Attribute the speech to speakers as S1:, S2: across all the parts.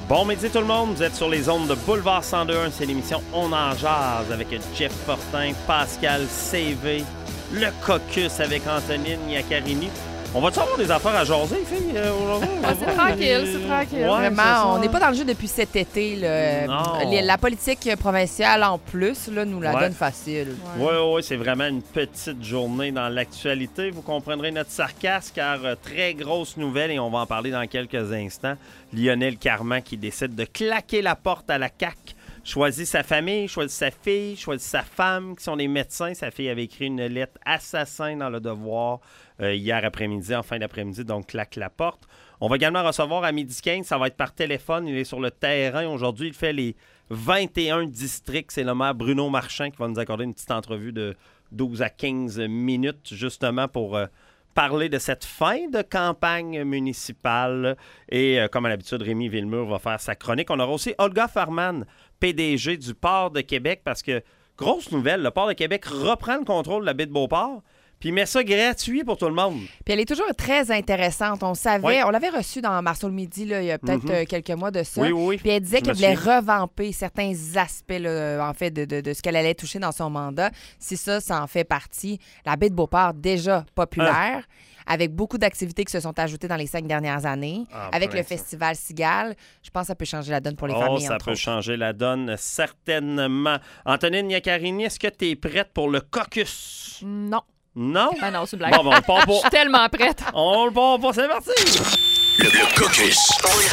S1: Bon midi tout le monde, vous êtes sur les ondes de Boulevard 102.1, c'est l'émission On en jase avec Jeff Fortin, Pascal CV, le caucus avec Antonine Iaccarini. On va-tu avoir des affaires à jaser, filles, aujourd'hui?
S2: C'est tranquille.
S1: Ouais,
S2: vraiment, on n'est pas dans le jeu depuis cet été. Là.
S1: Non.
S2: La politique provinciale, en plus, là, nous la donne facile.
S1: Oui, c'est vraiment une petite journée dans l'actualité. Vous comprendrez notre sarcasme, car très grosse nouvelle, et on va en parler dans quelques instants. Lionel Carman qui décide de claquer la porte à la CAQ. Choisit sa famille, choisit sa fille, choisit sa femme, qui sont des médecins. Sa fille avait écrit une lettre assassin dans Le Devoir hier après-midi, en fin d'après-midi, donc claque la porte. On va également recevoir à 12h15, ça va être par téléphone. Il est sur le terrain aujourd'hui. Il fait les 21 districts. C'est le maire Bruno Marchand qui va nous accorder une petite entrevue de 12 à 15 minutes, justement pour parler de cette fin de campagne municipale. Et comme à l'habitude, Rémi Villemur va faire sa chronique. On aura aussi Olga Farman, PDG du Port de Québec, parce que, grosse nouvelle, le Port de Québec reprend le contrôle de la baie de Beauport, puis il met ça gratuit pour tout le monde.
S2: Puis elle est toujours très intéressante. On savait, on l'avait reçue dans Marceau le Midi, là, il y a peut-être quelques mois de ça.
S1: Oui.
S2: Puis elle disait qu'elle voulait revamper certains aspects, là, en fait, de ce qu'elle allait toucher dans son mandat. Si ça en fait partie. La baie de Beauport, déjà populaire, avec beaucoup d'activités qui se sont ajoutées dans les 5 dernières années, avec le festival Cigale. Je pense que ça peut changer la donne pour les familles,
S1: ça peut changer la donne, certainement. Antonine Iaccarini, est-ce que tu es prête pour le caucus?
S3: Non.
S1: Non?
S3: Ben non, c'est blague.
S1: Bon, on le part
S3: Je suis tellement prête.
S1: On le part pas, c'est parti!
S4: Le caucus.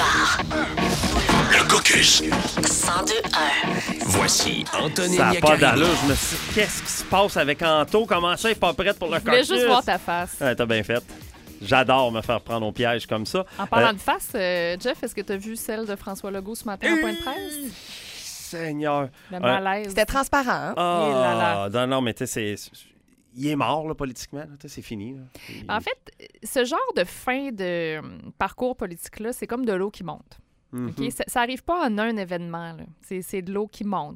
S4: Le caucus.
S5: 102.1.
S4: Voici Antonine
S1: Ça n'a pas
S4: Iaccarini.
S1: d'allure. Je me suis dit, qu'est-ce qui se passe avec Anto? Comment ça, il n'est pas prête pour le
S3: Je voulais
S1: caucus?
S3: juste voir ta face.
S1: Ouais, t'as bien fait. J'adore me faire prendre au piège comme ça.
S3: En parlant de face, Jeff, est-ce que tu as vu celle de François Legault ce matin en point de presse?
S1: Seigneur.
S3: Le malaise.
S2: C'était transparent, hein?
S1: Non, mais tu sais, il est mort, là, politiquement. Là, c'est fini. Là.
S3: En fait, ce genre de fin de parcours politique-là, c'est comme de l'eau qui monte. OK? Ça n'arrive pas en un événement. Là. C'est de l'eau qui monte.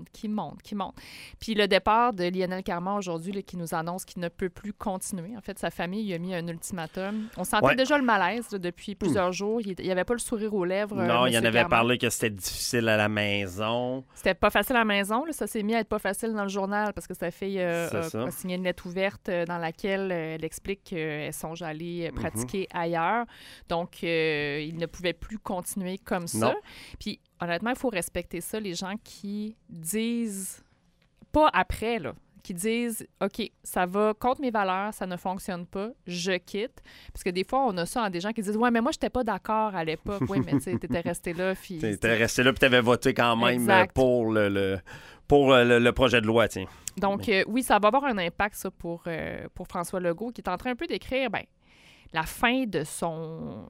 S3: Puis le départ de Lionel Carman aujourd'hui, là, qui nous annonce qu'il ne peut plus continuer. En fait, sa famille lui a mis un ultimatum. On sentait déjà le malaise là, depuis plusieurs jours. Il n'y avait pas le sourire aux lèvres.
S1: Non, il en avait
S3: Carman.
S1: parlé que c'était difficile à la maison.
S3: C'était pas facile à la maison. Là. Ça s'est mis à être pas facile dans le journal parce que sa fille a signé une lettre ouverte dans laquelle elle explique qu'elle songe à aller pratiquer ailleurs. Donc, il ne pouvait plus continuer comme ça. Puis, honnêtement, il faut respecter ça, les gens qui disent, pas après, là, qui disent, OK, ça va contre mes valeurs, ça ne fonctionne pas, je quitte. Parce que des fois, on a ça, des gens qui disent, ouais, mais moi, je n'étais pas d'accord à l'époque. Oui, mais tu sais, t'étais resté là. Puis
S1: t'étais resté là, puis t'avais voté quand même pour le projet de loi, tiens.
S3: Donc, oui, ça va avoir un impact, ça, pour François Legault, qui est en train un peu d'écrire, la fin de son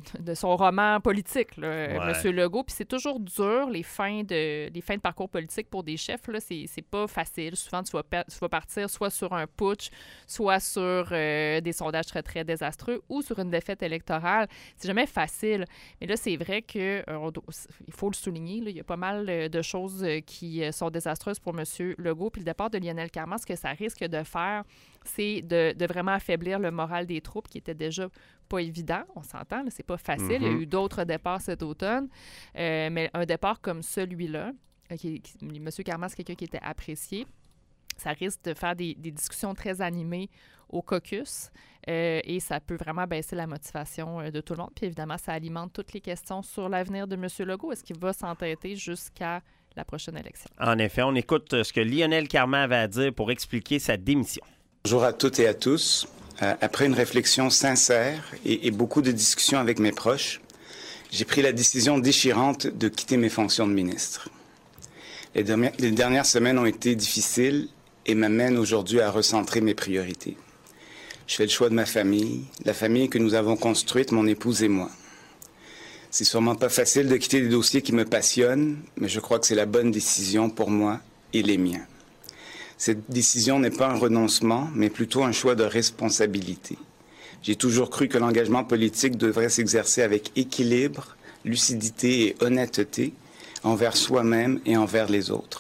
S3: roman politique, là, M. Legault. Puis c'est toujours dur, les fins de parcours politique pour des chefs. Là, c'est pas facile. Souvent, tu vas partir soit sur un putsch, soit sur des sondages très, très désastreux ou sur une défaite électorale. C'est jamais facile. Mais là, c'est vrai que il faut le souligner, là, il y a pas mal de choses qui sont désastreuses pour M. Legault. Puis le départ de Lionel Carman, ce que ça risque de faire, c'est de vraiment affaiblir le moral des troupes, qui était déjà pas évident, on s'entend, là, c'est pas facile. Il y a eu d'autres départs cet automne, mais un départ comme celui-là, M. Carman, c'est quelqu'un qui était apprécié, ça risque de faire des discussions très animées au caucus et ça peut vraiment baisser la motivation de tout le monde. Puis évidemment, ça alimente toutes les questions sur l'avenir de M. Legault. Est-ce qu'il va s'entêter jusqu'à la prochaine élection?
S1: En effet, on écoute ce que Lionel Carman avait à dire pour expliquer sa démission.
S6: Bonjour à toutes et à tous. Après une réflexion sincère et beaucoup de discussions avec mes proches, j'ai pris la décision déchirante de quitter mes fonctions de ministre. Les dernières semaines ont été difficiles et m'amènent aujourd'hui à recentrer mes priorités. Je fais le choix de ma famille, la famille que nous avons construite, mon épouse et moi. C'est sûrement pas facile de quitter des dossiers qui me passionnent, mais je crois que c'est la bonne décision pour moi et les miens. Cette décision n'est pas un renoncement, mais plutôt un choix de responsabilité. J'ai toujours cru que l'engagement politique devrait s'exercer avec équilibre, lucidité et honnêteté envers soi-même et envers les autres.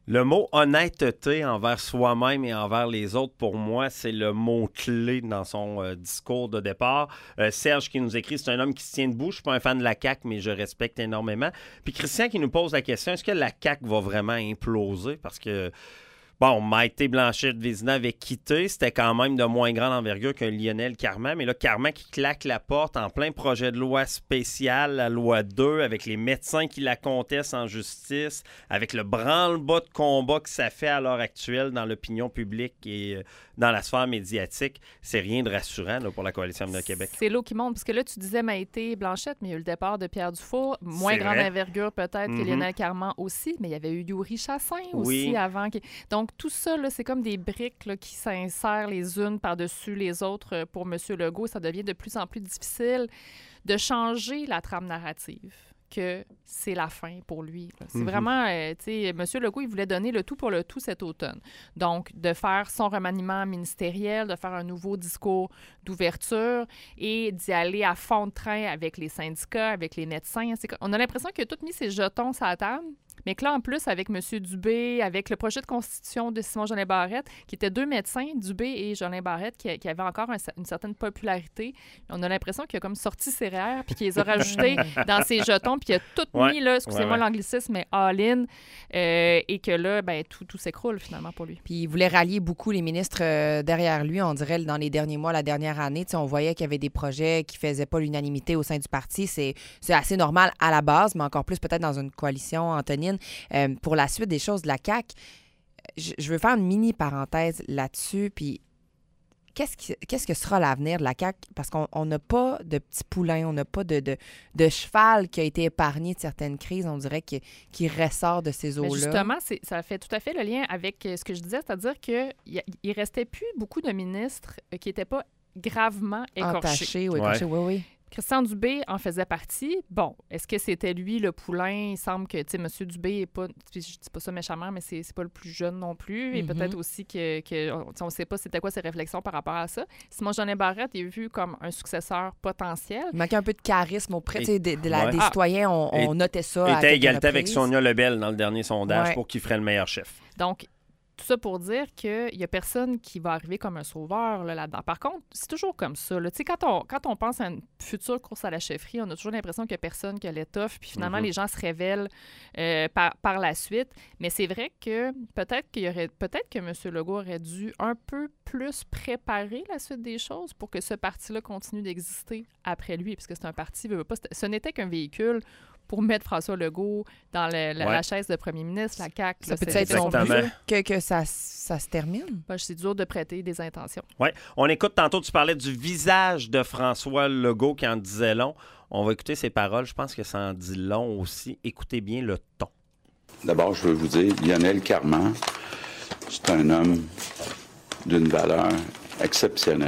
S1: Le mot honnêteté envers soi-même et envers les autres, pour moi, c'est le mot-clé dans son discours de départ. Serge qui nous écrit, c'est un homme qui se tient debout. Je ne suis pas un fan de la CAQ, mais je respecte énormément. Puis Christian qui nous pose la question, est-ce que la CAQ va vraiment imploser? Parce que, bon, Maïté Blanchette-Vézina avait quitté. C'était quand même de moins grande envergure qu'un Lionel Carman. Mais là, Carman qui claque la porte en plein projet de loi spéciale, la loi 2, avec les médecins qui la contestent en justice, avec le branle-bas de combat que ça fait à l'heure actuelle dans l'opinion publique et dans la sphère médiatique. C'est rien de rassurant là, pour la Coalition de Québec.
S3: C'est l'eau qui monte. Parce que là, tu disais Maïté Blanchette, mais il y a eu le départ de Pierre Dufault. Moins grande envergure peut-être que Lionel Carman aussi. Mais il y avait eu Yuri Chassin aussi avant. Donc, tout ça, là, c'est comme des briques là, qui s'insèrent les unes par-dessus les autres pour M. Legault. Ça devient de plus en plus difficile de changer la trame narrative, que c'est la fin pour lui. Là. C'est vraiment, tu sais, M. Legault, il voulait donner le tout pour le tout cet automne. Donc, de faire son remaniement ministériel, de faire un nouveau discours d'ouverture et d'y aller à fond de train avec les syndicats, avec les médecins. On a l'impression qu'il a tout mis ses jetons sur la table. Mais que là, en plus, avec M. Dubé, avec le projet de constitution de Simon-Jolin Barrette, qui étaient deux médecins, Dubé et Jolin Barrette, qui avaient encore une certaine popularité, on a l'impression qu'il a comme sorti ses REER, puis qu'il les a rajoutés dans ses jetons, puis qu'il a tout mis, là, excusez-moi l'anglicisme, mais all-in, et que là, ben, tout s'écroule finalement pour lui.
S2: Puis il voulait rallier beaucoup les ministres derrière lui, on dirait, dans les derniers mois, la dernière année. On voyait qu'il y avait des projets qui ne faisaient pas l'unanimité au sein du parti. C'est assez normal à la base, mais encore plus peut-être dans une coalition, Antonine. Pour la suite des choses de la CAQ, je veux faire une mini-parenthèse là-dessus, puis qu'est-ce que sera l'avenir de la CAQ? Parce qu'on n'a pas de petits poulains, on n'a pas de cheval qui a été épargné de certaines crises, on dirait, qui ressort de ces eaux-là.
S3: Mais justement, ça fait tout à fait le lien avec ce que je disais, c'est-à-dire qu'il ne restait plus beaucoup de ministres qui n'étaient pas gravement écorchés.
S2: Entachés ou écorchés, oui.
S3: Christian Dubé en faisait partie. Bon, est-ce que c'était lui le poulain? Il semble que, tu sais, M. Dubé est pas, je dis pas ça méchamment, mais c'est pas le plus jeune non plus. Et peut-être aussi que on ne sait pas c'était quoi ses réflexions par rapport à ça. Simon-Jolin Barrette est vu comme un successeur potentiel.
S2: Il manquait un peu de charisme auprès des citoyens. On notait ça.
S1: Il était à égalité avec Sonia Lebel dans le dernier sondage pour qui ferait le meilleur chef.
S3: Donc, tout ça pour dire qu'il n'y a personne qui va arriver comme un sauveur là-dedans. Par contre, c'est toujours comme ça. Tu sais, quand on pense à une future course à la chefferie, on a toujours l'impression qu'il n'y a personne qui a l'étoffe, puis finalement, les gens se révèlent par la suite. Mais c'est vrai que peut-être que M. Legault aurait dû un peu plus préparer la suite des choses pour que ce parti-là continue d'exister après lui, parce que c'est un parti, ce n'était qu'un véhicule pour mettre François Legault dans la chaise de premier ministre, la CAQ.
S2: Ça peut être son but que ça se termine?
S3: C'est dur de prêter des intentions.
S1: Oui. On écoute tantôt, tu parlais du visage de François Legault qui en disait long. On va écouter ses paroles. Je pense que ça en dit long aussi. Écoutez bien le ton.
S7: D'abord, je veux vous dire, Lionel Carman, c'est un homme d'une valeur exceptionnelle.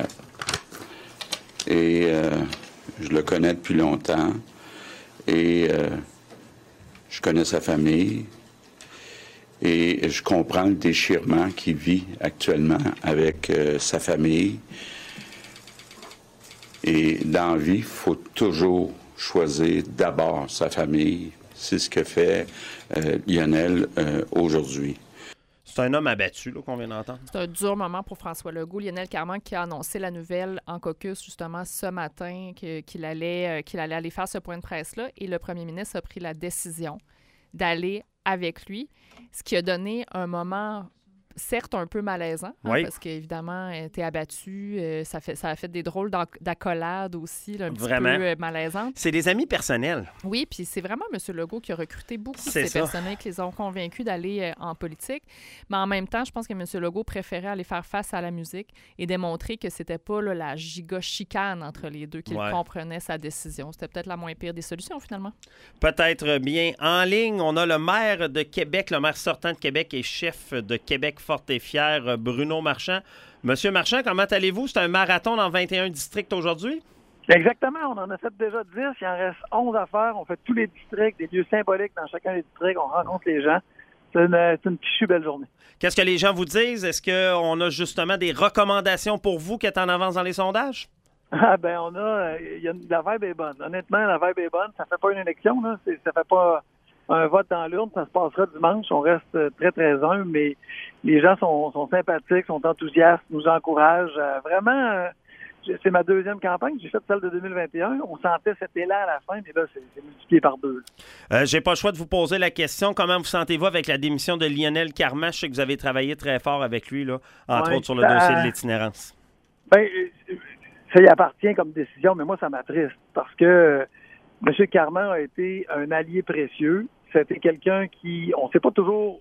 S7: Et je le connais depuis longtemps. Et je connais sa famille et je comprends le déchirement qu'il vit actuellement avec sa famille. Et dans la vie, il faut toujours choisir d'abord sa famille. C'est ce que fait Lionel aujourd'hui.
S1: C'est un homme abattu là, qu'on vient d'entendre.
S3: C'est un dur moment pour François Legault. Lionel Carman qui a annoncé la nouvelle en caucus justement ce matin qu'il allait aller faire ce point de presse-là. Et le premier ministre a pris la décision d'aller avec lui, ce qui a donné un moment certes un peu malaisant, parce qu'évidemment, t'es abattu, ça a fait des drôles d'accolades aussi, là, un petit peu malaisantes.
S1: C'est des amis personnels.
S3: Oui, puis c'est vraiment M. Legault qui a recruté beaucoup de ces personnels qui les ont convaincus d'aller en politique. Mais en même temps, je pense que M. Legault préférait aller faire face à la musique et démontrer que c'était pas là, la giga chicane entre les deux, qu'il comprenait sa décision. C'était peut-être la moins pire des solutions, finalement.
S1: Peut-être bien. En ligne, on a le maire de Québec, le maire sortant de Québec et chef de Québec Forte et Fière, Bruno Marchand. Monsieur Marchand, comment allez-vous? C'est un marathon dans 21 districts aujourd'hui?
S8: Exactement. On en a fait déjà 10. Il en reste 11 à faire. On fait tous les districts, des lieux symboliques dans chacun des districts. On rencontre les gens. C'est une fichue belle journée.
S1: Qu'est-ce que les gens vous disent? Est-ce qu'on a justement des recommandations pour vous qui êtes en avance dans les sondages?
S8: La vibe est bonne. Honnêtement, la vibe est bonne. Ça fait pas une élection, là. Ça fait pas un vote dans l'urne, ça se passera dimanche. On reste très, très humble, mais les gens sont sympathiques, sont enthousiastes, nous encouragent. Vraiment, c'est ma deuxième campagne. J'ai fait celle de 2021. On sentait cet élan à la fin, mais là, c'est multiplié par 2.
S1: J'ai pas le choix de vous poser la question. Comment vous sentez-vous avec la démission de Lionel Carman? Je sais que vous avez travaillé très fort avec lui, là, entre autres sur le dossier de l'itinérance.
S8: Bien, ça y appartient comme décision, mais moi, ça m'attriste parce que M. Carman a été un allié précieux. C'était quelqu'un qui, on ne s'est pas toujours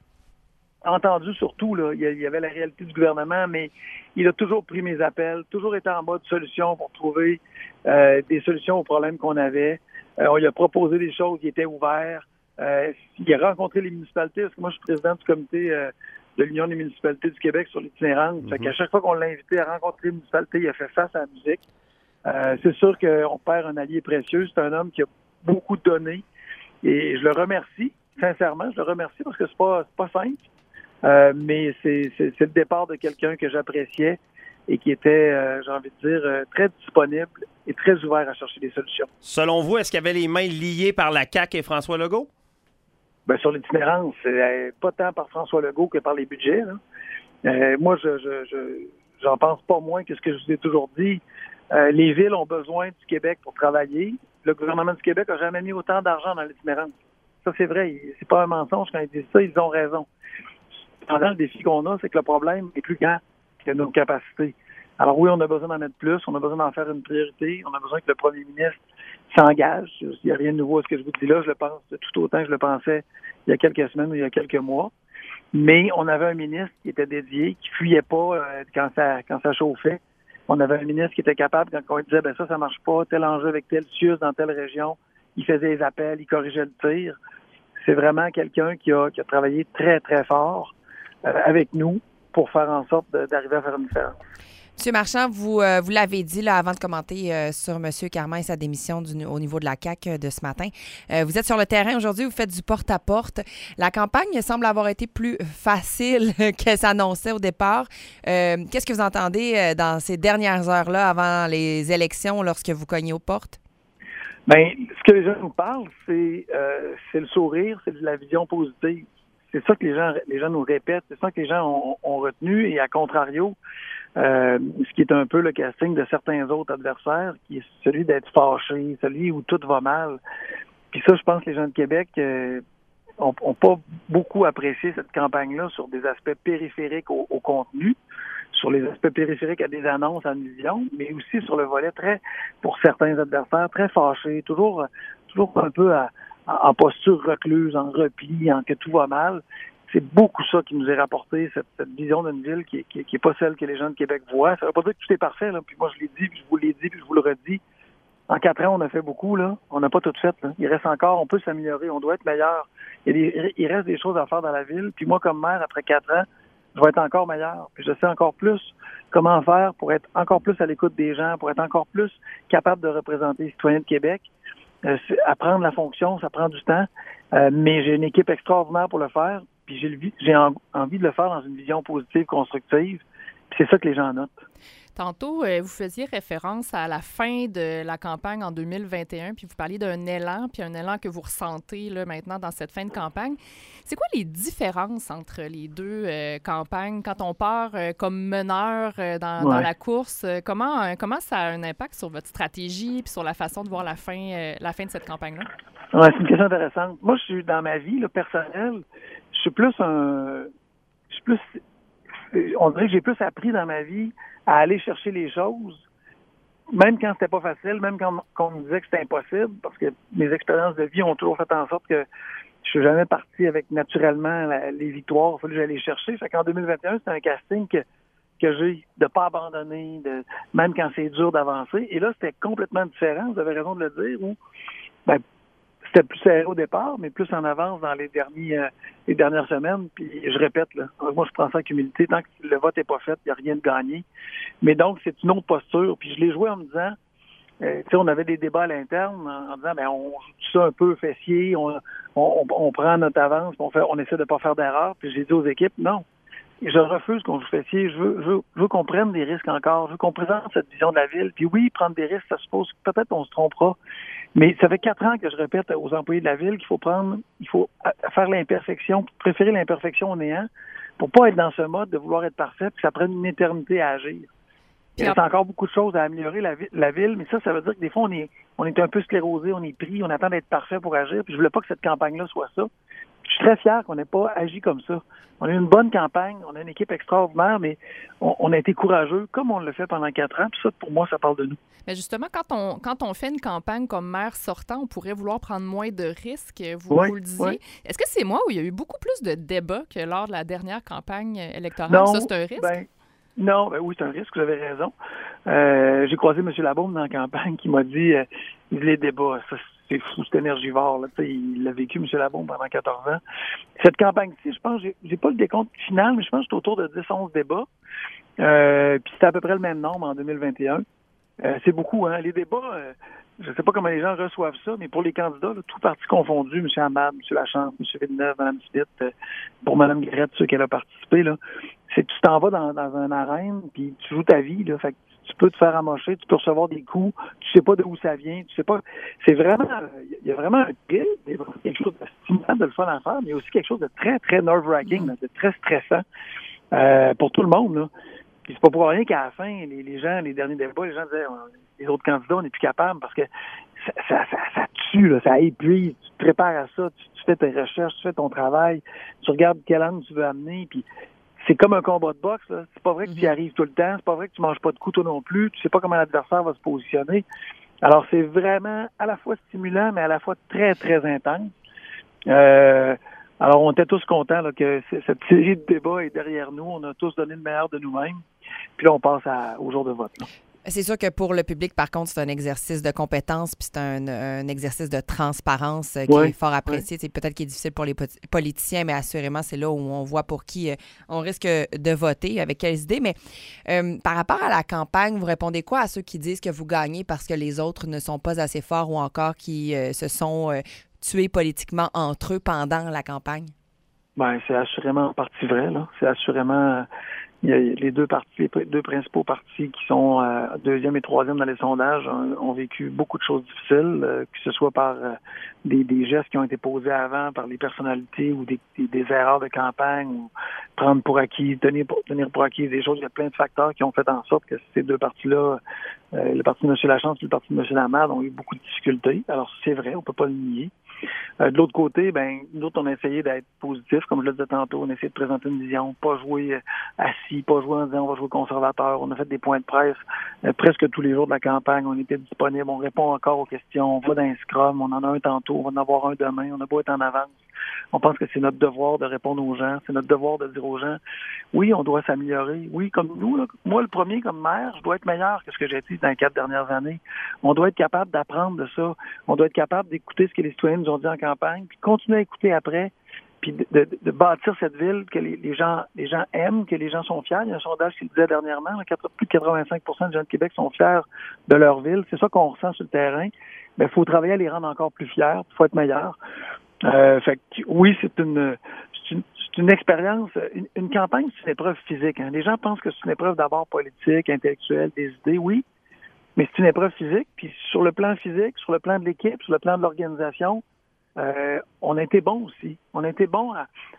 S8: entendu surtout, là. Il y avait la réalité du gouvernement, mais il a toujours pris mes appels, toujours été en mode solution pour trouver des solutions aux problèmes qu'on avait. On lui a proposé des choses, il était ouvert. Il a rencontré les municipalités, parce que moi, je suis président du comité de l'Union des municipalités du Québec sur l'itinérance. Fait qu'à chaque fois qu'on l'a invité à rencontrer les municipalités, il a fait face à la musique. C'est sûr qu'on perd un allié précieux. C'est un homme qui a beaucoup donné. Et je le remercie, sincèrement, je le remercie parce que c'est pas simple. Mais c'est le départ de quelqu'un que j'appréciais et qui était, j'ai envie de dire, très disponible et très ouvert à chercher des solutions.
S1: Selon vous, est-ce qu'il y avait les mains liées par la CAQ et François Legault?
S8: Bien, sur l'itinérance, c'est pas tant par François Legault que par les budgets, là. Moi, j'en pense pas moins que ce que je vous ai toujours dit. Les villes ont besoin du Québec pour travailler. Le gouvernement du Québec n'a jamais mis autant d'argent dans l'itinérance. Ça, c'est vrai. C'est pas un mensonge quand ils disent ça. Ils ont raison. Pendant le défi qu'on a, c'est que le problème est plus grand que nos capacités. Alors oui, on a besoin d'en mettre plus. On a besoin d'en faire une priorité. On a besoin que le premier ministre s'engage. Il n'y a rien de nouveau à ce que je vous dis là. Je le pense tout autant que je le pensais il y a quelques semaines ou il y a quelques mois. Mais on avait un ministre qui était dédié, qui fuyait pas quand ça chauffait. On avait un ministre qui était capable, quand on disait, ça marche pas, tel enjeu avec tel CIUS dans telle région, il faisait les appels, il corrigeait le tir. C'est vraiment quelqu'un qui a travaillé très, très fort avec nous pour faire en sorte d'arriver à faire une différence.
S2: M. Marchand, vous l'avez dit là, avant de commenter sur M. Carman et sa démission au niveau de la CAQ de ce matin. Vous êtes sur le terrain aujourd'hui, vous faites du porte-à-porte. La campagne semble avoir été plus facile qu'elle s'annonçait au départ. Qu'est-ce que vous entendez dans ces dernières heures-là avant les élections lorsque vous cognez aux portes?
S8: Bien, ce que les gens nous parlent, c'est le sourire, c'est de la vision positive. C'est ça que les gens nous répètent, c'est ça que les gens ont retenu et à contrario, ce qui est un peu le casting de certains autres adversaires, qui est celui d'être fâché, celui où tout va mal. Puis ça, je pense que les gens de Québec ont pas beaucoup apprécié cette campagne-là sur des aspects périphériques au contenu, sur les aspects périphériques à des annonces, à une vision, mais aussi sur le volet pour certains adversaires, très fâchés, toujours un peu en posture recluse, en repli, en que tout va mal. C'est beaucoup ça qui nous est rapporté, cette vision d'une ville qui est pas celle que les gens de Québec voient. Ça veut pas dire que tout est parfait, là. Puis moi, je l'ai dit, puis je vous l'ai dit, puis je vous le redis. En 4 ans, on a fait beaucoup, là. On n'a pas tout fait, là. Il reste encore, on peut s'améliorer, on doit être meilleur. Il reste des choses à faire dans la ville. Puis moi, comme maire, après 4 ans, je vais être encore meilleur. Puis je sais encore plus comment faire pour être encore plus à l'écoute des gens, pour être encore plus capable de représenter les citoyens de Québec. Apprendre la fonction, ça prend du temps. Mais j'ai une équipe extraordinaire pour le faire. Puis j'ai envie de le faire dans une vision positive, constructive. Puis c'est ça que les gens notent.
S3: Tantôt, vous faisiez référence à la fin de la campagne en 2021, puis vous parliez d'un élan, puis un élan que vous ressentez là, maintenant dans cette fin de campagne. C'est quoi les différences entre les deux campagnes? Quand on part comme meneur dans la course, comment ça a un impact sur votre stratégie puis sur la façon de voir la fin de cette campagne-là?
S8: Ouais, c'est une question intéressante. Moi, je suis dans ma vie là, personnelle, on dirait que j'ai plus appris dans ma vie à aller chercher les choses, même quand c'était pas facile, même quand on me disait que c'était impossible, parce que mes expériences de vie ont toujours fait en sorte que je suis jamais parti avec naturellement les victoires. Il fallait que j'aille les chercher. Fait qu'en 2021, c'était un casting que j'ai de pas abandonner, même quand c'est dur d'avancer. Et là, c'était complètement différent. Vous avez raison de le dire. Où, c'était plus serré au départ, mais plus en avance dans les dernières semaines. Puis je répète, là, moi je prends ça avec humilité. Tant que le vote n'est pas fait, il n'y a rien de gagné. Mais donc, c'est une autre posture. Puis je l'ai joué en me disant, on avait des débats à l'interne en disant, on joue ça un peu fessier, on prend notre avance, on essaie de pas faire d'erreur. Puis j'ai dit aux équipes, non. Je refuse qu'on joue fessier. Je veux qu'on prenne des risques encore. Je veux qu'on présente cette vision de la ville. Puis oui, prendre des risques, ça suppose que peut-être on se trompera. Mais ça fait 4 ans que je répète aux employés de la ville qu'il faut faire l'imperfection, préférer l'imperfection au néant pour pas être dans ce mode de vouloir être parfait, puis ça prend une éternité à agir. Il reste encore beaucoup de choses à améliorer la ville, mais ça veut dire que des fois, on est un peu sclérosé, on est pris, on attend d'être parfait pour agir, puis je voulais pas que cette campagne-là soit ça. Je suis très fier qu'on n'ait pas agi comme ça. On a eu une bonne campagne, on a une équipe extraordinaire, mais on a été courageux, comme on l'a fait pendant 4 ans, puis ça, pour moi, ça parle de nous.
S3: Mais justement, quand on fait une campagne comme maire sortant, on pourrait vouloir prendre moins de risques, vous le disiez.
S8: Oui.
S3: Est-ce que c'est moi où il y a eu beaucoup plus de débats que lors de la dernière campagne électorale?
S8: Non,
S3: ça, c'est un risque?
S8: Oui, c'est un risque, vous avez raison. J'ai croisé M. Labaume dans la campagne qui m'a dit les débats, ça, c'est fou, c'est énergivore. Là. Il l'a vécu, M. Labaume, pendant 14 ans. Cette campagne-ci, je pense, j'ai pas le décompte final, mais je pense que c'est autour de 10-11 débats. Puis c'était à peu près le même nombre en 2021. C'est beaucoup, hein. Les débats, je ne sais pas comment les gens reçoivent ça, mais pour les candidats, là, tout parti confondu, M. Hamad, M. Lachance, M. Villeneuve, Mme Smith, pour Mme Guérette, ceux qui a participé, là, c'est que tu t'en vas dans un arène, puis tu joues ta vie, là, fait que tu peux te faire amocher, tu peux recevoir des coups, tu sais pas d'où ça vient, tu sais pas. C'est vraiment, il y a vraiment un thrill, quelque chose de stimulant, de le fun à faire, mais il y a aussi quelque chose de très, très nerve-wracking, de très stressant pour tout le monde, là. Puis c'est pas pour rien qu'à la fin, les gens, les derniers débats, les gens disaient les autres candidats, on n'est plus capable parce que ça tue, là, ça épuise, tu te prépares à ça, tu fais tes recherches, tu fais ton travail, tu regardes quel angle tu veux amener, puis c'est comme un combat de boxe, là. C'est pas vrai que tu y arrives tout le temps, c'est pas vrai que tu manges pas de couteau non plus, tu sais pas comment l'adversaire va se positionner. Alors c'est vraiment à la fois stimulant, mais à la fois très, très intense. Alors, on était tous contents là, que cette série de débats est derrière nous. On a tous donné le meilleur de nous-mêmes. Puis là, on passe au jour de vote. Là.
S2: C'est sûr que pour le public, par contre, c'est un exercice de compétence puis c'est un exercice de transparence qui est fort apprécié. C'est peut-être qui est difficile pour les politiciens, mais assurément, c'est là où on voit pour qui on risque de voter, avec quelles idées. Mais par rapport à la campagne, vous répondez quoi à ceux qui disent que vous gagnez parce que les autres ne sont pas assez forts ou encore qui se sont tués politiquement entre eux pendant la campagne?
S8: Bien, c'est assurément en partie vrai, là. C'est assurément... Il y a les deux principaux partis qui sont deuxième et troisième dans les sondages ont vécu beaucoup de choses difficiles, que ce soit par des gestes qui ont été posés avant, par les personnalités ou des erreurs de campagne, ou prendre pour acquis, tenir pour acquis des choses. Il y a plein de facteurs qui ont fait en sorte que ces deux partis-là, le parti de M. Lachance et le parti de M. Hamad, ont eu beaucoup de difficultés. Alors, c'est vrai, on peut pas le nier. De l'autre côté, nous autres, on a essayé d'être positifs, comme je le disais tantôt. On a essayé de présenter une vision, pas jouer assis, pas jouer en disant on va jouer conservateur. On a fait des points de presse presque tous les jours de la campagne. On était disponible, on répond encore aux questions. On va dans un scrum, on en a un tantôt, on va en avoir un demain. On a beau être en avance. On pense que c'est notre devoir de répondre aux gens. C'est notre devoir de dire aux gens, oui, on doit s'améliorer. Oui, comme nous, là, moi, le premier, comme maire, je dois être meilleur que ce que j'ai été dans les 4 dernières années. On doit être capable d'apprendre de ça. On doit être capable d'écouter ce que les citoyens nous ont dit en campagne, puis continuer à écouter après, puis de bâtir cette ville que les gens aiment, que les gens sont fiers. Il y a un sondage qui le disait dernièrement, là, plus de 85% des gens de Québec sont fiers de leur ville. C'est ça qu'on ressent sur le terrain. Mais il faut travailler à les rendre encore plus fiers. Il faut être meilleur. Fait que, oui, c'est une expérience. Une campagne, c'est une épreuve physique. Hein. Les gens pensent que c'est une épreuve d'abord politique, intellectuelle, des idées, oui, mais c'est une épreuve physique. Puis sur le plan physique, sur le plan de l'équipe, sur le plan de l'organisation, on a été bons aussi. On a été bons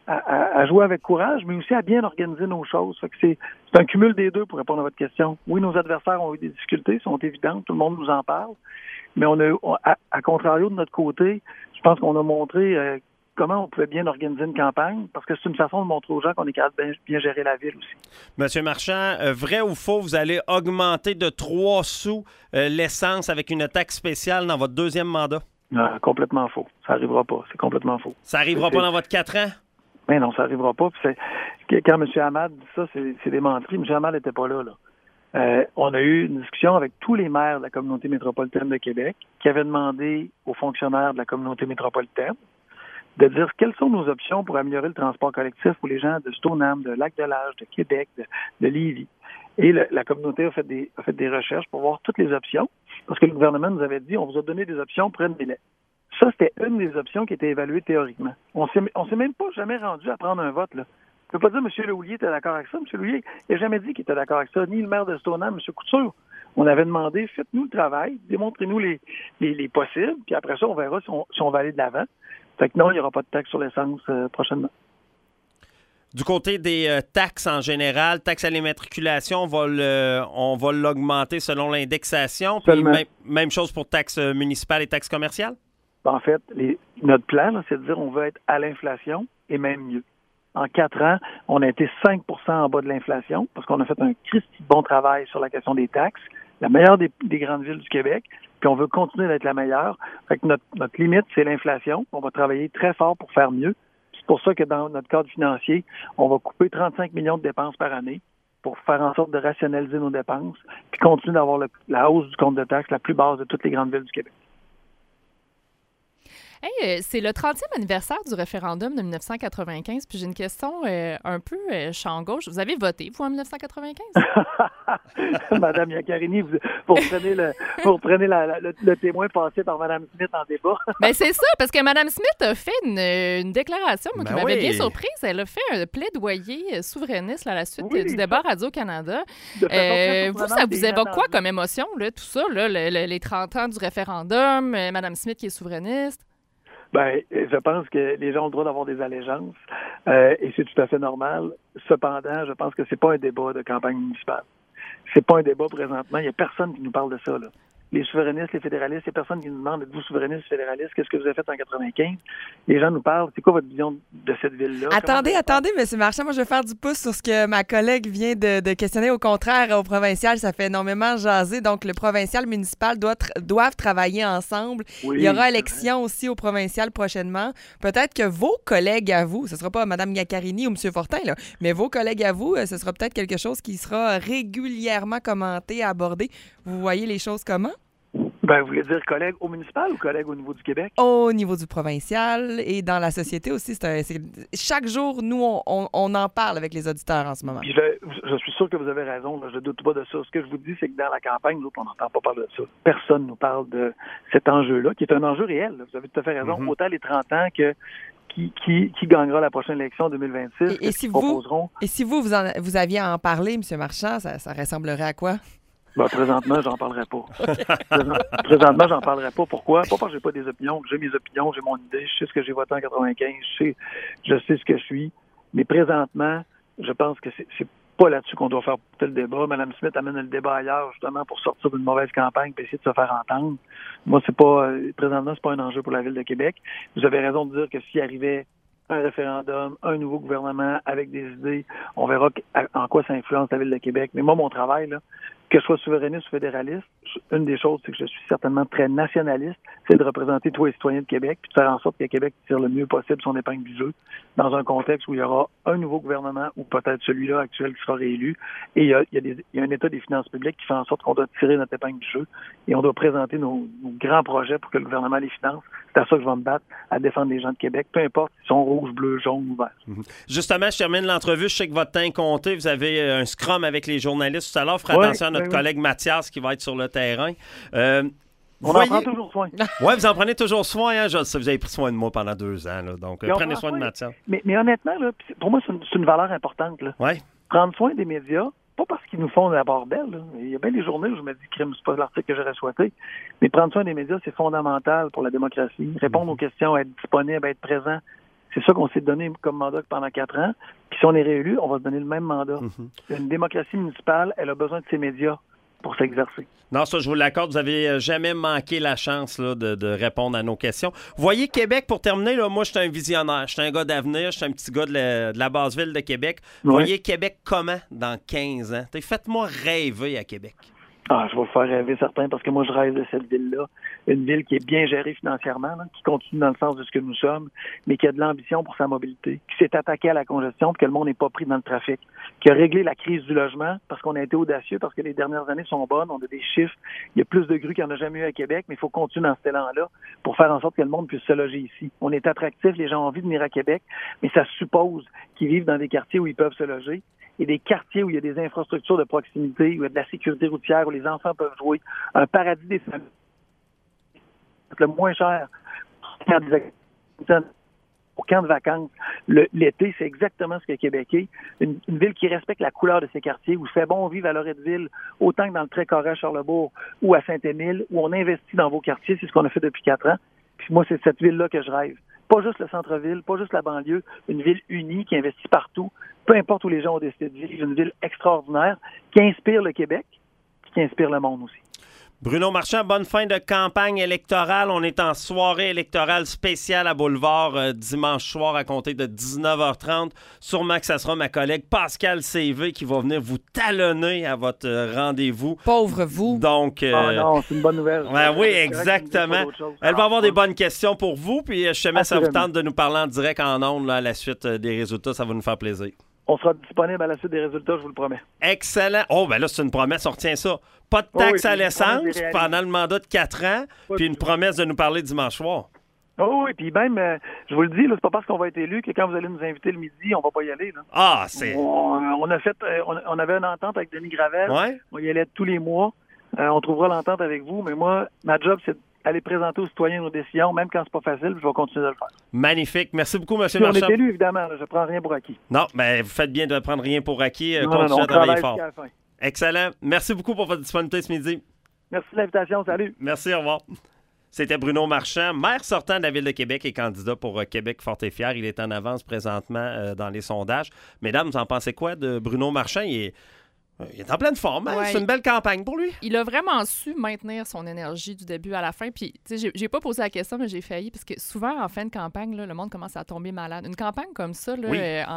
S8: à jouer avec courage, mais aussi à bien organiser nos choses. Fait que c'est un cumul des deux pour répondre à votre question. Oui, nos adversaires ont eu des difficultés, sont évidentes, tout le monde nous en parle, mais à contrario de notre côté, je pense qu'on a montré comment on pouvait bien organiser une campagne, parce que c'est une façon de montrer aux gens qu'on est capable de bien gérer la ville aussi.
S1: Monsieur Marchand, vrai ou faux, vous allez augmenter de 3 sous l'essence avec une taxe spéciale dans votre 2e mandat?
S8: Non, complètement faux. Ça n'arrivera pas. C'est complètement faux.
S1: Ça n'arrivera pas dans votre 4 ans?
S8: Mais non, ça n'arrivera pas. Puis quand M. Hamad dit ça, c'est des menteries. M. Hamad n'était pas là. On a eu une discussion avec tous les maires de la communauté métropolitaine de Québec qui avaient demandé aux fonctionnaires de la communauté métropolitaine de dire quelles sont nos options pour améliorer le transport collectif pour les gens de Stoneham, de Lac-de-L'Âge, de Québec, de Lévis. Et la communauté a fait des recherches pour voir toutes les options, parce que le gouvernement nous avait dit on vous a donné des options, prenez-les. Ça, c'était une des options qui était évaluée théoriquement. On s'est même pas jamais rendu à prendre un vote, là. Je ne peux pas dire M. Lehouillier était d'accord avec ça. M. Lehouillier n'a jamais dit qu'il était d'accord avec ça, ni le maire de Stoneham, M. Couture. On avait demandé, faites-nous le travail, démontrez-nous les possibles, puis après ça, on verra si on va aller de l'avant. Fait que non, il n'y aura pas de taxe sur l'essence prochainement.
S1: Du côté des taxes en général, taxes à l'immatriculation, on va l'augmenter selon l'indexation. Puis même chose pour taxes municipales et taxes commerciales?
S8: En fait, notre plan, là, c'est de dire on veut être à l'inflation et même mieux. En 4 ans, on a été 5 % en bas de l'inflation parce qu'on a fait un Christi de bon travail sur la question des taxes, la meilleure des grandes villes du Québec, puis on veut continuer d'être la meilleure. Fait que notre limite, c'est l'inflation. On va travailler très fort pour faire mieux. C'est pour ça que dans notre cadre financier, on va couper 35 millions de dépenses par année pour faire en sorte de rationaliser nos dépenses, puis continuer d'avoir la hausse du compte de taxes la plus basse de toutes les grandes villes du Québec.
S3: Hey, c'est le 30e anniversaire du référendum de 1995, puis j'ai une question un peu champ gauche. Vous avez voté, vous, en 1995?
S8: Madame Iaccarini, vous reprenez le témoin passé par Mme Smith en débat.
S3: Bien, c'est ça, parce que Mme Smith a fait une déclaration qui m'avait bien surprise. Elle a fait un plaidoyer souverainiste à la suite du débat Radio-Canada. Vous, ça vous évoque quoi comme émotion, là, tout ça, là, les 30 ans du référendum, Mme Smith qui est souverainiste?
S8: Ben, je pense que les gens ont le droit d'avoir des allégeances et c'est tout à fait normal. Cependant, je pense que c'est pas un débat de campagne municipale. C'est pas un débat présentement. Il y a personne qui nous parle de ça, là. Les souverainistes, les fédéralistes, il y a personne qui nous demande êtes-vous souverainiste, fédéraliste, qu'est-ce que vous avez fait en 95? Les gens nous parlent, c'est quoi votre vision de cette ville-là?
S2: Attendez, M. Marchand, moi je vais faire du pouce sur ce que ma collègue vient de questionner. Au contraire, au provincial, ça fait énormément jaser. Donc, le provincial municipal doivent travailler ensemble. Oui, il y aura élection aussi au provincial prochainement. Peut-être que vos collègues à vous, ce ne sera pas Mme Iaccarini ou M. Fortin, là, mais vos collègues à vous, ce sera peut-être quelque chose qui sera régulièrement commenté, abordé. Vous voyez les choses comment?
S8: Ben, vous voulez dire collègues au municipal ou collègues au niveau du Québec?
S2: Au niveau du provincial et dans la société aussi. Chaque jour, nous, on en parle avec les auditeurs en ce moment.
S8: Puis je suis sûr que vous avez raison. Là, je ne doute pas de ça. Ce que je vous dis, c'est que dans la campagne, nous, on n'entend pas parler de ça. Personne ne nous parle de cet enjeu-là, qui est un enjeu réel. Là. Vous avez tout à fait raison. Mm-hmm. Autant les 30 ans que qui gagnera la prochaine élection en 2026.
S2: Et si vous aviez à en parler, M. Marchand, ça ressemblerait à quoi?
S8: Ben, présentement, j'en parlerai pas. Présentement, j'en parlerai pas. Pourquoi? Pas parce que j'ai pas des opinions. J'ai mes opinions, j'ai mon idée. Je sais ce que j'ai voté en 95. Je sais ce que je suis. Mais présentement, je pense que c'est pas là-dessus qu'on doit faire le débat. Mme Smith amène le débat ailleurs, justement, pour sortir d'une mauvaise campagne et essayer de se faire entendre. Moi, présentement, c'est pas un enjeu pour la Ville de Québec. Vous avez raison de dire que s'il arrivait un référendum, un nouveau gouvernement avec des idées, on verra en quoi ça influence la Ville de Québec. Mais moi, mon travail, là, que je sois souverainiste ou fédéraliste, une des choses, c'est que je suis certainement très nationaliste, c'est de représenter tous les citoyens de Québec, puis de faire en sorte que Québec tire le mieux possible son épingle du jeu, dans un contexte où il y aura un nouveau gouvernement, ou peut-être celui-là actuel qui sera réélu, et il y a un état des finances publiques qui fait en sorte qu'on doit tirer notre épingle du jeu, et on doit présenter nos grands projets pour que le gouvernement les finance. C'est à ça que je vais me battre, à défendre les gens de Québec, peu importe s'ils sont rouges, bleus, jaunes ou verts.
S1: Justement, je termine l'entrevue. Je sais que votre temps est compté. Vous avez un scrum avec les journalistes tout à l'heure. Ferez attention à notre collègue Mathias qui va être sur le terrain.
S8: On en prend toujours soin.
S1: Oui, vous en prenez toujours soin. Hein? Vous avez pris soin de moi pendant 2 ans. Là, donc, prenez soin de Mathias.
S8: Mais honnêtement, là, pour moi, c'est une valeur importante. Là.
S1: Ouais.
S8: Prendre soin des médias, pas parce qu'ils nous font de la bordelle. Là. Il y a bien des journées où je me dis que c'est pas l'article que j'aurais souhaité. Mais prendre soin des médias, c'est fondamental pour la démocratie. Répondre aux questions, être disponible, être présent. C'est ça qu'on s'est donné comme mandat pendant 4 ans. Puis si on est réélu, on va se donner le même mandat. Une démocratie municipale, elle a besoin de ses médias pour s'exercer.
S1: Non, ça, je vous l'accorde. Vous n'avez jamais manqué la chance là, de répondre à nos questions. Vous voyez, Québec, pour terminer, là, moi, je suis un visionnaire. Je suis un gars d'avenir. Je suis un petit gars de la basse ville de Québec. Vous voyez Québec comment dans 15 ans? Faites-moi rêver à Québec.
S8: Ah, je vais vous faire rêver certains parce que moi, je rêve de cette ville-là. Une ville qui est bien gérée financièrement, là, qui continue dans le sens de ce que nous sommes, mais qui a de l'ambition pour sa mobilité, qui s'est attaquée à la congestion pour que le monde n'est pas pris dans le trafic, qui a réglé la crise du logement parce qu'on a été audacieux, parce que les dernières années sont bonnes, on a des chiffres, il y a plus de grues qu'il n'y en a jamais eu à Québec, mais il faut continuer dans cet élan-là pour faire en sorte que le monde puisse se loger ici. On est attractif, les gens ont envie de venir à Québec, mais ça suppose qu'ils vivent dans des quartiers où ils peuvent se loger. Et des quartiers où il y a des infrastructures de proximité, où il y a de la sécurité routière, où les enfants peuvent jouer. Un paradis des familles. Le moins cher. au camp de vacances. L'été, c'est exactement ce que Québec est. Une ville qui respecte la couleur de ses quartiers, où c'est bon vivre à Loretteville, autant que dans le Très-Carré à Charlebourg ou à Saint-Émile, où on investit dans vos quartiers. C'est ce qu'on a fait depuis 4 ans. Puis moi, c'est cette ville-là que je rêve. Pas juste le centre-ville, pas juste la banlieue, une ville unie qui investit partout, peu importe où les gens ont décidé de vivre, une ville extraordinaire qui inspire le Québec, puis qui inspire le monde aussi.
S1: Bruno Marchand, bonne fin de campagne électorale. On est en soirée électorale spéciale à Boulevard dimanche soir à compter de 19h30. Sûrement que ça sera ma collègue Pascal CV qui va venir vous talonner à votre rendez-vous.
S2: Pauvre vous.
S1: Donc,
S8: non, c'est une bonne nouvelle.
S1: Oui, exactement. Elle va avoir des bonnes questions pour vous. Puis je te mets, ça vous tente de nous parler en direct en ondes là, à la suite des résultats. Ça va nous faire plaisir.
S8: On sera disponible à la suite des résultats, je vous le promets.
S1: Excellent. Oh, ben là, c'est une promesse, on retient ça. Pas de taxe à l'essence pendant le mandat de 4 ans, puis une promesse de nous parler dimanche soir.
S8: Oh oui, puis même, je vous le dis, là, c'est pas parce qu'on va être élu que quand vous allez nous inviter le midi, on va pas y aller. Là.
S1: Ah, c'est...
S8: On avait une entente avec Denis Gravel.
S1: Ouais.
S8: On y allait tous les mois. On trouvera l'entente avec vous, mais moi, ma job, c'est d'aller présenter aux citoyens nos décisions, même quand c'est pas facile, je vais continuer de le faire.
S1: Magnifique. Merci beaucoup, M.
S8: Si
S1: Marchand.
S8: on est élu, évidemment, là, je prends rien pour acquis.
S1: Non, mais vous faites bien de prendre rien pour acquis.
S8: Non,
S1: à travailler fort.
S8: jusqu'à la fin.
S1: Excellent. Merci beaucoup pour votre disponibilité ce midi.
S8: Merci de l'invitation. Salut.
S1: Merci, au revoir. C'était Bruno Marchand, maire sortant de la Ville de Québec et candidat pour Québec fort et fier. Il est en avance présentement dans les sondages. Mesdames, vous en pensez quoi de Bruno Marchand? Il est en pleine forme. Hein?
S3: Ouais.
S1: C'est une belle campagne pour lui.
S3: Il a vraiment su maintenir son énergie du début à la fin. Puis, tu sais, j'ai pas posé la question, mais j'ai failli, parce que souvent, en fin de campagne, là, le monde commence à tomber malade. Une campagne comme ça, là,
S1: Oui.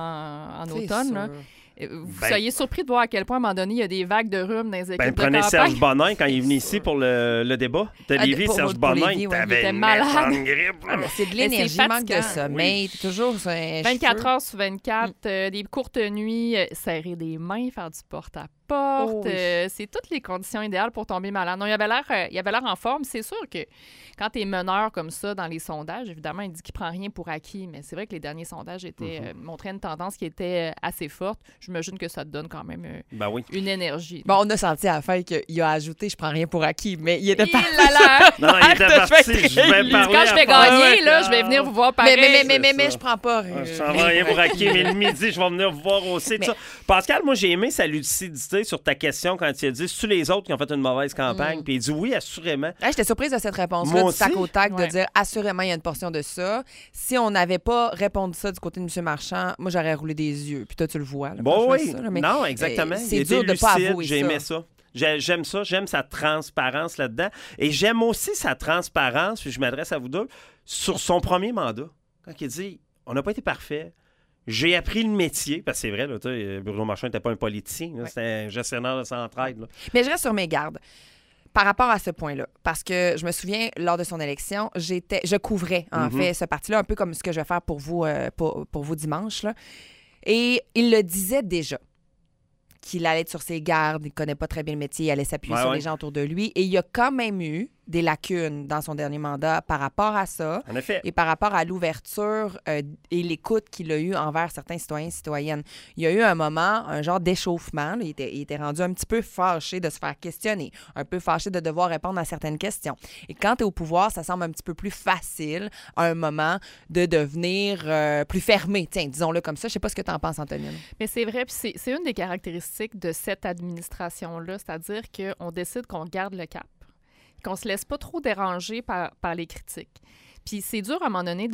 S3: En automne, là, vous
S1: Ben-
S3: seriez surpris de voir à quel point, à un moment donné, il y a des vagues de rhume dans les équipes de
S1: Prenez
S3: campagne.
S1: Serge Bonin quand il est venu ici pour le débat de Lévis.
S2: pour
S1: Serge
S2: pour
S1: Bonin,
S2: Lévis, ouais, il
S1: t'avais
S3: était
S1: une
S3: malade.
S1: méchante grippe. Là.
S2: C'est de
S3: Mais
S2: l'énergie,
S3: c'est
S2: manque de
S3: fatigant.
S2: sommeil, toujours sur un
S3: 24
S2: cheveu.
S3: heures sur 24, des courtes nuits, serrer des mains, faire du porte-à-porte.
S2: Oh oui.
S3: C'est toutes les conditions idéales pour tomber malade. Non, il avait l'air en forme. C'est sûr que quand tu es meneur comme ça dans les sondages, évidemment, il dit qu'il prend rien pour acquis, mais c'est vrai que les derniers sondages montraient une tendance qui était assez forte. J'imagine que ça te donne quand même
S1: Ben oui.
S3: une énergie.
S2: Bon, on a senti à la fin qu'il a ajouté « je prends rien pour acquis », mais il était
S3: Il
S2: pas...
S3: là là!
S1: Non, il était parti. Je vais parler.
S3: Quand je vais gagner, là, je vais venir vous voir pareil.
S2: Mais je prends pas.
S1: Je s'en vais rien pour acquis, mais le midi, je vais venir vous voir aussi. tout ça. Pascal, moi, j'ai aimé sa lucidité sur ta question quand il a dit c'est-tu les autres qui ont fait une mauvaise campagne? Puis il dit oui, assurément.
S2: J'étais surprise de cette réponse-là,
S1: Moi
S2: du tac
S1: aussi.
S2: au tac, de
S3: Ouais.
S2: dire assurément, il y a une portion de ça. Si on n'avait pas répondu ça du côté de M. Marchand, moi, j'aurais roulé des yeux. Puis toi, tu le vois. Là,
S1: Bon,
S2: quand je
S1: oui.
S2: fais ça, là, mais,
S1: Non, exactement.
S2: c'est
S1: Il
S2: dur
S1: était
S2: de pas
S1: lucide,
S2: avouer
S1: j'aimais
S2: ça.
S1: ça. J'aime ça, j'aime sa transparence là-dedans. Et j'aime aussi sa transparence, puis je m'adresse à vous deux, sur son premier mandat. Quand il dit on n'a pas été parfait. J'ai appris le métier, parce que c'est vrai, là, Bruno Marchand n'était pas un politicien, là, c'était un gestionnaire de centraide. Là.
S2: Mais je reste sur mes gardes par rapport à ce point-là. Parce que je me souviens, lors de son élection, je couvrais, en fait, ce parti-là, un peu comme ce que je vais faire pour vous, pour vous dimanche. Là. Et il le disait déjà, qu'il allait être sur ses gardes, il connaît pas très bien le métier, il allait s'appuyer sur les gens autour de lui. Et il y a quand même eu des lacunes dans son dernier mandat par rapport à ça.
S1: En effet.
S2: Et par rapport à l'ouverture et l'écoute qu'il a eu envers certains citoyens et citoyennes. Il y a eu un moment, un genre d'échauffement. Là. Il était rendu un petit peu fâché de se faire questionner, un peu fâché de devoir répondre à certaines questions. Et quand tu es au pouvoir, ça semble un petit peu plus facile à un moment de devenir plus fermé. Tiens, disons-le comme ça. Je sais pas ce que tu en penses, Antonine.
S3: Mais c'est vrai, puis c'est une des caractéristiques de cette administration-là, c'est-à-dire qu'on décide qu'on garde le cap, qu'on se laisse pas trop déranger par les critiques. Puis c'est dur à un moment donné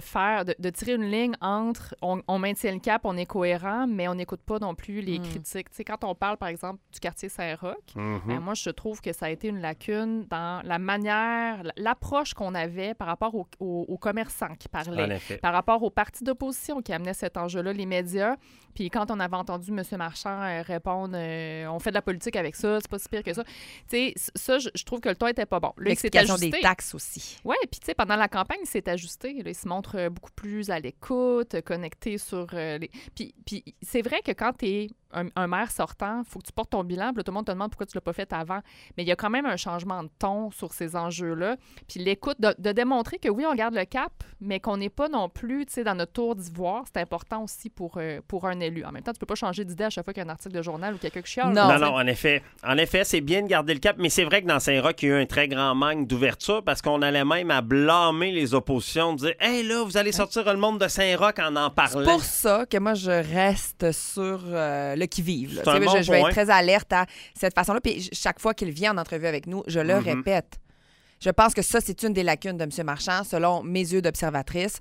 S3: de tirer une ligne entre on maintient le cap, on est cohérent, mais on n'écoute pas non plus les critiques. Tu sais, quand on parle, par exemple, du quartier Saint-Roch, ben moi, je trouve que ça a été une lacune dans la manière, l'approche qu'on avait par rapport aux commerçants qui parlaient, par rapport aux partis d'opposition qui amenaient cet enjeu-là, les médias. Puis quand on avait entendu M. Marchand répondre on fait de la politique avec ça, c'est pas si pire que ça. Tu sais, ça, je trouve que le ton était pas bon. Là,
S2: l'explication des taxes aussi.
S3: Oui, puis tu sais, pendant la campagne, il s'est ajusté. Là, il se montre beaucoup plus à l'écoute, connecté sur les... Puis c'est vrai que quand tu es un maire sortant, il faut que tu portes ton bilan, puis là, tout le monde te demande pourquoi tu ne l'as pas fait avant. Mais il y a quand même un changement de ton sur ces enjeux-là. Puis l'écoute, de démontrer que oui, on garde le cap, mais qu'on n'est pas non plus dans notre tour d'ivoire, c'est important aussi pour un élu. En même temps, tu ne peux pas changer d'idée à chaque fois qu'il y a un article de journal ou quelqu'un qui chiale.
S1: Non, en effet. En effet, c'est bien de garder le cap, mais c'est vrai que dans Saint-Roch, il y a eu un très grand manque d'ouverture parce qu'on allait même à blâmer les oppositions, de dire « Hey, là, vous allez sortir le monde de Saint-Roch en parlant. »
S2: C'est pour ça que moi, je reste sur le qui-vive.
S1: C'est un bon
S2: je vais
S1: point.
S2: être très alerte à cette façon-là. Puis chaque fois qu'il vient en entrevue avec nous, je le répète. Je pense que ça, c'est une des lacunes de M. Marchand, selon mes yeux d'observatrice.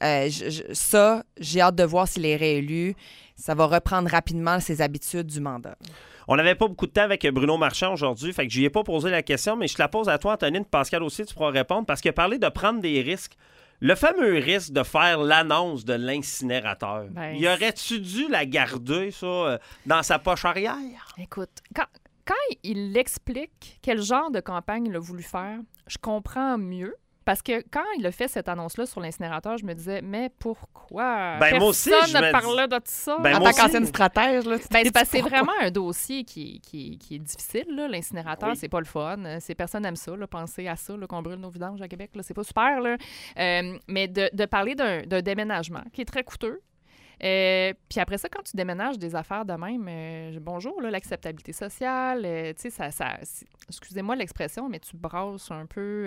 S2: J'ai hâte de voir s'il est réélu. Ça va reprendre rapidement ses habitudes du mandat.
S1: On n'avait pas beaucoup de temps avec Bruno Marchand aujourd'hui, fait que je lui ai pas posé la question, mais je te la pose à toi, Antonine, Pascal aussi, tu pourras répondre, parce que parler de prendre des risques, le fameux risque de faire l'annonce de l'incinérateur, y aurait-tu dû la garder, ça, dans sa poche arrière?
S3: Écoute, quand il explique quel genre de campagne il a voulu faire, je comprends mieux. Parce que quand il a fait cette annonce-là sur l'incinérateur, je me disais, mais pourquoi?
S1: Moi aussi,
S3: personne ne parlait de ça.
S2: En tant qu'ancienne stratège, là,
S3: c'est parce que c'est vraiment un dossier qui est difficile. Là. L'incinérateur, c'est pas le fun. Personne n'aime ça, là, penser à ça, là, qu'on brûle nos vidanges à Québec. Là, c'est pas super. Là. Mais de parler d'un déménagement qui est très coûteux. Puis après ça, quand tu déménages des affaires de même, bonjour, là, l'acceptabilité sociale, tu sais, excusez-moi l'expression, mais tu brasses un peu...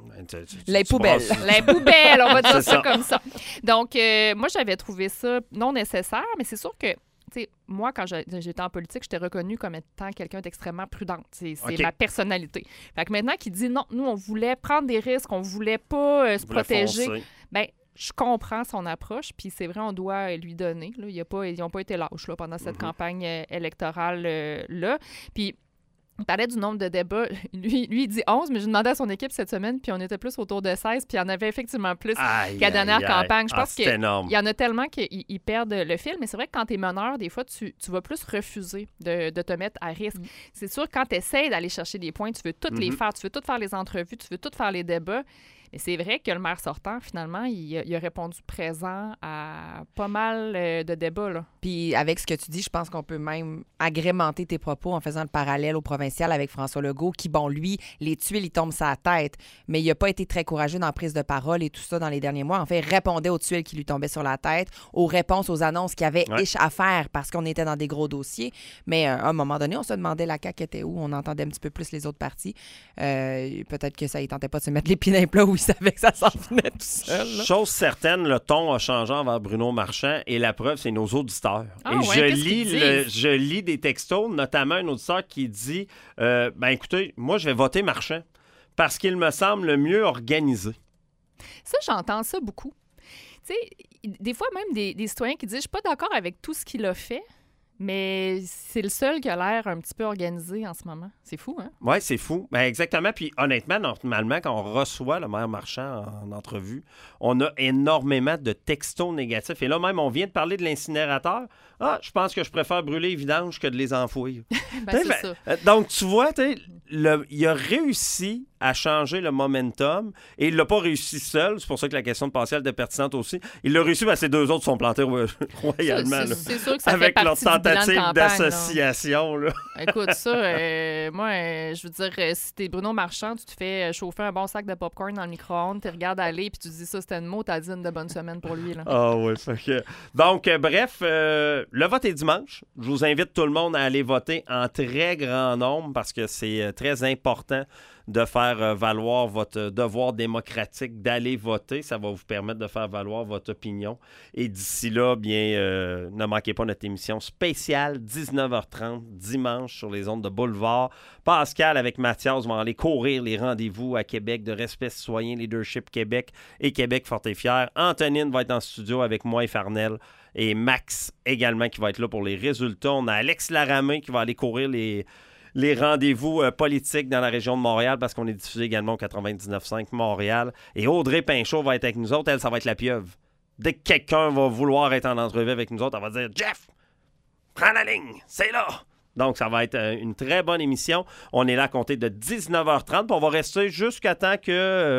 S2: les poubelles.
S3: Les poubelles, on va dire ça comme ça. Donc, moi, j'avais trouvé ça non nécessaire, mais c'est sûr que moi, quand j'étais en politique, j'étais reconnue comme étant quelqu'un d'extrêmement prudente. C'est ma personnalité. Fait que maintenant qu'il dit non, nous, on voulait prendre des risques, on voulait pas se protéger, bien, je comprends son approche, puis c'est vrai, on doit lui donner. Là. Ils n'ont pas été lâches là, pendant cette campagne électorale-là. Puis, il parlait du nombre de débats. Lui, il dit 11, mais j'ai demandé à son équipe cette semaine, puis on était plus autour de 16, puis il y en avait effectivement plus qu'à la dernière campagne. Je pense qu'il y en a tellement qu'ils perdent le fil, mais c'est vrai que quand tu es meneur, des fois, tu vas plus refuser de te mettre à risque. C'est sûr, quand tu essaies d'aller chercher des points, tu veux toutes les faire, tu veux toutes faire les entrevues, tu veux toutes faire les débats. Mais c'est vrai que le maire sortant, finalement, il a répondu présent à pas mal de débats. Là.
S2: Puis avec ce que tu dis, je pense qu'on peut même agrémenter tes propos en faisant le parallèle au provincial avec François Legault, qui, bon, lui, les tuiles, il tombe sa tête, mais il n'a pas été très courageux dans la prise de parole et tout ça dans les derniers mois. En fait, il répondait aux tuiles qui lui tombaient sur la tête, aux réponses aux annonces qu'il y avait à faire parce qu'on était dans des gros dossiers. Mais à un moment donné, on se demandait la CAQ était où. On entendait un petit peu plus les autres partis. Peut-être que ça ne tentait pas de se mettre les pieds dans les plats où il savait que ça s'en venait tout seul. Là.
S1: Chose certaine, le ton a changé envers Bruno Marchand et la preuve, c'est nos auditeurs. Je lis des textos, notamment un auditeur qui dit écoutez, moi, je vais voter Marchand parce qu'il me semble le mieux organisé.
S3: Ça, j'entends ça beaucoup. Tu sais, des fois, même des citoyens qui disent « Je suis pas d'accord avec tout ce qu'il a fait ». Mais c'est le seul qui a l'air un petit peu organisé en ce moment. C'est fou, hein?
S1: Oui, c'est fou. Ben, exactement. Puis honnêtement, normalement, quand on reçoit le maire Marchand en entrevue, on a énormément de textos négatifs. Et là, même, on vient de parler de l'incinérateur. Ah, je pense que je préfère brûler les vidanges que de les enfouir.
S3: C'est ça.
S1: Donc, tu vois, il a réussi à changer le momentum et il l'a pas réussi seul. C'est pour ça que la question de Pascal était pertinente aussi. Il l'a réussi, ces deux autres sont plantés royalement.
S3: C'est sûr que ça
S1: avec
S3: fait
S1: leur
S3: partie
S1: tentative d'association. Là.
S3: Écoute, ça, moi, je veux dire, si t'es Bruno Marchand, tu te fais chauffer un bon sac de popcorn dans le micro-ondes, tu regardes aller puis tu te dis ça, c'était une mot, t'as dit une de bonne semaine pour lui.
S1: Ah oui, fait que... Donc, bref, le vote est dimanche. Je vous invite tout le monde à aller voter en très grand nombre parce que c'est très important de faire valoir votre devoir démocratique, d'aller voter. Ça va vous permettre de faire valoir votre opinion. Et d'ici là, bien, ne manquez pas notre émission spéciale, 19h30, dimanche, sur les ondes de Boulevard. Pascal, avec Mathias, vont aller courir les rendez-vous à Québec de Respect citoyen, Leadership Québec et Québec fort et fier. Antonine va être en studio avec moi et Farnell. Et Max également qui va être là pour les résultats. On a Alex Laramé qui va aller courir les rendez-vous politiques dans la région de Montréal parce qu'on est diffusé également au 99.5 Montréal. Et Audrey Pinchot va être avec nous autres. Elle, ça va être la pieuvre. Dès que quelqu'un va vouloir être en entrevue avec nous autres, elle va dire « Jeff, prends la ligne, c'est là! » Donc, ça va être une très bonne émission. On est là à compter de 19h30. Puis on va rester jusqu'à temps que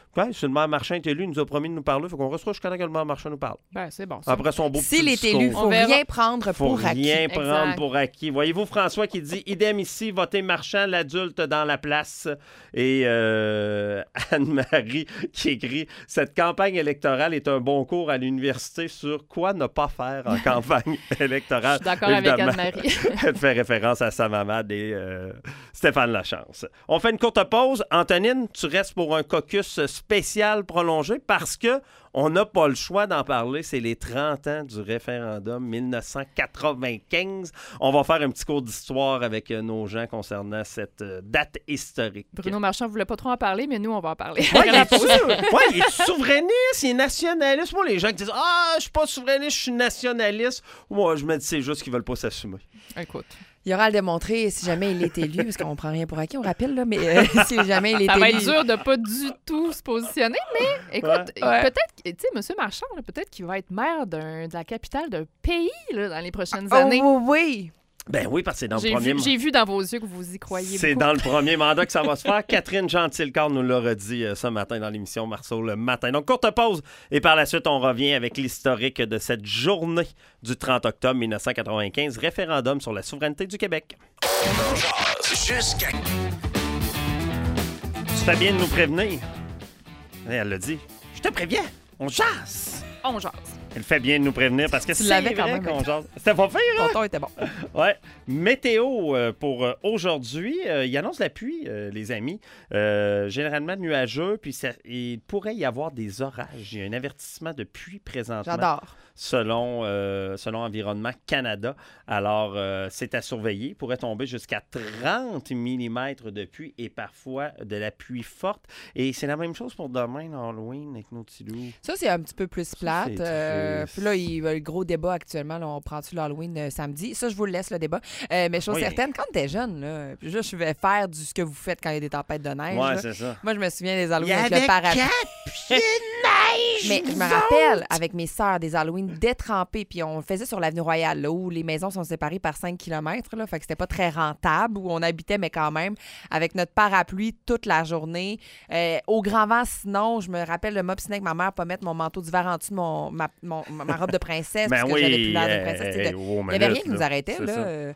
S1: Ouais, si le maire Marchand est élu, il nous a promis de nous parler, il faut qu'on restera jusqu'à temps que le maire Marchand nous parle.
S3: Ben, c'est bon. Ça.
S1: Après son beau
S2: S'il
S1: petit
S2: est élu, il
S1: discours.
S2: faut
S3: On verra.
S2: rien prendre
S1: Faut
S2: pour acquis.
S1: rien prendre
S3: Exact.
S1: pour acquis. Voyez-vous François qui dit « Idem ici, votez Marchand, l'adulte dans la place ». Et Anne-Marie qui écrit « Cette campagne électorale est un bon cours à l'université sur quoi ne pas faire en campagne électorale. »
S3: Je suis d'accord avec
S1: Évidemment,
S3: Anne-Marie.
S1: Elle fait référence à sa maman et Stéphane Lachance. On fait une courte pause. Antonine, tu restes pour un caucus spécial prolongé parce que on n'a pas le choix d'en parler. C'est les 30 ans du référendum 1995. On va faire un petit cours d'histoire avec nos gens concernant cette date historique.
S3: Bruno Marchand ne voulait pas trop en parler, mais nous, on va en parler.
S1: Ouais, il est souverainiste, il est nationaliste. Moi, les gens qui disent « Ah, je suis pas souverainiste, je suis nationaliste », moi, je me dis c'est juste qu'ils veulent pas s'assumer.
S3: Écoute.
S2: Il aura à le démontrer si jamais il est élu, parce qu'on prend rien pour acquis, on rappelle, là, mais si jamais il est
S3: Ça
S2: élu...
S3: va être dur de pas du tout se positionner, mais écoute,
S2: Ouais.
S3: peut-être, tu sais, M. Marchand, là, peut-être qu'il va être maire de la capitale d'un pays là, dans les prochaines
S2: Oh,
S3: années.
S2: oui!
S1: Ben oui, parce que c'est dans le
S3: J'ai
S1: premier...
S3: j'ai vu dans vos yeux que vous y croyez
S1: C'est
S3: beaucoup.
S1: dans le premier mandat que ça va se faire. Catherine Gentilcorps nous l'a redit ce matin dans l'émission Marceau le matin. Donc, courte pause. Et par la suite, on revient avec l'historique de cette journée du 30 octobre 1995, référendum sur la souveraineté du Québec.
S4: Jusqu'à
S1: Tu fais bien de nous prévenir. Et elle l'a dit. Je te préviens, on jase.
S3: On jase.
S1: Elle fait bien de nous prévenir parce que
S2: Tu
S1: c'est
S2: l'avais quand
S1: vrai
S2: même,
S1: qu'on jase. C'était pas pire, hein?
S2: Ton ton était bon.
S1: Ouais. Météo pour aujourd'hui. Il annonce la pluie, les amis. Généralement nuageux, puis il pourrait y avoir des orages. Il y a un avertissement de pluie présentement.
S2: J'adore.
S1: Selon Environnement Canada. Alors, c'est à surveiller. Il pourrait tomber jusqu'à 30 mm de pluie et parfois de la pluie forte. Et c'est la même chose pour demain, Halloween, avec nos petits loups.
S2: Ça, c'est un petit peu plus plate.
S1: c'est triste.
S2: Puis là, il y a le gros débat actuellement. Là, on prend-tu l'Halloween samedi? Ça, je vous le laisse, le débat. Mais chose
S1: Oui.
S2: certaine, quand t'es jeune, là, puis là, je vais faire ce que vous faites quand il y a des tempêtes de neige.
S1: Ouais,
S2: là.
S1: c'est ça.
S2: Moi, je me souviens des Halloween
S1: Il y
S2: avec
S1: avait
S2: le parapluie.
S1: 4 pieds de neige!
S2: Mais je me rappelle, avec mes sœurs, des Halloween détrempés, puis on le faisait sur l'avenue Royale, là, où les maisons sont séparées par 5 km, là, fait que c'était pas très rentable, où on habitait, mais quand même, avec notre parapluie toute la journée. Au grand vent, sinon, je me rappelle, le m'obstinait avec ma mère pas mettre mon manteau d'hiver en dessous de ma robe de princesse,
S1: Ben
S2: parce que j'avais plus l'air de princesse. Il n'y avait rien qui nous arrêtait,
S1: c'est
S2: là.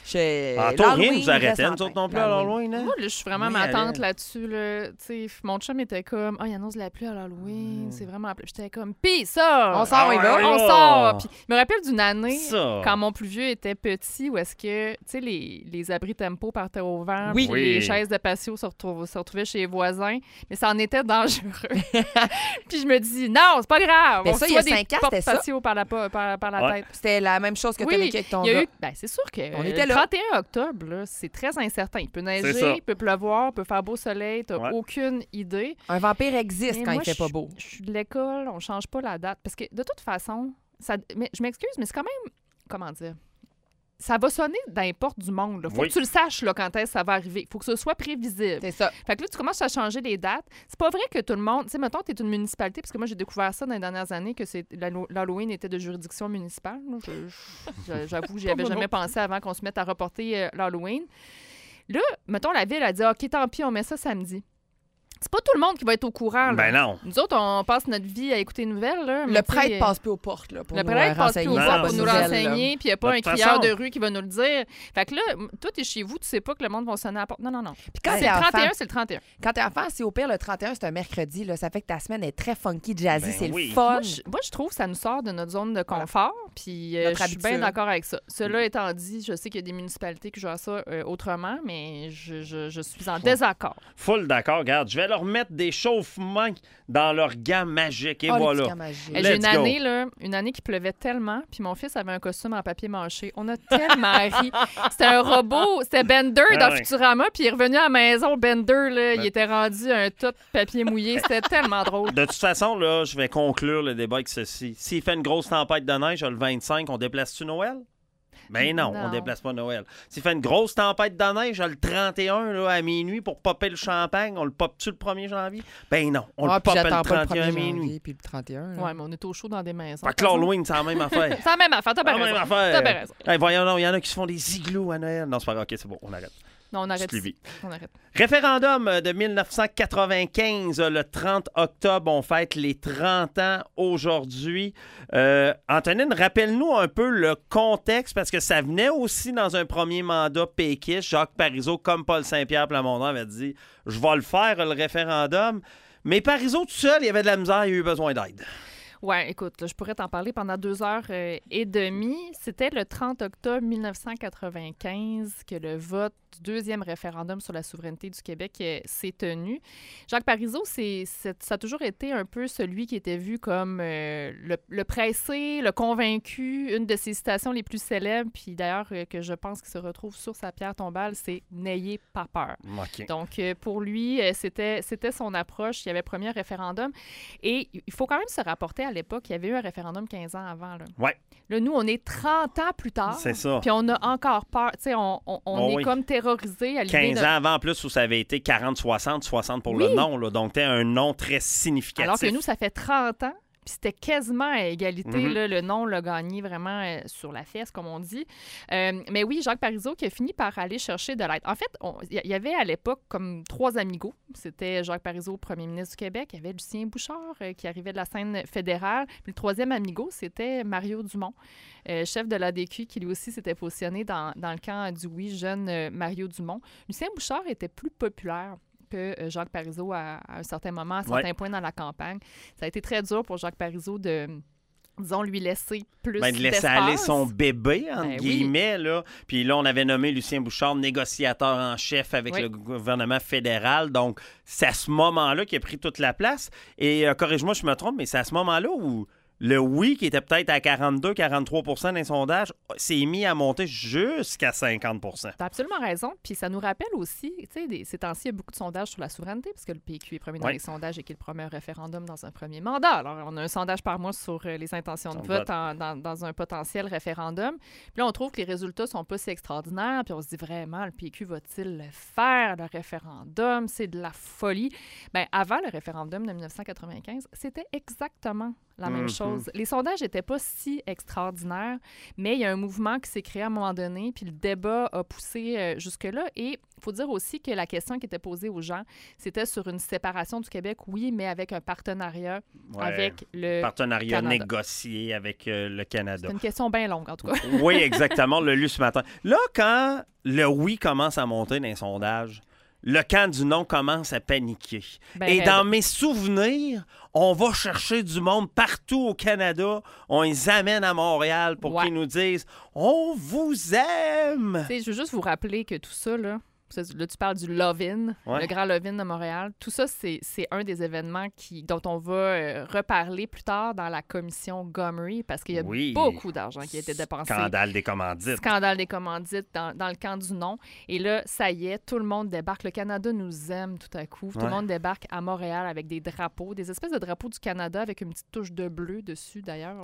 S1: Rien nous arrêtait, nous autres non plus, à l'Halloween. Hein?
S3: Moi, là, je suis vraiment
S1: Oui,
S3: ma
S1: elle
S3: tante
S1: est.
S3: là-dessus. Là. Tu sais, mon chum était comme, il annonce de la pluie à l'Halloween, c'est vraiment la pluie. J'étais comme, pis ça!
S2: On sort, on y va.
S3: On sort! Puis, je me rappelle d'une année,
S1: Ça.
S3: quand mon plus vieux était petit, où est-ce que, tu sais, les abris tempo partaient au vent,
S2: Oui.
S3: puis les chaises de patio se retrouvaient chez les voisins, mais ça en était dangereux. Puis je me dis, non, c'est pas grave!
S2: Mais
S3: on
S2: ça,
S3: se
S2: il y a
S3: soit des
S2: 5 ans,
S3: portes
S2: c'était ça.
S3: patio par la
S1: Ouais.
S3: tête.
S2: C'était la même chose que tu as vécu avec ton
S3: il y a
S2: gars.
S3: eu, c'est sûr que
S2: On
S3: le
S2: était là.
S3: 31 octobre, là, c'est très incertain. Il peut
S1: C'est
S3: neiger,
S1: ça.
S3: il peut pleuvoir, il peut faire beau soleil, t'as
S1: Ouais.
S3: aucune idée.
S2: Un vampire existe
S3: Mais
S2: quand
S3: moi,
S2: il fait pas beau.
S3: Je suis de l'école, on change pas la date. Parce que de toute façon, mais je m'excuse, mais c'est quand même, comment dire, ça va sonner dans les portes du monde. Il faut
S1: Oui.
S3: que tu le saches là, quand est-ce que ça va arriver. Il faut que ce soit prévisible.
S2: C'est ça.
S3: Fait que là, tu commences à changer les dates. C'est pas vrai que tout le monde... Tu sais, mettons, tu es une municipalité, parce que moi, j'ai découvert ça dans les dernières années, que l'Halloween était de juridiction municipale. Là. J'avoue, j'y avais jamais pensé avant qu'on se mette à reporter l'Halloween. Là, mettons, la ville a dit, OK, tant pis, on met ça samedi. C'est pas tout le monde qui va être au courant. Là.
S1: Ben non.
S3: Nous autres, on passe notre vie à écouter les nouvelles. Là, mais
S2: Le
S3: tu sais,
S2: prêtre passe plus aux portes là, pour
S3: le
S2: nous
S3: prêtre passe plus
S2: renseigner
S3: aux
S2: sur
S1: Non,
S2: la
S3: portes pour
S2: bonne
S3: nous
S2: nouvelle, là.
S3: renseigner, puis il n'y a pas
S1: De
S3: un
S1: toute
S3: crieur
S1: façon.
S3: de rue qui va nous le dire. Fait que là, toi, t'es chez vous, tu sais pas que le monde va sonner à la porte. Non.
S2: Puis quand
S3: C'est
S2: t'es
S3: le
S2: enfant,
S3: 31, c'est le 31.
S2: quand t'es enfant, si au pire le 31 c'est un mercredi, là, ça fait que ta semaine est très funky, jazzy,
S1: Ben
S2: c'est
S1: oui.
S2: le fun.
S3: Moi, je trouve que ça nous sort de notre zone de confort, puis
S2: Notre
S3: je suis bien
S2: habitude.
S3: d'accord avec ça. Cela étant dit, je sais qu'il y a des municipalités qui gèrent ça autrement, mais je suis en désaccord.
S1: Full d'accord. Regarde, je vais leur mettre des chauffements dans leur gants magiques. Et
S2: Oh, les
S1: voilà.
S2: petits gants magiques.
S3: Hey, J'ai
S1: Let's go.
S3: une année qui pleuvait tellement, puis mon fils avait un costume en papier mâché. On a tellement ri. C'était un robot, c'était Bender
S1: Ah
S3: dans
S1: ouais.
S3: Futurama, puis il est revenu à la maison, Bender, là, il était rendu un top papier mouillé. C'était tellement drôle.
S1: De toute façon, là, je vais conclure le débat avec ceci. S'il fait une grosse tempête de neige le 25, on déplace-tu Noël? Ben non, on
S3: Non.
S1: déplace pas Noël. S'il fait une grosse tempête de neige le 31 là, à minuit pour popper le champagne, on le pop-tu le 1er janvier? Ben non, on
S2: Ah,
S1: le
S2: puis
S1: pop le
S2: j'attends pas
S1: 31 à
S2: le 1er
S1: minuit.
S2: janvier, puis le 31. là.
S3: Ouais, mais on est au chaud dans des maisons.
S1: Fait que l'Halloween, c'est la même affaire.
S3: C'est la même affaire, t'as bien
S1: La même
S3: raison.
S1: affaire.
S3: T'as bien raison.
S1: Hey, voyons, non, il y en a qui se font des igloos à Noël. Non, c'est pas grave. OK, c'est bon, on arrête.
S3: Non, on arrête
S1: Suivi.
S3: ici. On arrête.
S1: Référendum de 1995, le 30 octobre, on fête les 30 ans aujourd'hui. Antonine, rappelle-nous un peu le contexte, parce que ça venait aussi dans un premier mandat péquiste. Jacques Parizeau, comme Paul Saint-Pierre Plamondon, avait dit « Je vais le faire, le référendum ». Mais Parizeau, tout seul, il avait de la misère, il a eu besoin d'aide.
S3: Oui, écoute, je pourrais t'en parler pendant 2h30. C'était le 30 octobre 1995 que le vote du deuxième référendum sur la souveraineté du Québec s'est tenu. Jacques Parizeau, ça a toujours été un peu celui qui était vu comme le pressé, le convaincu. Une de ses citations les plus célèbres, puis d'ailleurs que je pense qu'il se retrouve sur sa pierre tombale, c'est « N'ayez pas peur ».
S1: Okay.
S3: Donc, pour lui, c'était son approche. Il avait promis un référendum. Et il faut quand même se rapporter à l'époque, il y avait eu un référendum 15 ans avant. Là.
S1: Ouais.
S3: Là, nous, on est 30 ans plus tard.
S1: C'est ça.
S3: Puis on a encore peur. Tu sais, on est comme terrorisé à l'idée
S1: 15 ans avant, en plus, où ça avait été 40-60, 60 pour
S3: Oui.
S1: le nom. Là. Donc, c'était un nom très significatif.
S3: Alors que nous, ça fait 30 ans. Puis c'était quasiment à égalité.
S1: Mm-hmm.
S3: Là, le nom l'a gagné vraiment sur la fesse, comme on dit. Mais oui, Jacques Parizeau qui a fini par aller chercher de l'aide. En fait, il y avait à l'époque comme 3 amigos. C'était Jacques Parizeau, premier ministre du Québec. Il y avait Lucien Bouchard qui arrivait de la scène fédérale. Puis le 3e amigo, c'était Mario Dumont, chef de l'ADQ, qui lui aussi s'était positionné dans le camp du oui, jeune Mario Dumont. Lucien Bouchard était plus populaire que Jacques Parizeau à un certain moment, à certains points dans la campagne. Ça a été très dur pour Jacques Parizeau de, disons, lui laisser plus
S1: de laisser
S3: d'espace.
S1: aller son bébé, entre guillemets.
S3: Oui.
S1: Là. Puis là, on avait nommé Lucien Bouchard négociateur en chef avec le gouvernement fédéral. Donc, c'est à ce moment-là qu'il a pris toute la place. Et corrige-moi si je me trompe, mais c'est à ce moment-là où le oui, qui était peut-être à 42-43 % des sondages, s'est mis à monter jusqu'à 50 %.
S3: T'as absolument raison. Puis ça nous rappelle aussi, tu sais, ces temps-ci, il y a beaucoup de sondages sur la souveraineté, parce que le PQ est premier dans les sondages et qu'il promet un référendum dans un premier mandat. Alors, on a un sondage par mois sur les intentions de vote dans un potentiel référendum. Puis là, on trouve que les résultats sont pas si extraordinaires. Puis on se dit vraiment, le PQ va-t-il le faire, le référendum? C'est de la folie. Bien, avant le référendum de 1995, c'était exactement la même chose. Les sondages n'étaient pas si extraordinaires, mais il y a un mouvement qui s'est créé à un moment donné, puis le débat a poussé jusque-là. Et il faut dire aussi que la question qui était posée aux gens, c'était sur une séparation du Québec, oui, mais avec un partenariat avec le
S1: partenariat
S3: Canada.
S1: Négocié avec le Canada.
S3: C'est une question bien longue, en tout cas.
S1: Oui, exactement. On l'a lu ce matin. Là, quand le oui commence à monter dans les sondages, le camp du non commence à paniquer. Et dans mes souvenirs, on va chercher du monde partout au Canada. On les amène à Montréal pour qu'ils nous disent « On vous aime! »
S3: Je veux juste vous rappeler que tout ça, là, tu parles du Love-In, le grand Love-In de Montréal. Tout ça, c'est un des événements dont on va reparler plus tard dans la commission Gomery, parce qu'il y a beaucoup d'argent qui a été dépensé.
S1: Scandale des commandites.
S3: Scandale des commandites dans le camp du non. Et là, ça y est, tout le monde débarque. Le Canada nous aime tout à coup. Tout le monde débarque à Montréal avec des drapeaux, des espèces de drapeaux du Canada avec une petite touche de bleu dessus, d'ailleurs,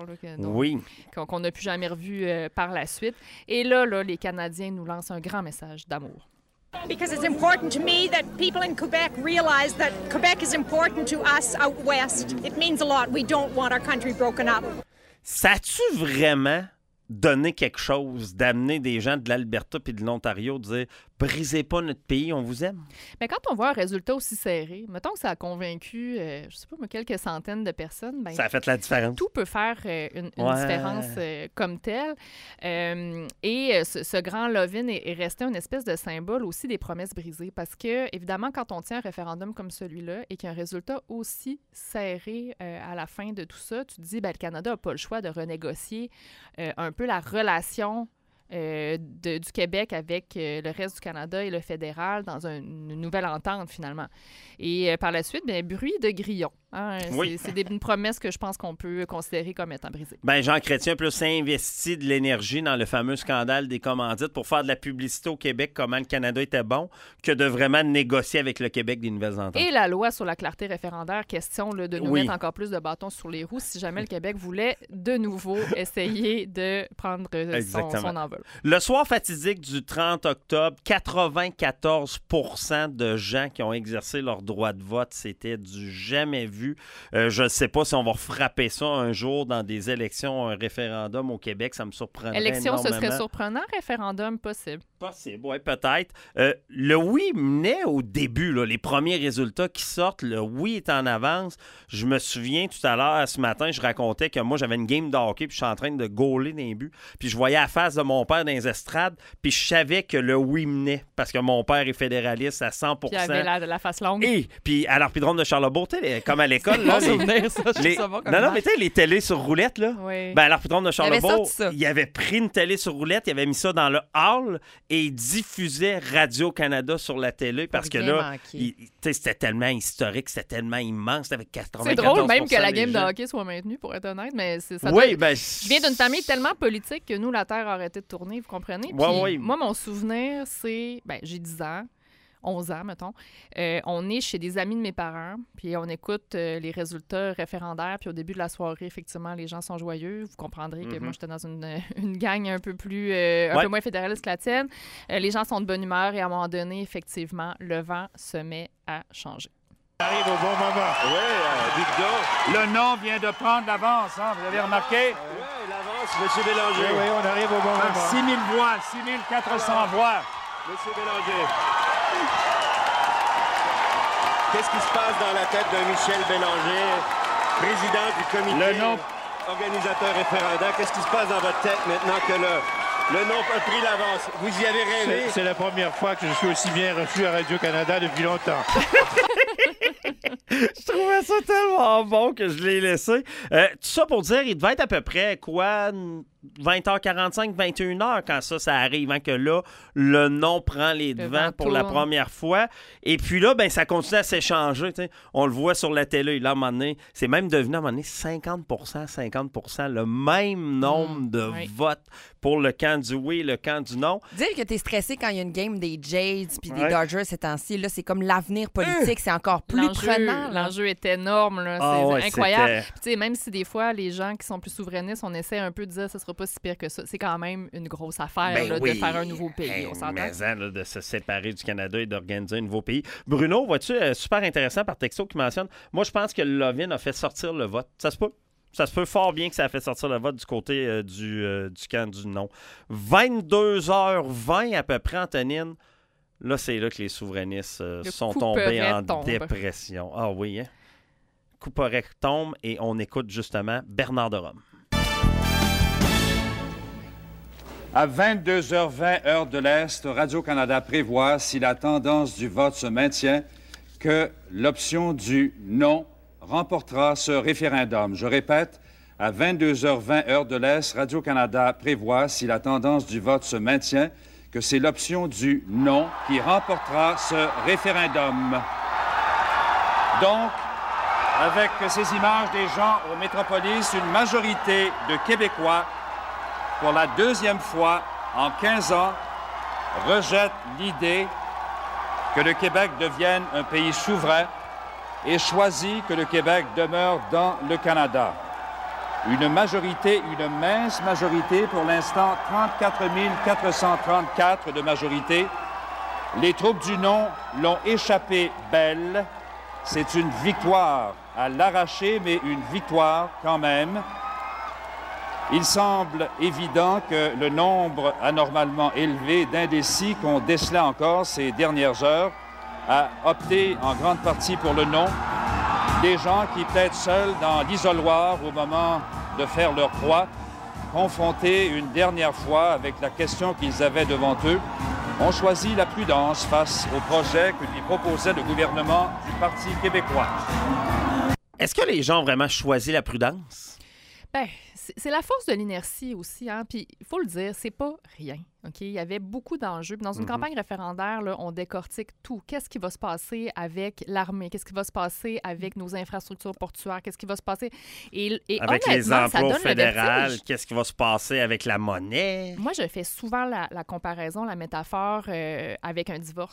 S3: là, qu'on n'a plus jamais revu par la suite. Et là, les Canadiens nous lancent un grand message d'amour.
S9: Because it's important to me that people in Quebec realize that Quebec is important to us out west. It means a lot. We don't want our country broken up.
S1: Ça a-tu vraiment donné quelque chose d'amener des gens de l'Alberta et de l'Ontario, de dire « Brisez pas notre pays, on vous aime ».
S3: Mais quand on voit un résultat aussi serré, mettons que ça a convaincu, je sais pas, quelques centaines de personnes.
S1: Ça a fait la différence.
S3: Tout peut faire une différence comme telle. Et ce grand Love-In est resté une espèce de symbole aussi des promesses brisées. Parce que, évidemment, quand on tient un référendum comme celui-là et qu'il y a un résultat aussi serré à la fin de tout ça, tu te dis, le Canada n'a pas le choix de renégocier un peu la relation du Québec avec le reste du Canada et le fédéral dans une nouvelle entente, finalement. Et par la suite, bruit de grillons. C'est une promesse que je pense qu'on peut considérer comme étant brisée.
S1: Jean Chrétien plus investi de l'énergie dans le fameux scandale des commandites pour faire de la publicité au Québec, comment le Canada était bon, que de vraiment négocier avec le Québec des nouvelles ententes.
S3: Et la loi sur la clarté référendaire, question de nous mettre encore plus de bâtons sur les roues si jamais le Québec voulait de nouveau essayer de prendre son envol.
S1: Le soir fatidique du 30 octobre, 94 % de gens qui ont exercé leur droit de vote, c'était du jamais vu vu. Je ne sais pas si on va frapper ça un jour dans des élections, un référendum au Québec. Ça me surprendrait
S3: Élection, ce
S1: énormément.
S3: serait surprenant. Référendum, possible.
S1: Possible, oui, peut-être. Le oui menait au début, là, les premiers résultats qui sortent, le oui est en avance. Je me souviens tout à l'heure, ce matin, je racontais que moi, j'avais une game de hockey, puis je suis en train de gauler dans les buts, puis je voyais la face de mon père dans les estrades, puis je savais que le oui menait, parce que mon père est fédéraliste à 100%.
S3: Puis il avait la face longue.
S1: Et puis à l'Arpidrome de Charlebourg, comme à l'école, là, non, mais tu sais, les télés sur roulette, là,
S3: oui.
S1: ben, à l'Arpidrome de Charlebourg,
S2: il
S1: avait pris une télé sur roulette, il avait mis ça dans le hall, et il diffusait Radio-Canada sur la télé parce que là, c'était tellement historique, c'était tellement immense, c'était avec 94%.
S3: C'est drôle même que la game
S1: de
S3: hockey soit maintenue, pour être honnête, mais ça je viens d'une famille tellement politique que nous, la Terre a arrêté de tourner, vous comprenez? Puis, moi, mon souvenir, c'est, j'ai 10 ans, 11 ans, mettons. On est chez des amis de mes parents, puis on écoute les résultats référendaires, puis au début de la soirée, effectivement, les gens sont joyeux. Vous comprendrez que moi, j'étais dans une gang un peu plus, un peu moins fédéraliste que la tienne. Les gens sont de bonne humeur et à un moment donné, effectivement, le vent se met à changer.
S10: On arrive au bon moment.
S11: Oui, dites-donc.
S10: Le nom vient de prendre l'avance, hein, vous avez remarqué?
S11: Oui, l'avance, M. Bélanger.
S10: Oui, on arrive au bon moment. 6 000 voix, 6 400 voix.
S11: M. Bélanger. Qu'est-ce qui se passe dans la tête de Michel Bélanger, président du comité organisateur référendaire? Qu'est-ce qui se passe dans votre tête maintenant que le nom a pris l'avance? Vous y avez rêvé?
S10: C'est la première fois que je suis aussi bien reçu à Radio-Canada depuis longtemps.
S1: Je trouvais ça tellement bon que je l'ai laissé. Tout ça pour dire, il devait être à peu près, 20h45, 21h quand ça arrive, hein, que là, le nom prend les devants pour la première fois. Et puis là, ça continue à s'échanger. T'sais. On le voit sur la télé. Là, à un moment donné, c'est même devenu à un moment donné 50%, le même nombre de votes pour le camp du oui et le camp du non.
S2: Dire que t'es stressé quand il y a une game des Jades puis des Dodgers ces temps-ci, là, c'est comme l'avenir politique, c'est encore plus prenant.
S3: L'enjeu est énorme, là. C'est incroyable. Puis, même si des fois, les gens qui sont plus souverainistes, on essaie un peu de dire que ce sera pas si pire que ça, c'est quand même une grosse affaire de faire un nouveau pays, on s'entend?
S1: Mais de se séparer du Canada et d'organiser un nouveau pays. Bruno, vois-tu, super intéressant par texto qui mentionne, moi je pense que Lovin a fait sortir le vote. Ça se peut. Ça se peut fort bien que ça a fait sortir le vote du côté du camp du non. 22h20 à peu près, Antonine. Là, c'est là que les souverainistes sont tombés en dépression. Ah oui, hein? Couperet tombe et on écoute justement Bernard de Rome.
S12: À 22h20, heure de l'Est, Radio-Canada prévoit, si la tendance du vote se maintient, que l'option du non remportera ce référendum. Je répète, à 22h20, heure de l'Est, Radio-Canada prévoit, si la tendance du vote se maintient, que c'est l'option du non qui remportera ce référendum. Donc, avec ces images des gens au Métropolis, une majorité de Québécois, pour la deuxième fois en 15 ans, rejette l'idée que le Québec devienne un pays souverain et choisit que le Québec demeure dans le Canada. Une mince majorité, pour l'instant 34 434 de majorité. Les troupes du non l'ont échappé belle. C'est une victoire à l'arraché, mais une victoire quand même. Il semble évident que le nombre anormalement élevé d'indécis qu'on décelait encore ces dernières heures a opté en grande partie pour le non. Des gens qui, peut-être seuls dans l'isoloir au moment de faire leur croix, confrontés une dernière fois avec la question qu'ils avaient devant eux, ont choisi la prudence face au projet que lui proposait le gouvernement du Parti québécois.
S1: Est-ce que les gens ont vraiment choisi la prudence?
S3: Bien, c'est la force de l'inertie aussi, hein. Puis, il faut le dire, c'est pas rien, OK? Il y avait beaucoup d'enjeux. Puis dans une campagne référendaire, là, on décortique tout. Qu'est-ce qui va se passer avec l'armée? Qu'est-ce qui va se passer avec nos infrastructures portuaires? Qu'est-ce qui va se passer? Et
S1: avec les emplois fédéraux, qu'est-ce qui va se passer avec la monnaie?
S3: Moi, je fais souvent la comparaison, la métaphore avec un divorce.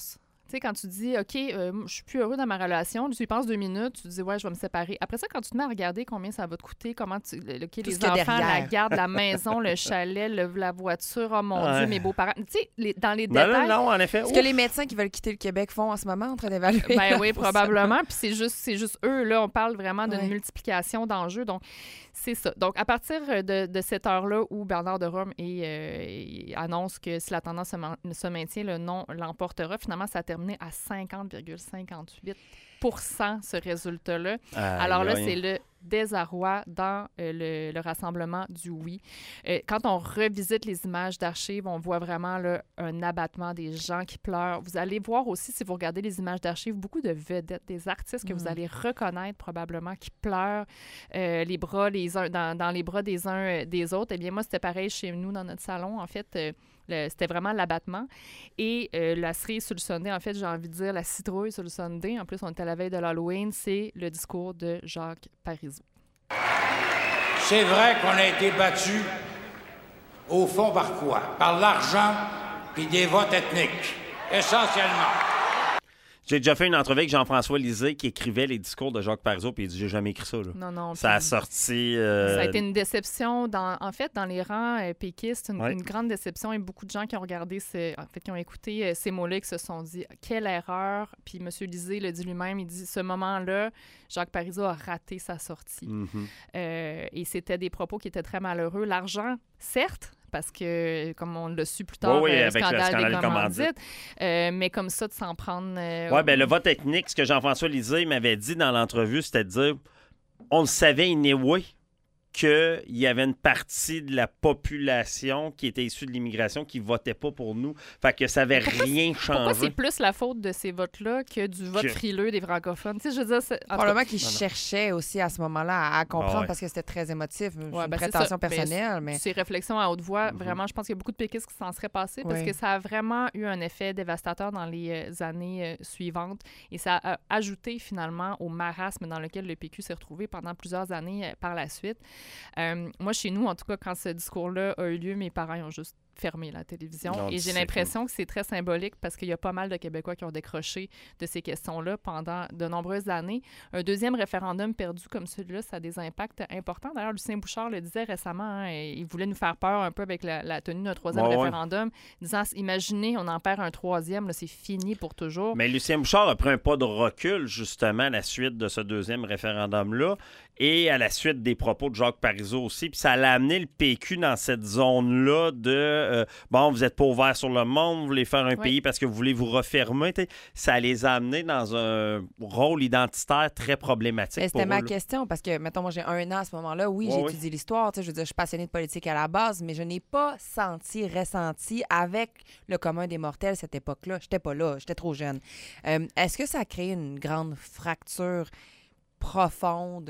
S3: Tu sais, quand tu dis, OK, je suis plus heureux dans ma relation, tu y penses 2 minutes, tu dis, ouais, je vais me séparer. Après ça, quand tu te mets à regarder combien ça va te coûter, comment les enfants, la garde, la maison, le chalet, la voiture, oh mon Dieu, mes beaux-parents. Tu sais, dans les détails.
S1: Non, en effet.
S2: Ce que les médecins qui veulent quitter le Québec font en ce moment, en train d'évaluer.
S3: Ben oui, probablement. Puis c'est juste eux, là, on parle vraiment d'une multiplication d'enjeux. Donc, c'est ça. Donc, à partir de cette heure-là où Bernard de Rome annonce que si la tendance se maintient, le non l'emportera, finalement, ça a terminé à 50,58 ce résultat-là. Alors là, c'est le désarroi dans le rassemblement du oui. Quand on revisite les images d'archives, on voit vraiment là, un abattement des gens qui pleurent. Vous allez voir aussi, si vous regardez les images d'archives, beaucoup de vedettes, des artistes que vous allez reconnaître probablement qui pleurent les bras dans les bras des uns des autres. Eh bien, moi, c'était pareil chez nous dans notre salon. En fait, c'était vraiment l'abattement. Et la cerise sur le sundae, en fait, j'ai envie de dire la citrouille sur le sundae. En plus, on était à la veille de l'Halloween. C'est le discours de Jacques Parizeau.
S13: C'est vrai qu'on a été battu, au fond, par quoi? Par l'argent puis des votes ethniques, essentiellement.
S1: J'ai déjà fait une entrevue avec Jean-François Lisée qui écrivait les discours de Jacques Parizeau, puis il dit « J'ai jamais écrit ça. »
S3: Non.
S1: Ça a sorti...
S3: Ça a été une déception. En fait, dans les rangs péquistes, une grande déception. Et beaucoup de gens qui ont regardé, qui ont écouté ces mots-là et qui se sont dit « Quelle erreur! » Puis M. Lisée le dit lui-même, il dit « Ce moment-là, Jacques Parizeau a raté sa sortie. Et c'était des propos qui étaient très malheureux. L'argent, certes, parce que, comme on l'a su plus tard,
S1: avec
S3: scandale des commandites. Mais comme ça, de s'en prendre...
S1: le vote technique, ce que Jean-François Lisée m'avait dit dans l'entrevue, c'était de dire, on le savait anyway, qu'il y avait une partie de la population qui était issue de l'immigration qui votait pas pour nous. Fait que ça n'avait rien changé.
S3: Pourquoi c'est plus la faute de ces votes-là que du vote frileux des francophones? Tu sais, je veux dire,
S2: probablement qu'ils cherchaient aussi à ce moment-là à comprendre parce que c'était très émotif. Une prétention personnelle. Mais
S3: ces réflexions à haute voix, vraiment, je pense qu'il y a beaucoup de péquistes qui s'en seraient passés parce que ça a vraiment eu un effet dévastateur dans les années suivantes et ça a ajouté finalement au marasme dans lequel le PQ s'est retrouvé pendant plusieurs années par la suite. Moi, chez nous, en tout cas, quand ce discours-là a eu lieu, mes parents ont juste fermé la télévision. Et j'ai l'impression que c'est très symbolique parce qu'il y a pas mal de Québécois qui ont décroché de ces questions-là pendant de nombreuses années. Un deuxième référendum perdu comme celui-là, ça a des impacts importants. D'ailleurs, Lucien Bouchard le disait récemment, il voulait nous faire peur un peu avec la tenue d'un troisième référendum, disant, imaginez, on en perd un troisième, là, c'est fini pour toujours.
S1: Mais Lucien Bouchard a pris un pas de recul, justement, à la suite de ce deuxième référendum-là et à la suite des propos de Jacques Parizeau aussi. Puis ça l'a amené le PQ dans cette zone-là de vous n'êtes pas ouvert sur le monde, vous voulez faire un pays parce que vous voulez vous refermer. Ça les a amenés dans un rôle identitaire très problématique.
S2: C'était ma question parce que, mettons, moi j'ai 1 an à ce moment-là. Oui, j'ai étudié l'histoire. Je veux dire, je suis passionnée de politique à la base, mais je n'ai pas ressenti avec le commun des mortels cette époque-là. J'étais pas là, j'étais trop jeune. Est-ce que ça a créé une grande fracture profonde?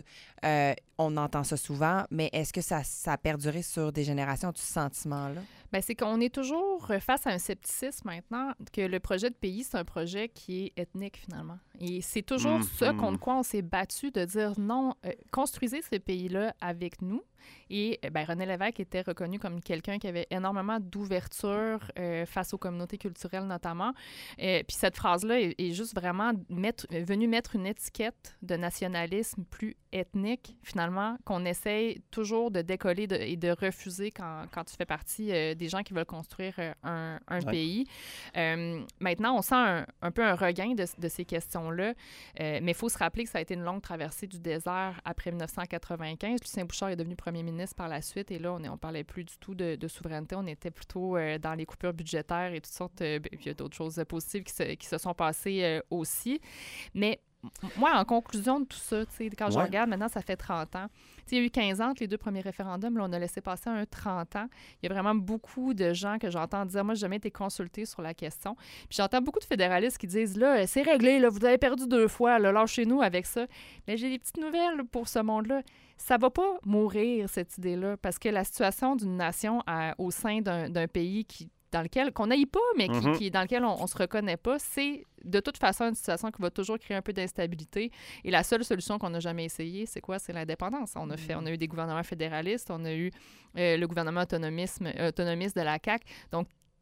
S2: On entend ça souvent, mais est-ce que ça a perduré sur des générations, ce sentiment-là?
S3: Bien, c'est qu'on est toujours face à un scepticisme maintenant, que le projet de pays, c'est un projet qui est ethnique, finalement. Et c'est toujours ça contre quoi on s'est battu, de dire non, construisez ce pays-là avec nous. Et René Lévesque était reconnu comme quelqu'un qui avait énormément d'ouverture face aux communautés culturelles notamment. Puis cette phrase-là est juste vraiment venue mettre une étiquette de nationalisme plus ethnique, finalement, qu'on essaye toujours de décoller et de refuser quand tu fais partie des gens qui veulent construire un pays. Maintenant, on sent un peu un regain de ces questions-là, mais il faut se rappeler que ça a été une longue traversée du désert après 1995. Lucien Bouchard est devenu premier ministre par la suite, et là, on parlait plus du tout de souveraineté, on était plutôt dans les coupures budgétaires et toutes sortes, il y a d'autres choses positives qui se sont passées aussi. Mais moi, en conclusion de tout ça, quand je regarde, maintenant, ça fait 30 ans. Il y a eu 15 ans, les 2 premiers référendums, là, on a laissé passer un 30 ans. Il y a vraiment beaucoup de gens que j'entends dire, moi, j'ai jamais été consultée sur la question. Puis j'entends beaucoup de fédéralistes qui disent, là, c'est réglé, là, vous avez perdu 2 fois, là, lâchez-nous avec ça. Mais j'ai des petites nouvelles pour ce monde-là. Ça va pas mourir, cette idée-là, parce que la situation d'une nation au sein d'un pays dans lequel qu'on n'aille pas, mais dans lequel on se reconnaît pas, c'est de toute façon une situation qui va toujours créer un peu d'instabilité. Et la seule solution qu'on n'a jamais essayée, c'est quoi? C'est l'indépendance. On a eu des gouvernements fédéralistes, on a eu le gouvernement autonomiste de la CAQ. Donc,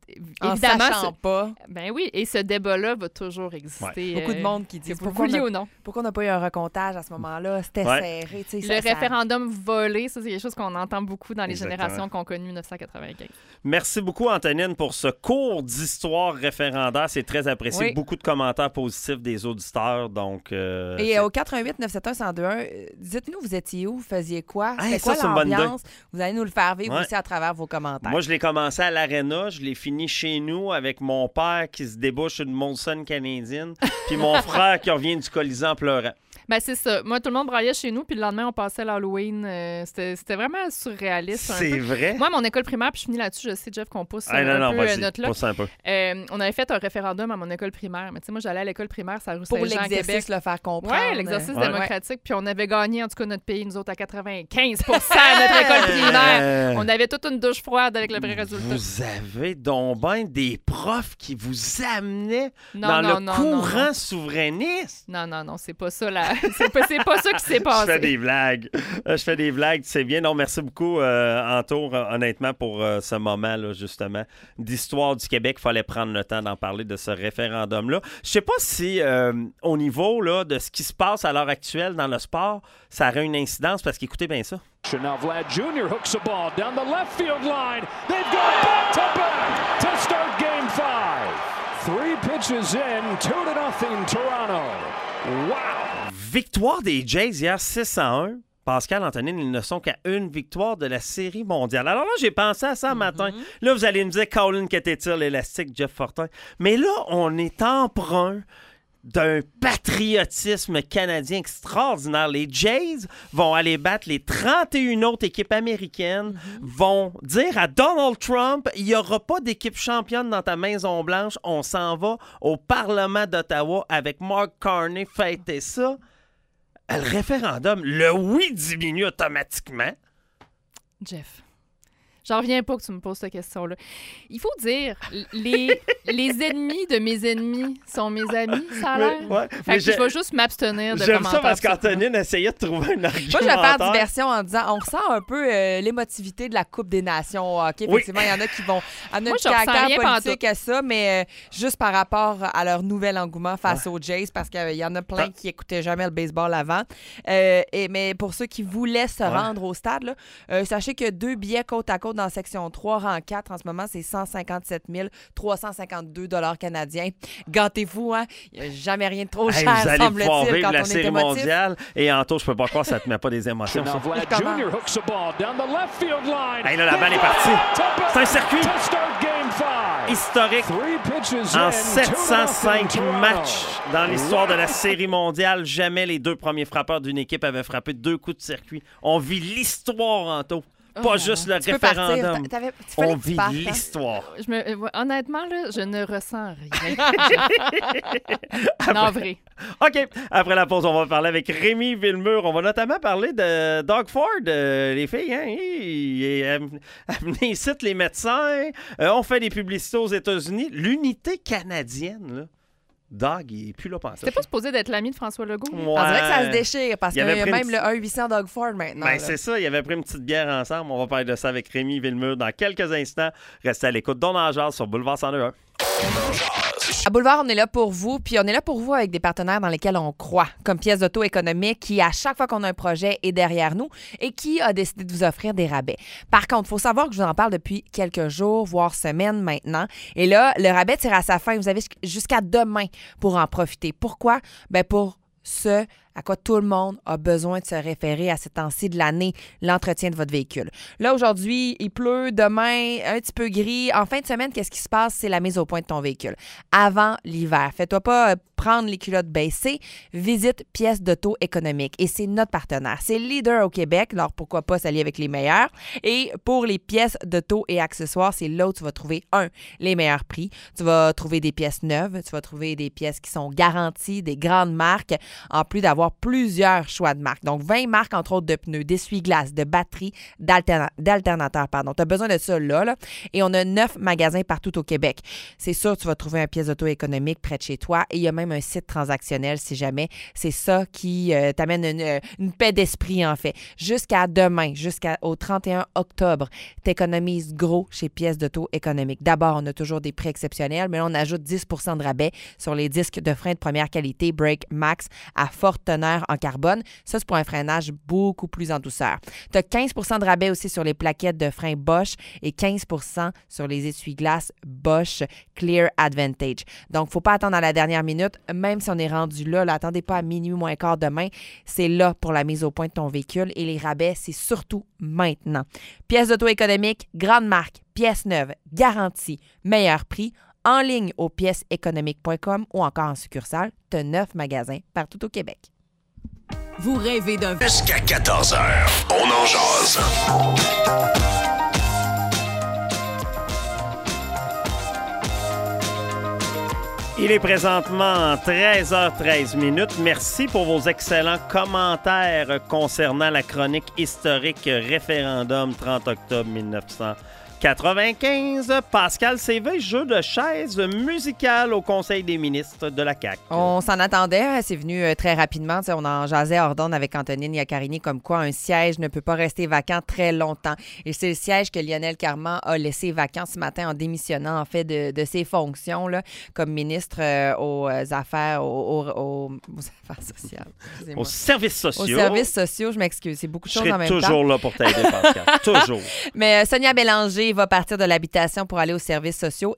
S3: évidemment,
S2: sachant pas.
S3: Ben oui, et ce débat-là va toujours exister.
S2: Beaucoup de monde qui dit
S3: pourquoi
S2: on n'a pas eu un recomptage à ce moment-là? C'était serré.
S3: Le référendum volé, ça, c'est quelque chose qu'on entend beaucoup dans les générations qui ont connu 1995.
S1: Merci beaucoup, Antonine, pour ce cours d'histoire référendaire. C'est très apprécié.
S2: Oui.
S1: Beaucoup de commentaires positifs des auditeurs. Donc,
S2: et au 88-971-1021, dites-nous, vous étiez où? Vous faisiez quoi?
S1: Hey,
S2: C'était quoi
S1: ça, c'est une bonne
S2: l'ambiance? Vous allez nous le faire vivre
S1: Ouais.
S2: aussi à travers vos commentaires.
S1: Moi, je l'ai commencé à l'Arena, je l'ai fini chez nous avec mon père qui se débouche une Molson canadienne, puis mon frère qui revient du Colisée en pleurant.
S3: Ben c'est ça. Moi, tout le monde braillait chez nous, puis le lendemain, on passait l'Halloween. C'était vraiment surréaliste.
S1: C'est vrai?
S3: Moi, mon école primaire, puis je finis là-dessus, je sais, Jeff, qu'on pousse
S1: Ah, non,
S3: peu
S1: vas-y,
S3: notre là.
S1: pousse un peu.
S3: On avait fait un référendum à mon école primaire. Mais tu sais, moi, j'allais à l'école primaire, ça rue
S2: Pour
S3: Saint-Jean, à Québec.
S2: l'exercice, le faire comprendre.
S3: Oui, l'exercice
S1: Ouais.
S3: démocratique. Puis on avait gagné, en tout cas, notre pays, nous autres, à 95 à notre école primaire. On avait toute une douche froide avec le vrai résultat.
S1: Vous avez donc ben des profs qui vous amenaient
S3: Non,
S1: dans
S3: non,
S1: le
S3: non,
S1: courant
S3: non.
S1: souverainiste.
S3: Non, c'est pas ça, là. C'est pas ça qui s'est
S1: Je
S3: passé.
S1: fais des blagues. Je fais des blagues, c'est bien. Non, merci beaucoup, Antour, honnêtement, pour ce moment, là, justement, d'histoire du Québec. Il fallait prendre le temps d'en parler de ce référendum-là. Je sais pas si, au niveau là, de ce qui se passe à l'heure actuelle dans le sport, ça aurait une incidence, parce qu'écoutez bien ça.
S10: Now Vlad Jr. hooks the ball down the left field line. They've gone back to start Game 5. 3 pitches in, 2-0 Toronto. Wow!
S1: Victoire des Jays hier, 6-1. Pascal, Antonine, ils ne sont qu'à une victoire de la Série mondiale. Alors là, j'ai pensé à ça un matin. Là, vous allez me dire, Colin, qu'était-il l'élastique, Jeff Fortin? Mais là, on est emprunt d'un patriotisme canadien extraordinaire. Les Jays vont aller battre les 31 autres équipes américaines, vont dire à Donald Trump, il n'y aura pas d'équipe championne dans ta Maison-Blanche, on s'en va au Parlement d'Ottawa avec Mark Carney fêter ça. Le référendum, le oui diminue automatiquement.
S3: Jeff, j'en reviens pas que tu me poses cette question-là. Il faut dire, les ennemis de mes ennemis sont mes amis, ça a l'air.
S1: Ouais,
S3: Fait que je vais juste m'abstenir de
S1: J'aime
S3: commentaires.
S1: ça parce qu'Antonine essayait de trouver un argument.
S2: Moi, je vais faire diversion en disant on ressent un peu l'émotivité de la Coupe des Nations au hockey.
S1: Oui.
S2: Effectivement, il y en a qui vont amener un
S3: Moi,
S2: petit
S3: je ressens
S2: caractère
S3: rien
S2: politique à ça, mais juste par rapport à leur nouvel engouement face aux Jays, parce qu'il y en a plein qui n'écoutaient jamais le baseball avant. Mais pour ceux qui voulaient se rendre au stade, là, sachez que 2 billets côte à côte dans la section 3, rang 4, en ce moment, c'est 157 352 $ canadiens. Gâtez-vous, hein? Il n'y a jamais rien de trop cher,
S1: vous allez pouvoir
S2: semble-t-il,
S1: vivre
S2: quand
S1: la
S2: on est
S1: série
S2: émotif.
S1: mondiale. Et Anto, je peux pas croire que ça te met pas des émotions.
S10: Now
S1: Ça.
S10: Vlad Jr. hooks the ball down the left field line.
S1: Hey, là, la balle est partie. C'est un circuit
S10: To start Game 5.
S1: historique
S10: 3 pitches
S1: en
S10: in,
S1: 705
S10: 2-0
S1: matchs
S10: Toronto.
S1: dans l'histoire de la série mondiale. Jamais les 2 premiers frappeurs d'une équipe avaient frappé 2 coups de circuit. On vit l'histoire, Anto. Pas juste le
S2: Tu peux partir.
S1: référendum.
S2: Il fallait
S1: On
S2: que tu
S1: vit
S2: partes, hein.
S1: l'histoire.
S3: Honnêtement, là, je ne ressens rien. Non, vrai.
S1: OK. Après la pause, on va parler avec Rémi Villemur. On va notamment parler de Doug Ford. Les filles, hein? Amenez ici les médecins. On fait des publicités aux États-Unis. L'unité canadienne, là. Doug, il est plus là pensé.
S3: C'était pas supposé d'être l'ami de François Legault?
S1: Ouais.
S2: On dirait que ça se déchire parce
S1: Il
S2: qu'il y
S1: avait
S2: a
S1: pris
S2: même
S1: une
S2: le 1-800 Doug Ford maintenant.
S1: Ben,
S2: là.
S1: c'est ça, il avait pris une petite bière ensemble. On va parler de ça avec Rémi Villemur dans quelques instants. Restez à l'écoute d'On en jase sur Boulevard 102.1.
S2: À Boulevard, on est là pour vous, puis on est là pour vous avec des partenaires dans lesquels on croit, comme Pièces d'auto économique qui, à chaque fois qu'on a un projet, est derrière nous et qui a décidé de vous offrir des rabais. Par contre, il faut savoir que je vous en parle depuis quelques jours, voire semaines maintenant. Et là, le rabais tire à sa fin. Vous avez jusqu'à demain pour en profiter. Pourquoi? Ben pour ce à quoi tout le monde a besoin de se référer à ce temps-ci de l'année, l'entretien de votre véhicule. Là, aujourd'hui, il pleut, demain, un petit peu gris. En fin de semaine, qu'est-ce qui se passe? C'est la mise au point de ton véhicule. Avant l'hiver, fais-toi pas prendre les culottes baissées, visite Pièces d'auto économique. Et c'est notre partenaire. C'est le leader au Québec, alors pourquoi pas s'allier avec les meilleurs. Et pour les pièces d'auto et accessoires, c'est là où tu vas trouver, les meilleurs prix. Tu vas trouver des pièces neuves, tu vas trouver des pièces qui sont garanties, des grandes marques, en plus d'avoir avoir plusieurs choix de marques. Donc, 20 marques, entre autres, de pneus, d'essuie-glaces, de batteries, d'alternateurs. Tu as besoin de ça là. Et on a 9 magasins partout au Québec. C'est sûr, tu vas trouver une pièce d'auto économique près de chez toi. Et il y a même un site transactionnel, si jamais. C'est ça qui t'amène une paix d'esprit, en fait. Jusqu'à demain, jusqu'au 31 octobre, tu économises gros chez pièces d'auto économique. D'abord, on a toujours des prix exceptionnels, mais là, on ajoute 10 de rabais sur les disques de frein de première qualité Brake Max à forte teneur en carbone. Ça, c'est pour un freinage beaucoup plus en douceur. Tu as 15 de rabais aussi sur les plaquettes de frein Bosch et 15 sur les essuie-glaces Bosch Clear Advantage. Donc, il ne faut pas attendre à la dernière minute. Même si on est rendu là, attendez pas à minuit moins quart demain. C'est là pour la mise au point de ton véhicule et les rabais, c'est surtout maintenant. Pièces d'auto économique, grande marque, pièces neuves, garantie, meilleur prix, en ligne au pièceséconomique.com ou encore en succursale. Tu as 9 magasins partout au Québec.
S5: Vous rêvez d'un...
S4: Jusqu'à 14h, on en jase.
S1: Il est présentement 13h13. Merci pour vos excellents commentaires concernant la chronique historique référendum 30 octobre 1995. Pascal CV, jeu de chaise musicale au Conseil des ministres de la CAQ.
S2: On s'en attendait, c'est venu très rapidement. On en jasait hors d'onde avec Antonine Iaccarini comme quoi un siège ne peut pas rester vacant très longtemps. Et c'est le siège que Lionel Carman a laissé vacant ce matin en démissionnant en fait de ses fonctions là, comme ministre aux affaires sociales.
S1: Aux services sociaux.
S2: Aux services sociaux, je m'excuse. C'est beaucoup de choses en même temps.
S1: Je serai toujours là pour t'aider, Pascal. Toujours.
S2: Mais Sonia Bélanger va partir de l'habitation pour aller aux services sociaux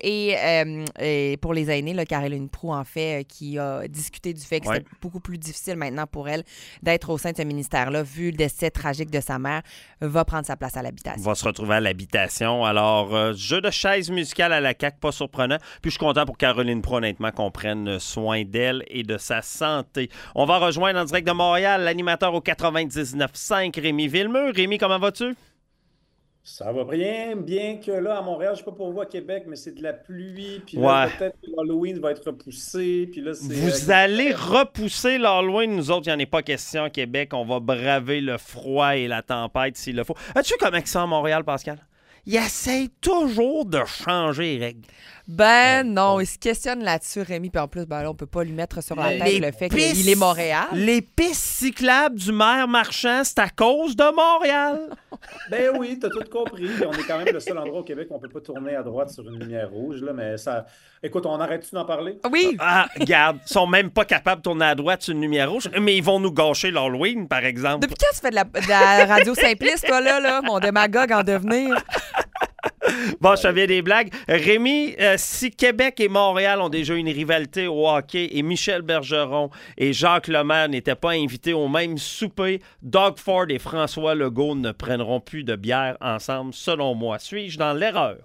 S2: et pour les aînés, là, Caroline Proulx, en fait, qui a discuté du fait que c'était beaucoup plus difficile maintenant pour elle d'être au sein de ce ministère-là, vu le décès tragique de sa mère, va prendre sa place à l'habitation.
S1: Va se retrouver à l'habitation. Alors, jeu de chaise musicale à la CAQ, pas surprenant. Puis je suis content pour Caroline Proulx, honnêtement, qu'on prenne soin d'elle et de sa santé. On va rejoindre en direct de Montréal l'animateur au 99.5, Rémi Villemur. Rémi, comment vas-tu?
S14: Ça va bien que là, à Montréal, je ne sais pas pour vous à Québec, mais c'est de la pluie, puis là, peut-être que l'Halloween va être repoussé, puis là, c'est...
S1: Vous allez repousser l'Halloween, nous autres, il n'y en a pas question à Québec, on va braver le froid et la tempête s'il le faut. As-tu vu comment c'est à Montréal, Pascal? Il essaye toujours de changer les règles.
S2: Non, il se questionne là-dessus, Rémi. Puis en plus, là, on peut pas lui mettre sur la tête le fait qu'il est Montréal.
S1: Les pistes cyclables du maire Marchand, c'est à cause de Montréal.
S14: Ben oui, t'as tout compris. On est quand même le seul endroit au Québec où on peut pas tourner à droite sur une lumière rouge, là, mais ça... Écoute, on arrête-tu d'en parler?
S2: Oui!
S1: Ah, regarde, ils sont même pas capables de tourner à droite sur une lumière rouge, mais ils vont nous gâcher l'Halloween, par exemple.
S2: Depuis quand tu fais de la radio simpliste, toi, là, mon démagogue en devenir?
S1: Bon, je viens des blagues. Rémi, si Québec et Montréal ont déjà une rivalité au hockey et Michel Bergeron et Jacques Lemaire n'étaient pas invités au même souper, Doug Ford et François Legault ne prendront plus de bière ensemble, selon moi. Suis-je dans l'erreur?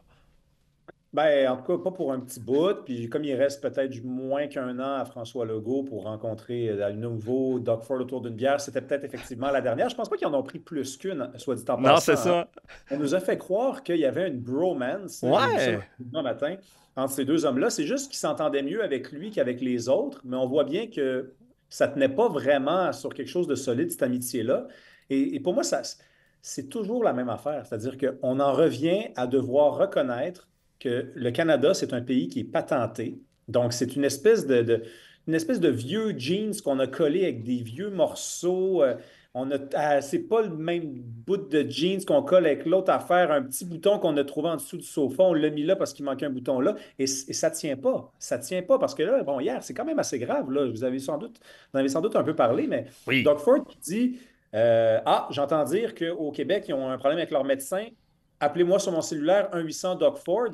S14: Ben, en tout cas, pas pour un petit bout. Puis comme il reste peut-être moins qu'un an à François Legault pour rencontrer à nouveau Doug Ford autour d'une bière, c'était peut-être effectivement la dernière. Je pense pas qu'ils en ont pris plus qu'une, soit dit en passant.
S1: Non, c'est ça.
S14: On nous a fait croire qu'il y avait une bromance un matin entre ces deux hommes-là. C'est juste qu'ils s'entendaient mieux avec lui qu'avec les autres, mais on voit bien que ça tenait pas vraiment sur quelque chose de solide, cette amitié-là. Et pour moi, c'est toujours la même affaire. C'est-à-dire qu'on en revient à devoir reconnaître que le Canada, c'est un pays qui est patenté. Donc, c'est une espèce de vieux jeans qu'on a collé avec des vieux morceaux. C'est pas le même bout de jeans qu'on colle avec l'autre affaire, un petit bouton qu'on a trouvé en dessous du sofa. On l'a mis là parce qu'il manquait un bouton là. Et ça tient pas. Ça tient pas parce que là, bon, hier, c'est quand même assez grave. Là. Vous en avez sans doute un peu parlé, mais Doug Ford qui dit j'entends dire qu'au Québec, ils ont un problème avec leurs médecins. Appelez-moi sur mon cellulaire 1-800 Doug Ford.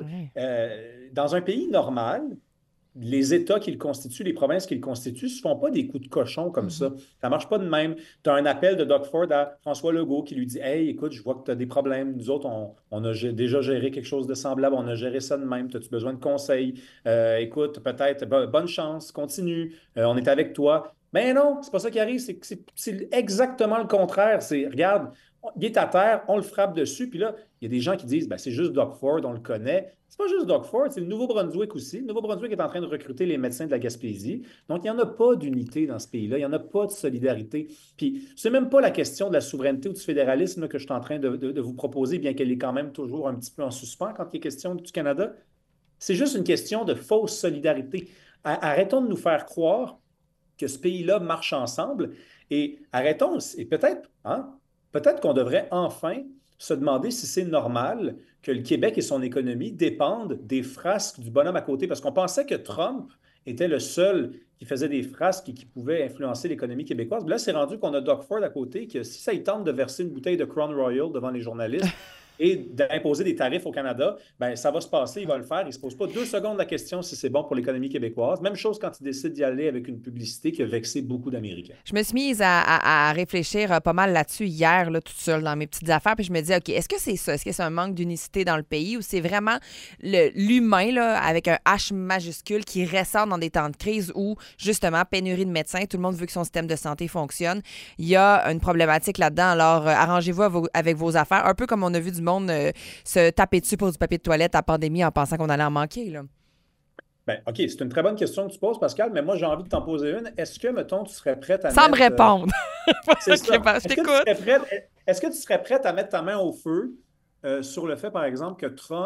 S14: Dans un pays normal, les États qui le constituent, les provinces qui le constituent, ne se font pas des coups de cochon comme ça. Ça ne marche pas de même. Tu as un appel de Doug Ford à François Legault qui lui dit « Hey, écoute, je vois que tu as des problèmes. Nous autres, on a déjà géré quelque chose de semblable. On a géré ça de même. As-tu besoin de conseils? Écoute, peut-être, bonne chance, continue. On est avec toi. » Mais non, c'est pas ça qui arrive. C'est exactement le contraire. Regarde, il est à terre, on le frappe dessus. Puis là, il y a des gens qui disent, c'est juste Doug Ford, on le connaît. C'est pas juste Doug Ford, c'est le Nouveau-Brunswick aussi. Le Nouveau-Brunswick est en train de recruter les médecins de la Gaspésie. Donc, il n'y en a pas d'unité dans ce pays-là. Il n'y en a pas de solidarité. Puis, c'est même pas la question de la souveraineté ou du fédéralisme que je suis en train de vous proposer, bien qu'elle est quand même toujours un petit peu en suspens quand il est question du Canada. C'est juste une question de fausse solidarité. Arrêtons de nous faire croire que ce pays-là marche ensemble et arrêtons, et peut-être qu'on devrait enfin se demander si c'est normal que le Québec et son économie dépendent des frasques du bonhomme à côté, parce qu'on pensait que Trump était le seul qui faisait des frasques et qui pouvait influencer l'économie québécoise. Mais là, c'est rendu qu'on a Doug Ford à côté, que si ça il tente de verser une bouteille de Crown Royal devant les journalistes et d'imposer des tarifs au Canada, ça va se passer, il va le faire. Il ne se pose pas 2 secondes la question si c'est bon pour l'économie québécoise. Même chose quand il décide d'y aller avec une publicité qui a vexé beaucoup d'Américains.
S2: Je me suis mise à réfléchir pas mal là-dessus hier, toute seule, dans mes petites affaires, puis je me dis, OK, est-ce que c'est ça? Est-ce que c'est un manque d'unicité dans le pays ou c'est vraiment l'humain, avec un H majuscule, qui ressort dans des temps de crise où, justement, pénurie de médecins, tout le monde veut que son système de santé fonctionne. Il y a une problématique là-dedans. Alors, arrangez-vous avec vos affaires, un peu comme on a vu du monde se taper dessus pour du papier de toilette à pandémie en pensant qu'on allait en manquer, là.
S14: OK, c'est une très bonne question que tu poses, Pascal, mais moi, j'ai envie de t'en poser une. Est-ce que, mettons, tu serais prête à
S2: Sans me répondre.
S14: C'est ça.
S2: Je t'écoute.
S14: Est-ce que tu serais prête à mettre ta main au feu sur le fait, par exemple,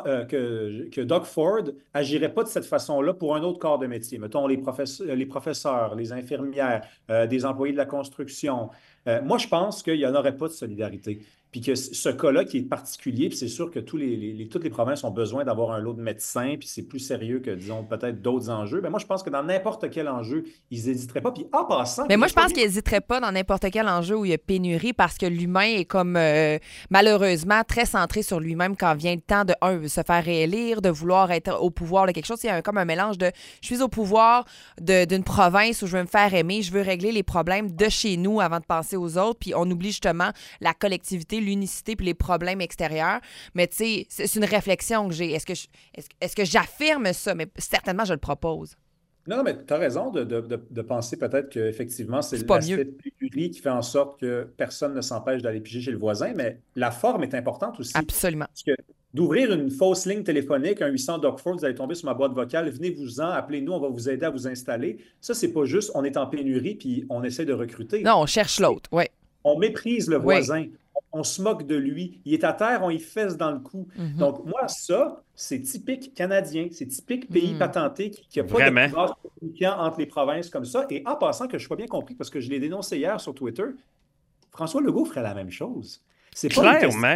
S14: que Doug Ford agirait pas de cette façon-là pour un autre corps de métier? Mettons, les professeurs, les infirmières, des employés de la construction. Moi, je pense qu'il n'y en aurait pas de solidarité. Puis que ce cas-là qui est particulier, puis c'est sûr que toutes les provinces ont besoin d'avoir un lot de médecins, puis c'est plus sérieux que, disons, peut-être d'autres enjeux. Moi, je pense que dans n'importe quel enjeu, ils n'hésiteraient pas. Puis en passant...
S2: Mais moi, je pense qu'ils n'hésiteraient pas dans n'importe quel enjeu où il y a pénurie parce que l'humain est comme, malheureusement, très centré sur lui-même quand vient le temps de, se faire réélire, de vouloir être au pouvoir de quelque chose. Il y a comme un mélange de, je suis au pouvoir d'une province où je veux me faire aimer, je veux régler les problèmes de chez nous avant de penser aux autres, puis on oublie justement la collectivité, l'unicité puis les problèmes extérieurs. Mais tu sais, c'est une réflexion que j'ai. Est-ce que j'affirme ça? Mais certainement, je le propose.
S14: Non, mais tu as raison de penser peut-être qu'effectivement, c'est l'aspect de pénurie qui fait en sorte que personne ne s'empêche d'aller piger chez le voisin, mais la forme est importante aussi.
S2: Absolument.
S14: Parce que d'ouvrir une fausse ligne téléphonique, un 800 Doug Ford, vous allez tomber sur ma boîte vocale, venez-vous-en, appelez-nous, on va vous aider à vous installer. Ça, c'est pas juste, on est en pénurie puis on essaie de recruter.
S2: Non, on cherche l'autre, oui.
S14: On méprise le voisin. On se moque de lui. Il est à terre, on y fesse dans le cou.
S2: Mm-hmm.
S14: Donc, moi, ça, c'est typique canadien. C'est typique pays patenté qui n'a pas de pouvoir communiquant entre les provinces comme ça. Et en passant, que je sois bien compris, parce que je l'ai dénoncé hier sur Twitter, François Legault ferait la même chose. C'est pas
S1: clairement.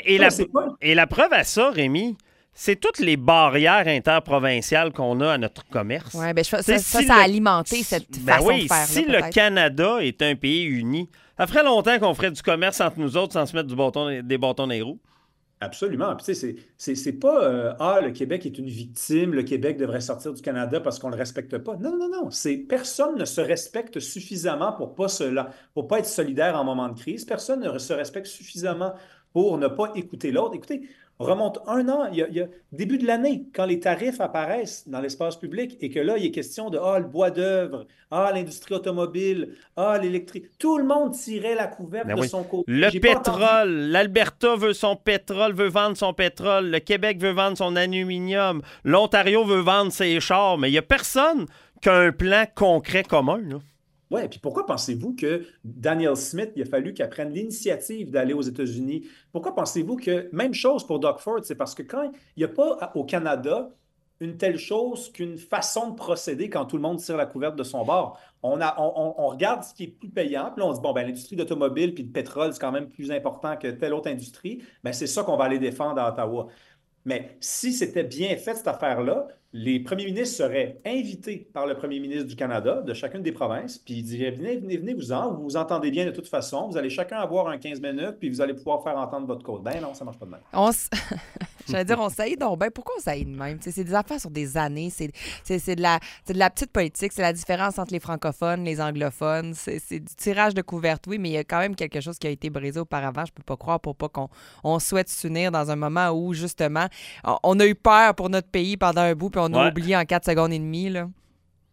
S1: Et la preuve à ça, Rémi, c'est toutes les barrières interprovinciales qu'on a à notre commerce.
S2: Oui, bien, ça a alimenté cette façon de faire.
S1: Si le Canada est un pays uni, ça ferait longtemps qu'on ferait du commerce entre nous autres sans se mettre des bâtons dans les roues.
S14: Absolument. Puis, tu sais, c'est pas le Québec est une victime, le Québec devrait sortir du Canada parce qu'on ne le respecte pas. Non. Personne ne se respecte suffisamment pour pas être solidaire en moment de crise. Personne ne se respecte suffisamment pour ne pas écouter l'autre. Écoutez, on remonte 1 an, il y a début de l'année, quand les tarifs apparaissent dans l'espace public et que là, il est question de le bois d'œuvre, l'industrie automobile, l'électrique. Tout le monde tirait la couverte de son côté.
S1: Le pétrole, l'Alberta veut son pétrole, veut vendre son pétrole, le Québec veut vendre son aluminium, l'Ontario veut vendre ses chars, mais il n'y a personne qui a un plan concret commun, là.
S14: Oui, puis pourquoi pensez-vous que Daniel Smith, il a fallu qu'il prenne l'initiative d'aller aux États-Unis? Pourquoi pensez-vous que, même chose pour Doug Ford, c'est parce que quand il n'y a pas au Canada une telle chose qu'une façon de procéder quand tout le monde tire la couverte de son bord. On regarde ce qui est plus payant, puis là on se dit, l'industrie d'automobile puis de pétrole, c'est quand même plus important que telle autre industrie, c'est ça qu'on va aller défendre à Ottawa. Mais si c'était bien fait, cette affaire-là, les premiers ministres seraient invités par le premier ministre du Canada, de chacune des provinces, puis ils diraient, venez-vous-en, vous vous entendez bien de toute façon, vous allez chacun avoir un 15 minutes, puis vous allez pouvoir faire entendre votre cause. Non, ça ne marche pas de même.
S2: J'allais dire, on saillit donc. Pourquoi on saillit de même? C'est des affaires sur des années, c'est de la petite politique, c'est la différence entre les francophones, les anglophones, c'est du tirage de couverture, oui, mais il y a quand même quelque chose qui a été brisé auparavant, je peux pas croire, pour pas qu'on souhaite s'unir dans un moment où, justement, on a eu peur pour notre pays pendant un bout, puis on a oublié en 4 secondes et demie, là.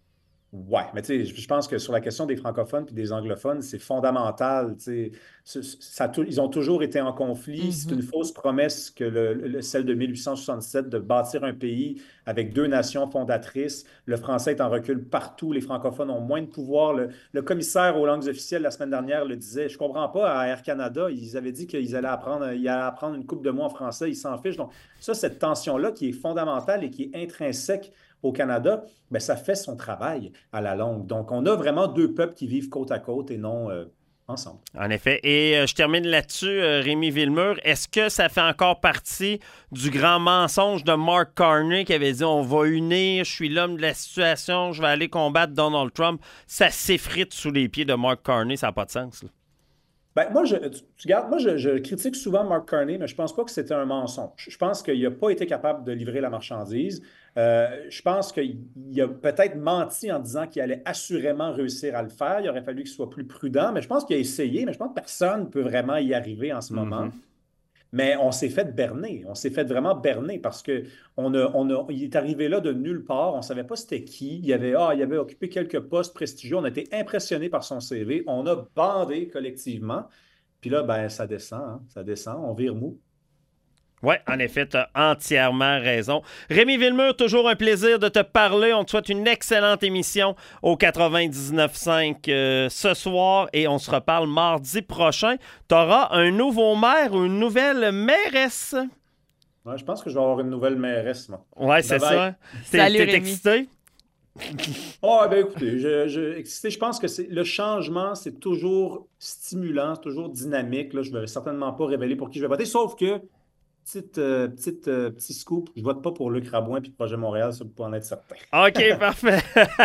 S14: Ouais, mais tu sais, je pense que sur la question des francophones puis des anglophones, c'est fondamental. Tu sais, ils ont toujours été en conflit. C'est une fausse promesse que celle de 1867 de bâtir un pays avec deux nations fondatrices. Le français est en recul partout. Les francophones ont moins de pouvoir. Le commissaire aux langues officielles la semaine dernière le disait. Je comprends pas, à Air Canada, ils avaient dit qu'ils allaient apprendre une couple de mots en français. Ils s'en fichent. Donc, ça, cette tension-là qui est fondamentale et qui est intrinsèque au Canada, bien, ça fait son travail à la longue. Donc, on a vraiment deux peuples qui vivent côte à côte et non ensemble.
S1: En effet. Et je termine là-dessus, Rémi Villemur. Est-ce que ça fait encore partie du grand mensonge de Mark Carney qui avait dit « On va unir, je suis l'homme de la situation, je vais aller combattre Donald Trump ». Ça s'effrite sous les pieds de Mark Carney, ça n'a pas de sens, là.
S14: Ben, moi, je critique souvent Mark Carney, mais je ne pense pas que c'était un mensonge. Je pense qu'il n'a pas été capable de livrer la marchandise. Je pense qu'il a peut-être menti en disant qu'il allait assurément réussir à le faire. Il aurait fallu qu'il soit plus prudent, mais je pense qu'il a essayé, mais je pense que personne ne peut vraiment y arriver en ce moment. Mais on s'est fait berner. On s'est fait vraiment berner parce que il est arrivé là de nulle part. On ne savait pas c'était qui. Il avait occupé quelques postes prestigieux. On a été impressionnés par son CV. On a bandé collectivement. Puis là, ben, ça descend. Hein. Ça descend. On vire mou.
S1: Oui, en effet, tu as entièrement raison. Rémi Villemur, toujours un plaisir de te parler. On te souhaite une excellente émission au 99.5 ce soir et on se reparle mardi prochain. Tu auras un nouveau maire ou une nouvelle mairesse?
S14: Ouais, je pense que je vais avoir une nouvelle mairesse, moi.
S1: Oui, c'est ça.
S2: Salut,
S1: T'es excité?
S14: Oh, ben écoutez, je pense que le changement, c'est toujours stimulant, c'est toujours dynamique. Là, je ne vais certainement pas révéler pour qui je vais voter, sauf que petit scoop, je vote pas pour Luc Rabouin puis Projet Montréal, ça peut en être certain.
S1: OK, parfait.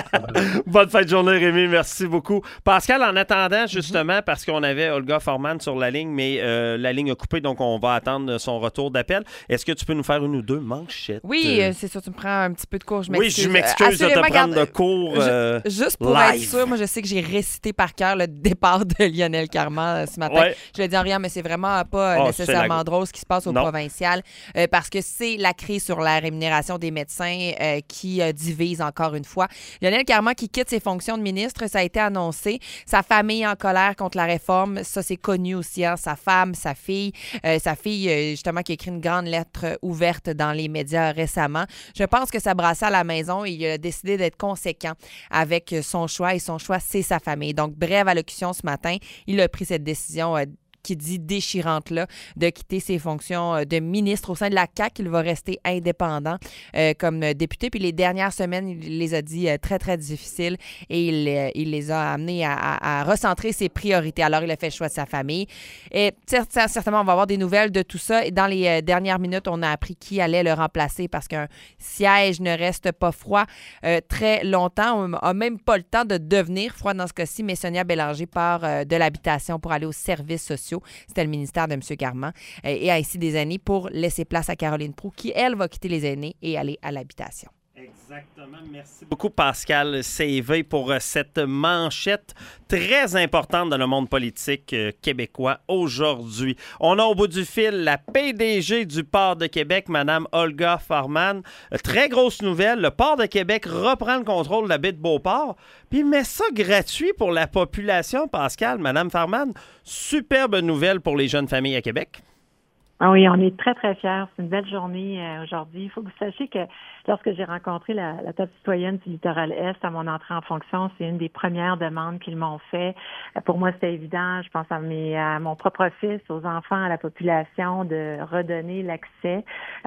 S1: Bonne fin de journée, Rémi. Merci beaucoup. Pascal, en attendant, justement, parce qu'on avait Olga Forman sur la ligne, mais la ligne a coupé, donc on va attendre son retour d'appel. Est-ce que tu peux nous faire une ou deux manchettes?
S2: Oui, c'est sûr, tu me prends un petit peu de cours.
S1: Oui, je m'excuse de te prendre de cours
S2: juste pour
S1: live.
S2: être sûr, moi, je sais que j'ai récité par cœur le départ de Lionel Carman ce matin.
S1: Ouais.
S2: Je le dis en rien, mais c'est vraiment pas nécessairement drôle ce qui se passe au provincial. Parce que c'est la crise sur la rémunération des médecins qui divise encore une fois. Lionel Carman qui quitte ses fonctions de ministre, ça a été annoncé. Sa famille en colère contre la réforme, ça c'est connu aussi. Hein? Sa femme, sa fille justement qui a écrit une grande lettre ouverte dans les médias récemment. Je pense que ça brassait à la maison et il a décidé d'être conséquent avec son choix et son choix, c'est sa famille. Donc, brève allocution ce matin, il a pris cette décision qui dit déchirante là, de quitter ses fonctions de ministre au sein de la CAQ. Il va rester indépendant comme député. Puis les dernières semaines, il les a dit très, très difficiles et il les a amenés à recentrer ses priorités. Alors, il a fait le choix de sa famille. Et certainement, on va avoir des nouvelles de tout ça. Et dans les dernières minutes, on a appris qui allait le remplacer parce qu'un siège ne reste pas froid très longtemps. On n'a même pas le temps de devenir froid dans ce cas-ci, mais Sonia Bélanger part de l'habitation pour aller aux services sociaux. C'était le ministère de M. Carman et a ici des années pour laisser place à Caroline Proulx qui, elle, va quitter les aînés et aller à l'habitation.
S1: Exactement. Merci beaucoup, Pascal CV, pour cette manchette très importante dans le monde politique québécois aujourd'hui. On a au bout du fil la PDG du Port de Québec, Mme Olga Forman. Très grosse nouvelle, le Port de Québec reprend le contrôle de la baie de Beauport, puis il met ça gratuit pour la population, Pascal. Mme Forman, superbe nouvelle pour les jeunes familles à Québec.
S15: Ah oui, on est très, très fiers. C'est une belle journée aujourd'hui. Il faut que vous sachiez que lorsque j'ai rencontré la table citoyenne du Littoral-Est à mon entrée en fonction, c'est une des premières demandes qu'ils m'ont fait. Pour moi, c'était évident. Je pense à mon propre fils, aux enfants, à la population, de redonner l'accès.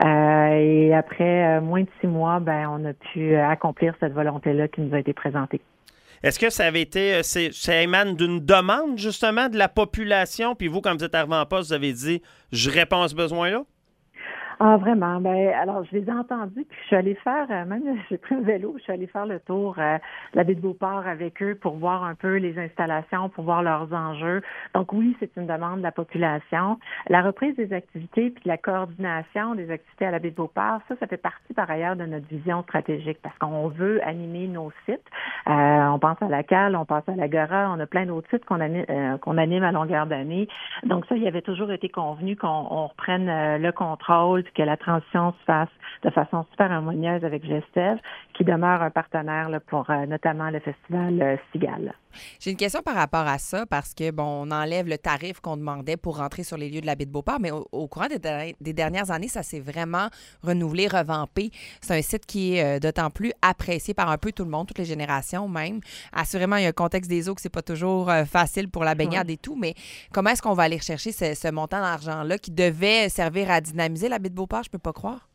S15: Et après moins de 6 mois, on a pu accomplir cette volonté-là qui nous a été présentée.
S1: Est-ce que ça avait été, ça émane d'une demande, justement, de la population? Puis vous, quand vous êtes arrivé en poste, vous avez dit, je réponds à ce besoin-là?
S15: Ah, vraiment. Alors, je les ai entendus, puis je suis allée faire, même j'ai pris un vélo, je suis allée faire le tour de la baie de Beauport avec eux pour voir un peu les installations, pour voir leurs enjeux. Donc oui, c'est une demande de la population. La reprise des activités puis de la coordination des activités à la baie de Beauport, ça fait partie par ailleurs de notre vision stratégique parce qu'on veut animer nos sites. On pense à la Cale, on pense à l'Agora, on a plein d'autres sites qu'on anime à longueur d'année. Donc ça, il avait toujours été convenu qu'on reprenne le contrôle puis que la transition se fasse de façon super harmonieuse avec Gestev, qui demeure un partenaire là, pour notamment le festival Cigale.
S2: J'ai une question par rapport à ça, parce que, bon, on enlève le tarif qu'on demandait pour rentrer sur les lieux de la baie de Beauport, mais au courant des dernières années, ça s'est vraiment renouvelé, revampé. C'est un site qui est d'autant plus apprécié par un peu tout le monde, toutes les générations même. Assurément, il y a un contexte des eaux que c'est pas toujours facile pour la baignade et tout, mais comment est-ce qu'on va aller chercher ce montant d'argent-là qui devait servir à dynamiser la baie de Beauport? Je peux pas croire.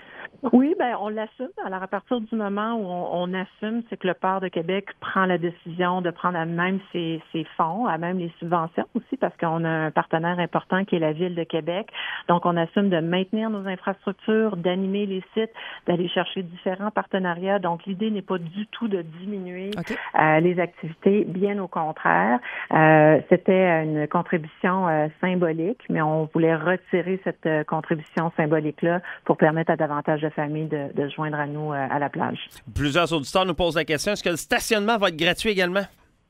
S15: Oui, ben on l'assume. Alors, à partir du moment où on assume, c'est que le Port de Québec prend la décision de prendre à même ses fonds, à même les subventions aussi, parce qu'on a un partenaire important qui est la Ville de Québec. Donc, on assume de maintenir nos infrastructures, d'animer les sites, d'aller chercher différents partenariats. Donc, l'idée n'est pas du tout de diminuer les activités, bien au contraire. C'était une contribution symbolique, mais on voulait retirer cette contribution symbolique-là pour permettre à davantage de familles de se joindre à nous à la plage.
S1: Plusieurs auditeurs nous posent la question, est-ce que le stationnement va être gratuit également?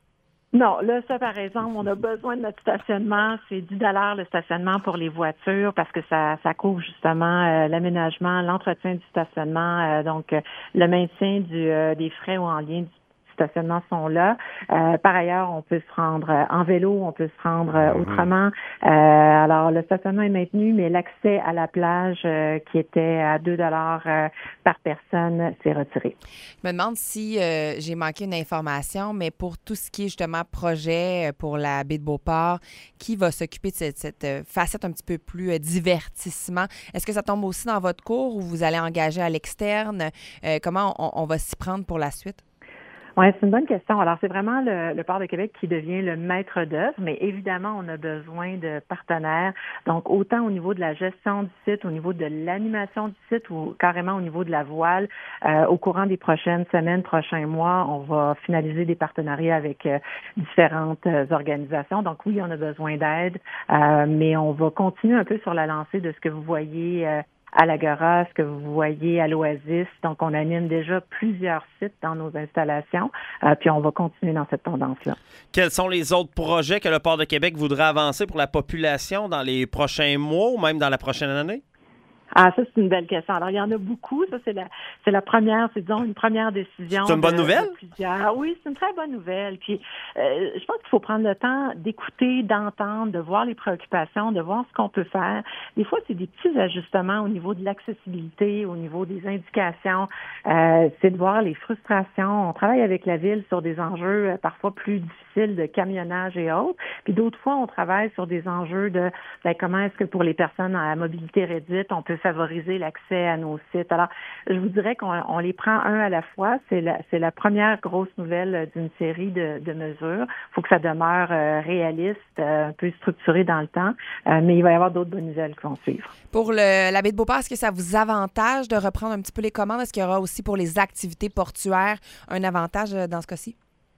S15: Non, là, ça, par exemple, on a besoin de notre stationnement. C'est 10 $ le stationnement pour les voitures parce que ça couvre justement l'aménagement, l'entretien du stationnement, donc le maintien des frais ou en lien du stationnement sont là. Par ailleurs, on peut se rendre en vélo, on peut se rendre autrement. Alors, le stationnement est maintenu, mais l'accès à la plage qui était à 2 $ par personne s'est retiré.
S2: Je me demande si j'ai manqué une information, mais pour tout ce qui est justement projet pour la baie de Beauport, qui va s'occuper de cette facette un petit peu plus divertissement? Est-ce que ça tombe aussi dans votre cours ou vous allez engager à l'externe? Comment on va s'y prendre pour la suite?
S15: Oui, c'est une bonne question. Alors, c'est vraiment le Port de Québec qui devient le maître d'œuvre, mais évidemment, on a besoin de partenaires. Donc, autant au niveau de la gestion du site, au niveau de l'animation du site ou carrément au niveau de la voile. Au courant des prochaines semaines, prochains mois, on va finaliser des partenariats avec différentes organisations. Donc, oui, on a besoin d'aide, mais on va continuer un peu sur la lancée de ce que vous voyez à l'Agora, ce que vous voyez à l'Oasis. Donc, on anime déjà plusieurs sites dans nos installations, puis on va continuer dans cette tendance-là.
S1: Quels sont les autres projets que le Port de Québec voudrait avancer pour la population dans les prochains mois ou même dans la prochaine année?
S15: Ah, ça, c'est une belle question. Alors, il y en a beaucoup. Ça, c'est la première, c'est disons une première décision.
S1: C'est une bonne nouvelle?
S15: Oui, c'est une très bonne nouvelle. Puis, je pense qu'il faut prendre le temps d'écouter, d'entendre, de voir les préoccupations, de voir ce qu'on peut faire. Des fois, c'est des petits ajustements au niveau de l'accessibilité, au niveau des indications. C'est de voir les frustrations. On travaille avec la Ville sur des enjeux parfois plus difficiles de camionnage et autres. Puis d'autres fois, on travaille sur des enjeux de comment est-ce que pour les personnes à mobilité réduite, on peut favoriser l'accès à nos sites. Alors, je vous dirais qu'on les prend un à la fois. C'est la première grosse nouvelle d'une série de mesures. Il faut que ça demeure réaliste, un peu structuré dans le temps, mais il va y avoir d'autres bonnes nouvelles qui vont suivre.
S2: Pour la baie de Beauport, est-ce que ça vous avantage de reprendre un petit peu les commandes? Est-ce qu'il y aura aussi pour les activités portuaires un avantage dans ce cas-ci?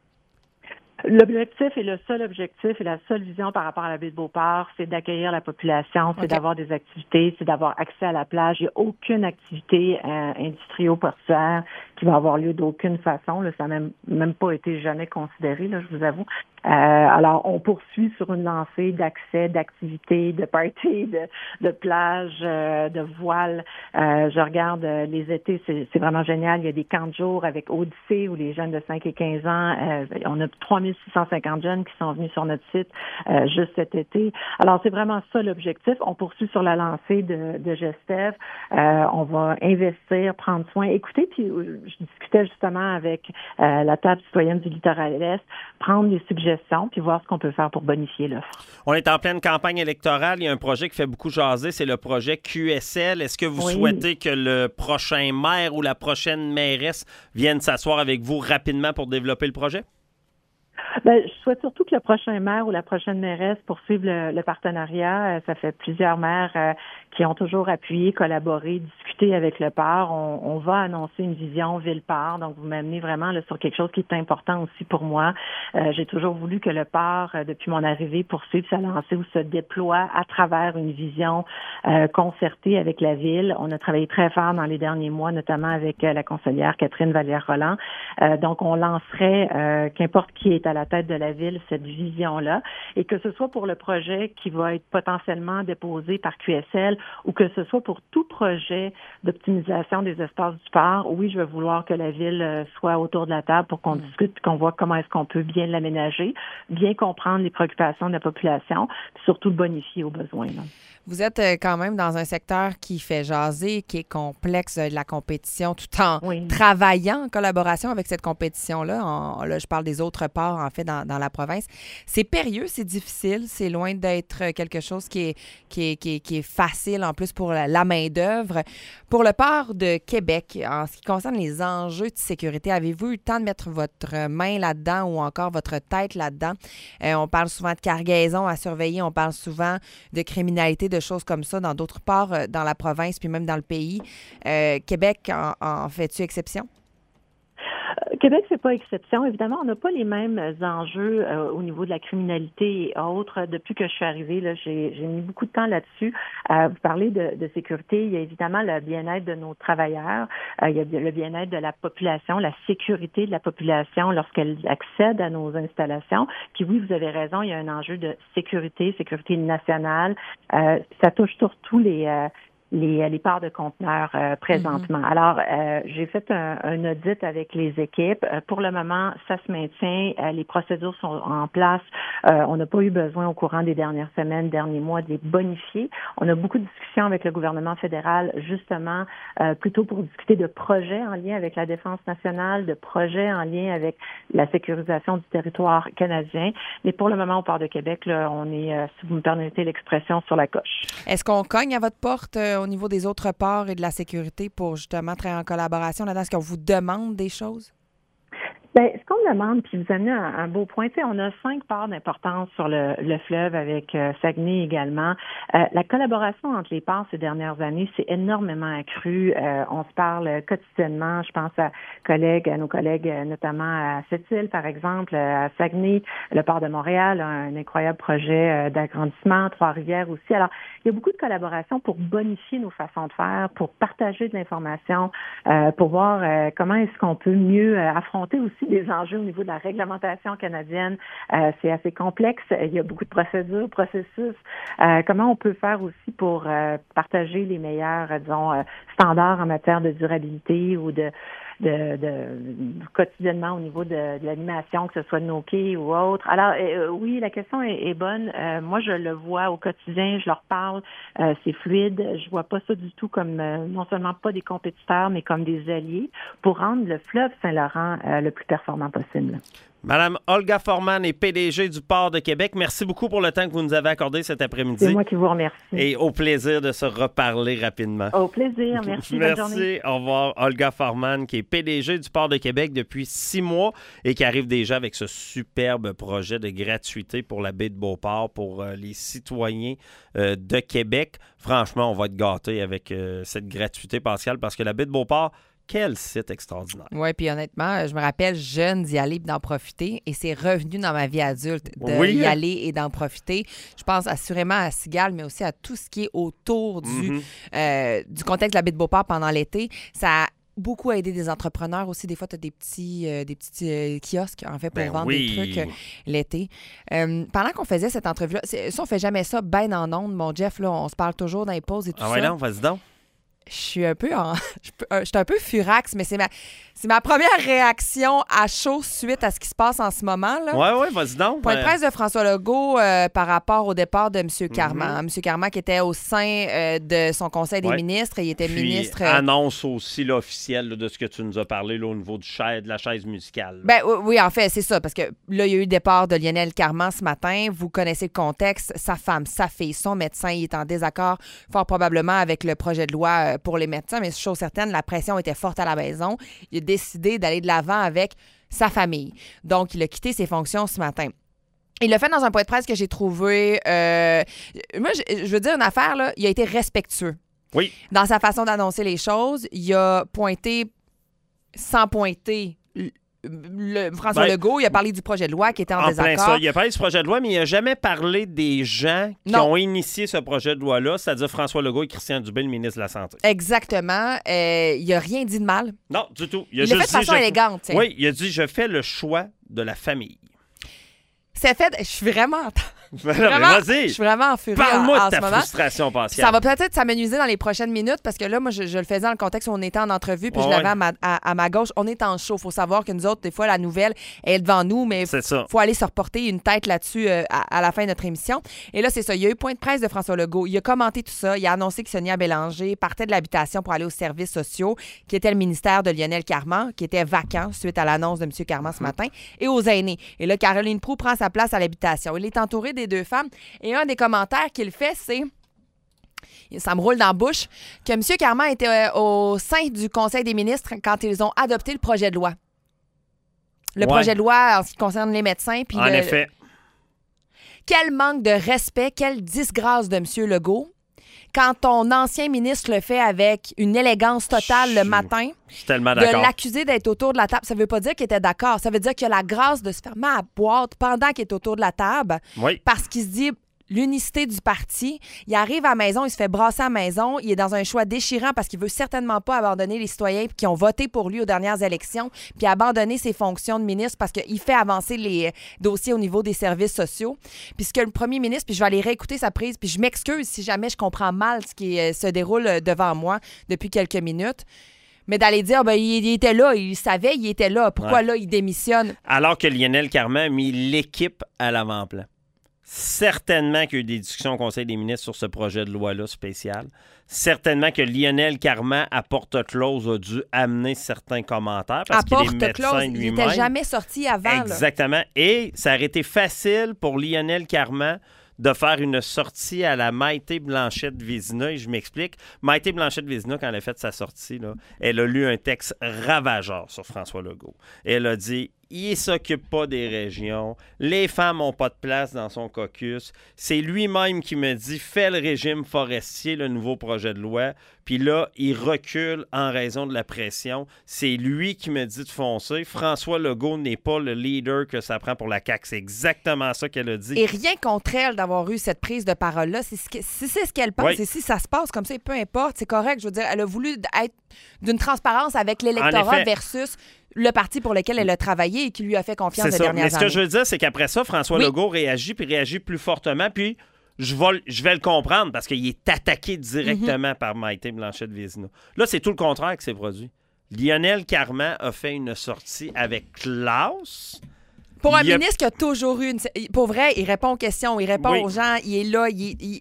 S15: L'objectif et le seul objectif et la seule vision par rapport à la baie de Beauport, c'est d'accueillir la population, c'est d'avoir des activités, c'est d'avoir accès à la plage. Il n'y a aucune activité industrio-portuaire qui va avoir lieu d'aucune façon. Là, ça n'a même pas été jamais considéré, là, je vous avoue. Alors, on poursuit sur une lancée d'accès, d'activités, de parties, de plages, de voiles. Je regarde les étés, c'est vraiment génial. Il y a des camps de jour avec Odyssée où les jeunes de 5 et 15 ans, on a 3650 jeunes qui sont venus sur notre site juste cet été. Alors, c'est vraiment ça l'objectif. On poursuit sur la lancée de Gestev. On va investir, prendre soin. Écoutez, puis je discutais justement avec la table citoyenne du Littoral-Est, prendre les suggestions puis voir ce qu'on peut faire pour bonifier l'offre.
S1: On est en pleine campagne électorale. Il y a un projet qui fait beaucoup jaser, c'est le projet QSL. Est-ce que vous souhaitez que le prochain maire ou la prochaine mairesse vienne s'asseoir avec vous rapidement pour développer le projet?
S15: Je souhaite surtout que le prochain maire ou la prochaine mairesse poursuive le partenariat. Ça fait plusieurs maires qui ont toujours appuyé, collaboré, discuté discuter avec le port. On va annoncer une vision ville-port. Donc, vous m'amenez vraiment là, sur quelque chose qui est important aussi pour moi. J'ai toujours voulu que le port, depuis mon arrivée, poursuive sa lancée ou se déploie à travers une vision concertée avec la ville. On a travaillé très fort dans les derniers mois, notamment avec la conseillère Catherine Vallière-Roland. Donc, on lancerait, qu'importe qui est à la tête de la ville, cette vision-là. Et que ce soit pour le projet qui va être potentiellement déposé par QSL ou que ce soit pour tout projet d'optimisation des espaces du port, oui, je vais vouloir que la ville soit autour de la table pour qu'on discute et qu'on voit comment est-ce qu'on peut bien l'aménager, bien comprendre les préoccupations de la population, puis surtout le bonifier aux besoins. Là.
S2: Vous êtes quand même dans un secteur qui fait jaser, qui est complexe, de la compétition, tout en travaillant en collaboration avec cette compétition-là. Là, je parle des autres ports, en fait, dans la province. C'est périlleux, c'est difficile, c'est loin d'être quelque chose qui est facile, en plus, pour la main-d'œuvre. Pour le port de Québec, en ce qui concerne les enjeux de sécurité, avez-vous eu le temps de mettre votre main là-dedans ou encore votre tête là-dedans? On parle souvent de cargaison à surveiller, on parle souvent de criminalité, de choses comme ça dans d'autres ports dans la province puis même dans le pays. Québec en fait-tu exception?
S15: Québec fait pas exception. Évidemment, on n'a pas les mêmes enjeux au niveau de la criminalité et autres. Depuis que je suis arrivée, là, j'ai mis beaucoup de temps là-dessus. Vous parlez de sécurité. Il y a évidemment le bien-être de nos travailleurs. Il y a le bien-être de la population, la sécurité de la population lorsqu'elle accède à nos installations. Puis oui, vous avez raison, il y a un enjeu de sécurité nationale. Ça touche surtout les ports de conteneurs présentement. Mm-hmm. Alors, j'ai fait un audit avec les équipes. Pour le moment, ça se maintient. Les procédures sont en place. On n'a pas eu besoin au courant des dernières semaines, derniers mois, de les bonifier. On a beaucoup de discussions avec le gouvernement fédéral, justement, plutôt pour discuter de projets en lien avec la défense nationale, de projets en lien avec la sécurisation du territoire canadien. Mais pour le moment, au port de Québec, là, on est, si vous me permettez l'expression, sur la coche.
S2: Est-ce qu'on cogne à votre porte au niveau des autres ports et de la sécurité pour justement travailler en collaboration là-dedans? Est-ce qu'on vous demande des choses?
S15: Bien, ce qu'on demande, puis vous amenez un beau point, tu sais, on a 5 ports d'importance sur le fleuve avec Saguenay également. La collaboration entre les ports ces dernières années s'est énormément accrue. On se parle quotidiennement. Je pense à nos collègues, notamment à Sept-Îles, par exemple, à Saguenay, le port de Montréal, un incroyable projet d'agrandissement, Trois-Rivières aussi. Alors, il y a beaucoup de collaboration pour bonifier nos façons de faire, pour partager de l'information, pour voir comment est-ce qu'on peut mieux affronter aussi des enjeux au niveau de la réglementation canadienne. C'est assez complexe. Il y a beaucoup de procédures, processus. Comment on peut faire aussi pour partager les meilleurs, standards en matière de durabilité ou de quotidiennement au niveau de l'animation, que ce soit de nos quais ou autre. Alors, oui, la question est bonne. Moi, je le vois au quotidien, je leur parle, c'est fluide. Je vois pas ça du tout comme non seulement pas des compétiteurs, mais comme des alliés pour rendre le fleuve Saint-Laurent le plus performant possible.
S1: Madame Olga Forman est PDG du Port de Québec. Merci beaucoup pour le temps que vous nous avez accordé cet après-midi.
S15: C'est moi qui vous remercie.
S1: Et au plaisir de se reparler rapidement.
S15: Au plaisir, merci.
S1: Merci.
S15: Bonne journée.
S1: Au revoir. Olga Forman, qui est PDG du Port de Québec depuis 6 mois et qui arrive déjà avec ce superbe projet de gratuité pour la baie de Beauport pour les citoyens de Québec. Franchement, on va être gâtés avec cette gratuité, Pascal, parce que la baie de Beauport, quel site extraordinaire.
S2: Oui, puis honnêtement, je me rappelle jeune d'y aller et d'en profiter. Et c'est revenu dans ma vie adulte d'y aller et d'en profiter. Je pense assurément à Cigale, mais aussi à tout ce qui est autour du contexte de la baie de Beauport pendant l'été. Ça a beaucoup aidé des entrepreneurs aussi. Des fois, tu as des petits kiosques, en fait, pour vendre des trucs l'été. Pendant qu'on faisait cette entrevue-là, on fait jamais ça ben en ondes, mon Jeff, là, on se parle toujours dans les pauses et tout ça.
S1: Ah ouais, non, vas-y donc.
S2: Je suis un peu furax, mais c'est ma première réaction à chaud suite à ce qui se passe en ce moment.
S1: Oui, vas-y donc.
S2: Point de presse de François Legault par rapport au départ de M. Carman. M. Carman qui était au sein de son conseil des ministres. Il était ministre...
S1: annonce aussi là, officielle là, de ce que tu nous as parlé là, au niveau de la chaise musicale.
S2: Ben, oui, en fait, c'est ça. Parce que là, il y a eu le départ de Lionel Carman ce matin. Vous connaissez le contexte. Sa femme, sa fille, son médecin, il est en désaccord fort probablement avec le projet de loi pour les médecins, mais chose certaine, la pression était forte à la maison. Il a décidé d'aller de l'avant avec sa famille. Donc, il a quitté ses fonctions ce matin. Il l'a fait dans un point de presse que j'ai trouvé... moi, je veux dire une affaire, là, il a été respectueux.
S1: Oui.
S2: Dans sa façon d'annoncer les choses, il a pointé, sans pointer, François Legault, il a parlé du projet de loi qui était en désaccord.
S1: Plein ça. Il a parlé du projet de loi, mais il n'a jamais parlé des gens qui ont initié ce projet de loi-là, c'est-à-dire François Legault et Christian Dubé, le ministre de la Santé.
S2: Exactement. Il n'a rien dit de mal.
S1: Non, du tout.
S2: Il l'a fait de façon élégante.
S1: Oui, il a dit « Je fais le choix de la famille ».
S2: C'est fait. Je suis vraiment.
S1: Vas-y.
S2: Je suis vraiment en furie.
S1: Parle-moi
S2: en
S1: de ta
S2: ce moment.
S1: frustration, Pascal.
S2: Ça va peut-être s'amenuiser dans les prochaines minutes parce que là, moi, je le faisais dans le contexte où on était en entrevue puis je l'avais à ma gauche. On est en show. Il faut savoir que nous autres, des fois, la nouvelle est devant nous, mais il faut aller se reporter une tête là-dessus à la fin de notre émission. Et là, c'est ça. Il y a eu point de presse de François Legault. Il a commenté tout ça. Il a annoncé que Sonia Bélanger partait de l'habitation pour aller aux services sociaux, qui était le ministère de Lionel Carman, qui était vacant suite à l'annonce de M. Carman ce matin, et aux aînés. Et là, Caroline Proulx prend sa place à l'habitation. Il est entouré des deux femmes. Et un des commentaires qu'il fait, c'est, ça me roule dans la bouche, que M. Carman était au sein du Conseil des ministres quand ils ont adopté le projet de loi. Le projet de loi en ce qui concerne les médecins. Puis
S1: en effet.
S2: Quel manque de respect, quelle disgrâce de M. Legault. Quand ton ancien ministre le fait avec une élégance totale le matin,
S1: je suis tellement d'accord.
S2: De l'accuser d'être autour de la table, ça veut pas dire qu'il était d'accord. Ça veut dire qu'il a la grâce de se fermer à la boîte pendant qu'il est autour de la table.
S1: Oui.
S2: Parce qu'il se dit l'unicité du parti. Il arrive à la maison, il se fait brasser à la maison. Il est dans un choix déchirant parce qu'il veut certainement pas abandonner les citoyens qui ont voté pour lui aux dernières élections puis abandonner ses fonctions de ministre parce qu'il fait avancer les dossiers au niveau des services sociaux. Puis ce que le premier ministre, puis je vais aller réécouter sa prise, puis je m'excuse si jamais je comprends mal ce qui se déroule devant moi depuis quelques minutes. Mais d'aller dire, il était là, il savait, il était là. Pourquoi là, il démissionne?
S1: Alors que Lionel Carman a mis l'équipe à l'avant-plan. Certainement qu'il y a eu des discussions au Conseil des ministres sur ce projet de loi-là spécial. Certainement que Lionel Carman, à porte close, a dû amener certains commentaires parce qu'il est médecin lui-même.
S2: Il n'était jamais sorti avant.
S1: Exactement. Là. Et ça aurait été facile pour Lionel Carman de faire une sortie à la Maïté Blanchette-Vézina. Et je m'explique. Maïté Blanchette-Vézina, quand elle a fait sa sortie, là, elle a lu un texte ravageur sur François Legault. Et elle a dit... Il ne s'occupe pas des régions. Les femmes n'ont pas de place dans son caucus. C'est lui-même qui me dit « Fais le régime forestier, le nouveau projet de loi. » Puis là, il recule en raison de la pression. C'est lui qui me dit de foncer. François Legault n'est pas le leader que ça prend pour la CAQ. C'est exactement ça qu'elle a dit.
S2: Et rien contre elle d'avoir eu cette prise de parole-là. Si c'est ce qu'elle pense. Oui. Et si ça se passe comme ça, peu importe, c'est correct. Je veux dire, elle a voulu être d'une transparence avec l'électorat versus le parti pour lequel elle a travaillé et qui lui a fait confiance les dernières années.
S1: Mais ce que je veux dire, c'est qu'après ça, François Legault réagit plus fortement, puis je vais le comprendre parce qu'il est attaqué directement par Maïté Blanchette-Vézina. Là, c'est tout le contraire qui s'est produit. Lionel Carman a fait une sortie avec classe.
S2: Pour un ministre qui a toujours eu pour vrai, il répond aux questions, il répond aux gens, il est là,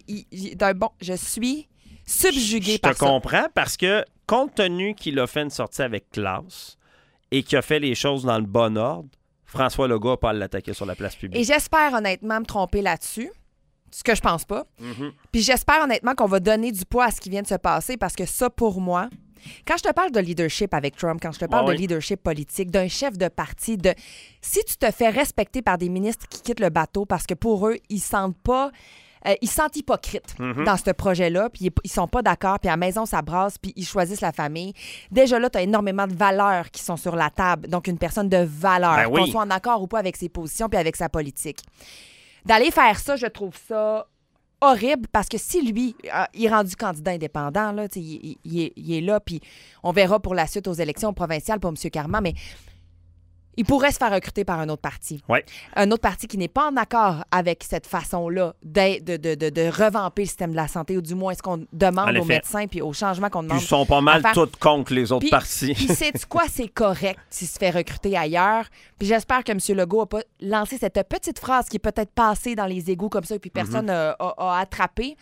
S2: il d'un bon... Je suis subjugué par ça.
S1: Je te comprends parce que, compte tenu qu'il a fait une sortie avec classe et qu'il a fait les choses dans le bon ordre, François Legault n'a pas à l'attaquer sur la place publique.
S2: Et j'espère honnêtement me tromper là-dessus, ce que je pense pas. Puis j'espère honnêtement qu'on va donner du poids à ce qui vient de se passer parce que ça, pour moi, quand je te parle de leadership avec Trump, quand je te parle de leadership politique, d'un chef de parti, si tu te fais respecter par des ministres qui quittent le bateau parce que pour eux, ils sentent pas... ils se sentent hypocrites dans ce projet-là, puis ils sont pas d'accord, puis à la maison, ça brasse, puis ils choisissent la famille. Déjà là, tu as énormément de valeurs qui sont sur la table, donc une personne de valeur, qu'on soit en accord ou pas avec ses positions puis avec sa politique. D'aller faire ça, je trouve ça horrible, parce que si lui, il est rendu candidat indépendant, là, il est là, puis on verra pour la suite aux élections provinciales pour M. Carman, mais... il pourrait se faire recruter par un autre parti. Un autre parti qui n'est pas en accord avec cette façon-là de revamper le système de la santé, ou du moins ce qu'on demande aux médecins puis aux changements qu'on demande.
S1: Ils sont pas mal tous contre les autres partis.
S2: Puis sais-tu quoi? C'est correct s'il se fait recruter ailleurs. Puis j'espère que M. Legault n'a pas lancé cette petite phrase qui est peut-être passée dans les égouts comme ça et puis personne n'a attrapé.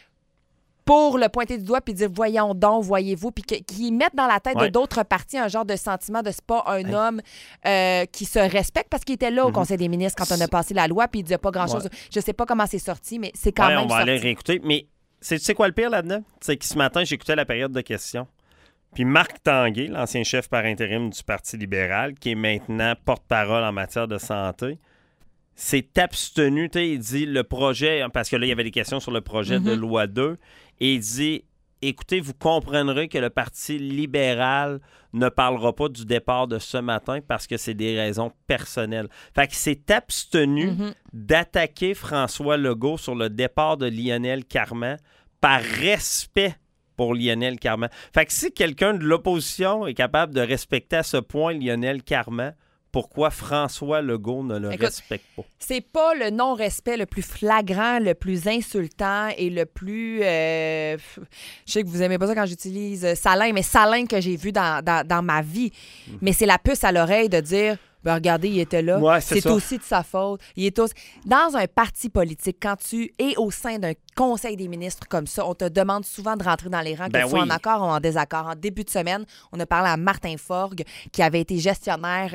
S2: Pour le pointer du doigt puis dire « voyons donc, voyez-vous », puis qu'ils mettent dans la tête de d'autres partis un genre de sentiment de c'est pas un homme qui se respecte, parce qu'il était là au Conseil des ministres quand on a passé la loi puis il disait pas grand-chose. Je sais pas comment c'est sorti, mais c'est quand même sorti.
S1: On va aller réécouter. Mais tu sais quoi le pire là-dedans? C'est que ce matin, j'écoutais la période de questions. Puis Marc Tanguay, l'ancien chef par intérim du Parti libéral, qui est maintenant porte-parole en matière de santé, s'est abstenu. Il dit le projet, parce que là, il y avait des questions sur le projet de loi 2, et il dit écoutez, vous comprendrez que le Parti libéral ne parlera pas du départ de ce matin parce que c'est des raisons personnelles. Fait qu'il s'est abstenu d'attaquer François Legault sur le départ de Lionel Carman par respect pour Lionel Carman. Fait que si quelqu'un de l'opposition est capable de respecter à ce point Lionel Carman, pourquoi François Legault ne le respecte pas?
S2: C'est pas le non-respect le plus flagrant, le plus insultant et le plus... je sais que vous aimez pas ça quand j'utilise salin, mais salin que j'ai vu dans ma vie. Mais c'est la puce à l'oreille de dire... Ben regardez, il était là.
S1: Ouais,
S2: c'est aussi de sa faute. Il est aussi... Dans un parti politique, quand tu es au sein d'un conseil des ministres comme ça, on te demande souvent de rentrer dans les rangs, que tu sois en accord ou en désaccord. En début de semaine, on a parlé à Martin Forgue, qui avait été gestionnaire,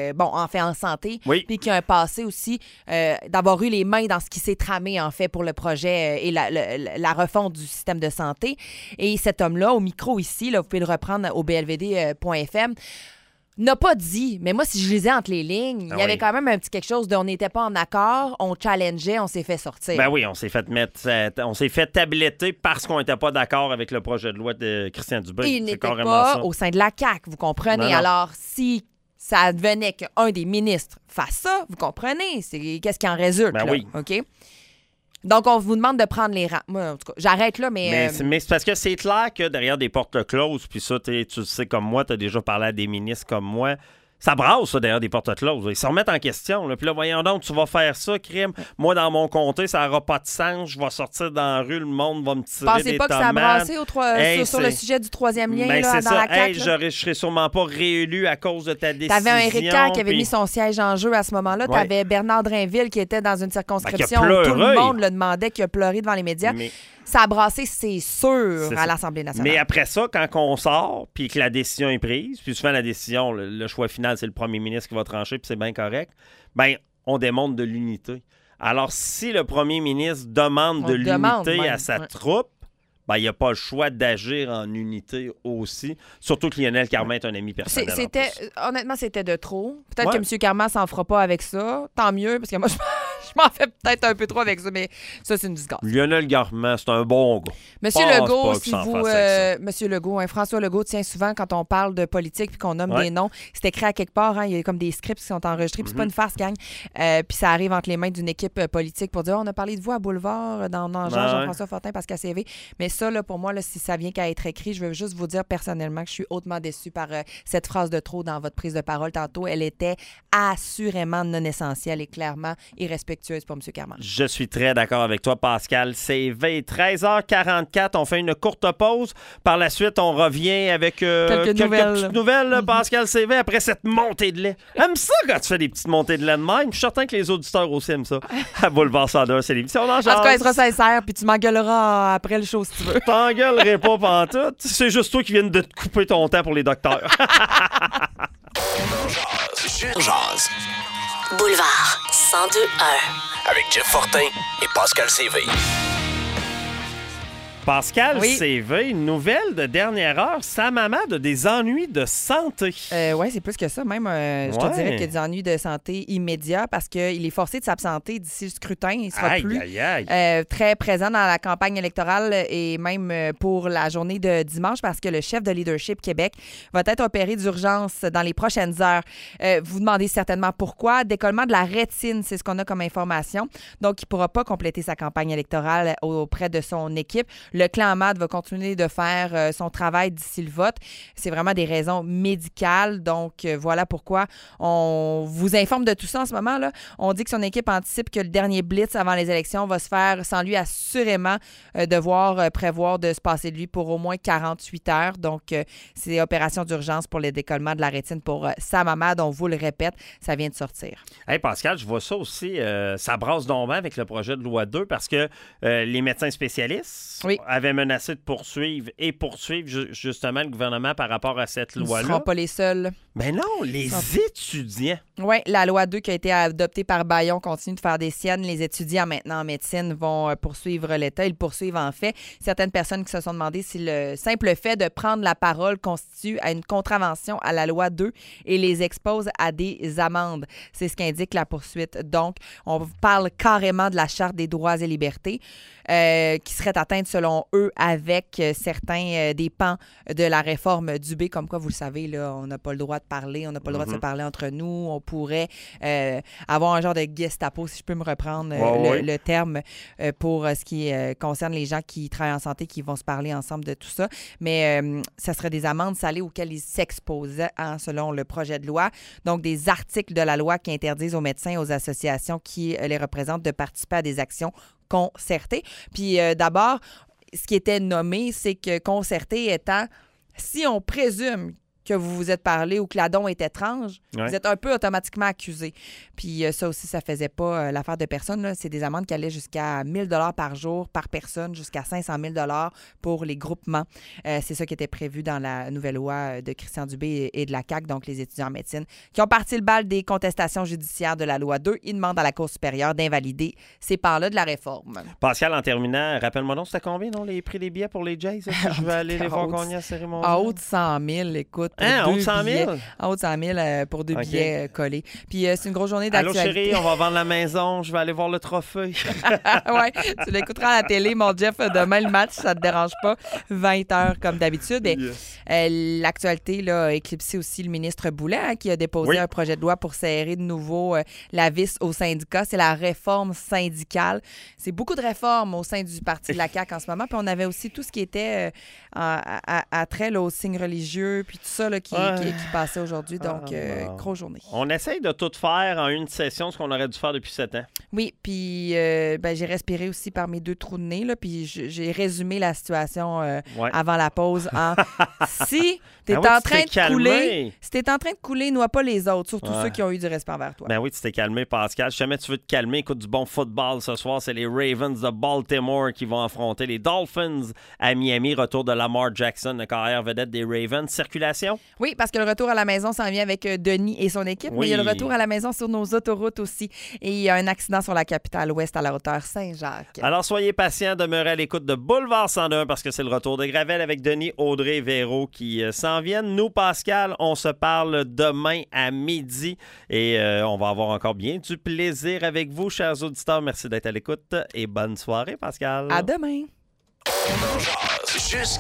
S2: en santé, puis qui a un passé aussi d'avoir eu les mains dans ce qui s'est tramé, en fait, pour le projet et la refonte du système de santé. Et cet homme-là, au micro ici, là, vous pouvez le reprendre au blvd.fm, n'a pas dit, mais moi, si je lisais entre les lignes, il y avait quand même un petit quelque chose de on n'était pas en accord, on challengeait, on s'est fait sortir.
S1: Ben oui, on s'est fait tabletter parce qu'on n'était pas d'accord avec le projet de loi de Christian Dubé.
S2: Et il n'était pas au sein de la CAQ, vous comprenez? Non. Alors, si ça advenait qu'un des ministres fasse ça, vous comprenez? Qu'est-ce qui en résulte?
S1: Ben
S2: là,
S1: oui.
S2: OK? Donc, on vous demande de prendre les rangs. Moi, en tout cas, j'arrête là, mais...
S1: Mais c'est parce que c'est clair que derrière des portes closes, puis ça, tu le sais comme moi, tu as déjà parlé à des ministres comme moi, ça brasse, ça, derrière des portes closes. Ils se remettent en question. Là. Puis là, voyons donc, tu vas faire ça, crime. Moi, dans mon comté, ça n'aura pas de sens. Je vais sortir dans la rue, le monde va me tirer
S2: Pensez
S1: des
S2: pas
S1: tomates.
S2: Que ça a brassé sur le sujet du troisième lien là, dans la CAQ?
S1: Je serais sûrement pas réélu à cause de ta décision.
S2: T'avais un Éric Kerr qui avait mis son siège en jeu à ce moment-là. T'avais Bernard Drinville qui était dans une circonscription où tout le monde le demandait, qui a pleuré devant les médias. Ça a brassé, c'est sûr, à l'Assemblée nationale.
S1: Mais après ça, quand on sort, puis que la décision est prise, puis souvent la décision, le choix final, c'est le premier ministre qui va trancher, puis c'est bien correct, bien, on démontre de l'unité. Alors, si le premier ministre demande de l'unité à sa troupe, ben, il n'y a pas le choix d'agir en unité aussi. Surtout que Lionel Carman est un ami personnel.
S2: Honnêtement, c'était de trop. Peut-être que M. Carman s'en fera pas avec ça. Tant mieux, parce que moi, je m'en fais peut-être un peu trop avec ça, mais ça, c'est une disgrâce.
S1: Lionel Carman, c'est un bon gars.
S2: Monsieur Legault, Monsieur Legault, François Legault tient souvent, quand on parle de politique puis qu'on nomme des noms, c'est écrit à quelque part, il y a comme des scripts qui sont enregistrés, puis c'est pas une farce, gang. Puis ça arrive entre les mains d'une équipe politique pour dire on a parlé de vous à Boulevard dans Jean-François Fortin, Pascal CV. Mais ça, là, pour moi, là, si ça vient qu'à être écrit, je veux juste vous dire personnellement que je suis hautement déçue par cette phrase de trop dans votre prise de parole tantôt. Elle était assurément non essentielle et clairement irrespectueuse pour M. Carman.
S1: Je suis très d'accord avec toi, Pascal. C'est 13h44. On fait une courte pause. Par la suite, on revient avec quelques petites nouvelles, Pascal CV, après cette montée de lait. Aime ça quand tu fais des petites montées de lait de même. Je suis certain que les auditeurs aussi aiment ça. À Boulevard 102, c'est l'émission. En tout
S2: cas, il sera sincère, puis tu m'engueuleras après le show si tu veux.
S1: T'engueulerai pas pantoute. C'est juste toi qui viens de te couper ton temps pour les docteurs.
S4: Jazz.
S16: Boulevard 102.1.
S4: Avec Jeff Fortin et Pascal CV.
S1: Pascal CV, une nouvelle de dernière heure. Sa maman a des ennuis de santé.
S2: Oui, c'est plus que ça. Même, je te dirais qu'il y a des ennuis de santé immédiats parce qu'il est forcé de s'absenter d'ici le scrutin. Il sera plus très présent dans la campagne électorale et même pour la journée de dimanche parce que le chef de Leadership Québec va être opéré d'urgence dans les prochaines heures. Vous demandez certainement pourquoi. Décollement de la rétine, c'est ce qu'on a comme information. Donc, il ne pourra pas compléter sa campagne électorale auprès de son équipe. Le clan MAD va continuer de faire son travail d'ici le vote. C'est vraiment des raisons médicales. Donc, voilà pourquoi on vous informe de tout ça en ce moment. Là. On dit que son équipe anticipe que le dernier blitz avant les élections va se faire sans lui assurément devoir prévoir de se passer de lui pour au moins 48 heures. Donc, c'est opération d'urgence pour le décollement de la rétine pour Sam Hamad. On vous le répète, ça vient de sortir.
S1: Hey Pascal, je vois ça aussi. Ça brasse donc bien avec le projet de loi 2 parce que les médecins spécialistes avaient menacé de poursuivre justement le gouvernement par rapport à cette loi-là.
S2: Ils ne seront pas les seuls.
S1: Mais non, les étudiants.
S2: Oui, la loi 2 qui a été adoptée par Bayon continue de faire des siennes. Les étudiants maintenant en médecine vont poursuivre l'État. Ils poursuivent en fait. Certaines personnes qui se sont demandé si le simple fait de prendre la parole constitue à une contravention à la loi 2 et les expose à des amendes. C'est ce qu'indique la poursuite. Donc, on parle carrément de la Charte des droits et libertés qui serait atteinte selon selon eux, avec certains des pans de la réforme Dubé, comme quoi, vous le savez, là, on n'a pas le droit de parler, on n'a pas le droit de se parler entre nous, on pourrait avoir un genre de Gestapo, si je peux me reprendre le terme, pour ce qui concerne les gens qui travaillent en santé, qui vont se parler ensemble de tout ça. Mais ça serait des amendes salées auxquelles ils s'exposaient, selon le projet de loi. Donc, des articles de la loi qui interdisent aux médecins et aux associations qui les représentent de participer à des actions concertées. Puis d'abord, ce qui était nommé, c'est que concerté étant, si on présume que vous vous êtes parlé ou que l'adon est étrange, vous êtes un peu automatiquement accusé. Puis ça aussi, ça faisait pas l'affaire de personne. Là. C'est des amendes qui allaient jusqu'à 1 000 par jour, par personne, jusqu'à 500 000 pour les groupements. C'est ça qui était prévu dans la nouvelle loi de Christian Dubé et de la CAQ, donc les étudiants en médecine, qui ont parti le bal des contestations judiciaires de la loi 2. Ils demandent à la Cour supérieure d'invalider ces pans-là de la réforme.
S1: Pascal, en terminant, rappelle-moi donc, c'était combien les prix des billets pour les Jays? Je vais aller les voir gagner à la cérémonie.
S2: En haut de 100 000, écoute.
S1: En haut de 100 000?
S2: En haut de 100 000 pour 2 billets collés. Puis c'est une grosse journée d'actualité.
S1: Allô, chérie, on va vendre la maison. Je vais aller voir le trophée.
S2: Oui, tu l'écouteras à la télé, mon Jeff, demain le match, ça te dérange pas. 20h comme d'habitude. L'actualité là, a éclipsé aussi le ministre Boulet, qui a déposé un projet de loi pour serrer de nouveau la vis au syndicat. C'est la réforme syndicale. C'est beaucoup de réformes au sein du parti de la CAQ en ce moment. Puis on avait aussi tout ce qui était à trait là, aux signes religieux, puis tout ça là, qui passait aujourd'hui. Donc, grosse journée.
S1: On essaye de tout faire en une session, ce qu'on aurait dû faire depuis 7 ans.
S2: Oui, puis j'ai respiré aussi par mes 2 trous de nez, là, puis j'ai résumé la situation avant la pause en si t'es en train de couler, si t'es en train de couler, noie pas les autres, surtout ceux qui ont eu du respect envers toi.
S1: Ben oui, tu t'es calmé, Pascal. Si jamais tu veux te calmer, écoute du bon football ce soir. C'est les Ravens de Baltimore qui vont affronter les Dolphins à Miami. Retour de Lamar Jackson, le carrière vedette des Ravens. Circulation?
S2: Oui, parce que le retour à la maison s'en vient avec Denis et son équipe, mais il y a le retour à la maison sur nos autoroutes aussi. Et il y a un accident sur la capitale ouest à la hauteur Saint-Jacques.
S1: Alors, soyez patients, demeurez à l'écoute de Boulevard 101 parce que c'est le retour de Gravel avec Denis, Audrey et Véro qui s'en viennent. Nous, Pascal, on se parle demain à midi et on va avoir encore bien du plaisir avec vous, chers auditeurs. Merci d'être à l'écoute et bonne soirée, Pascal.
S2: À demain.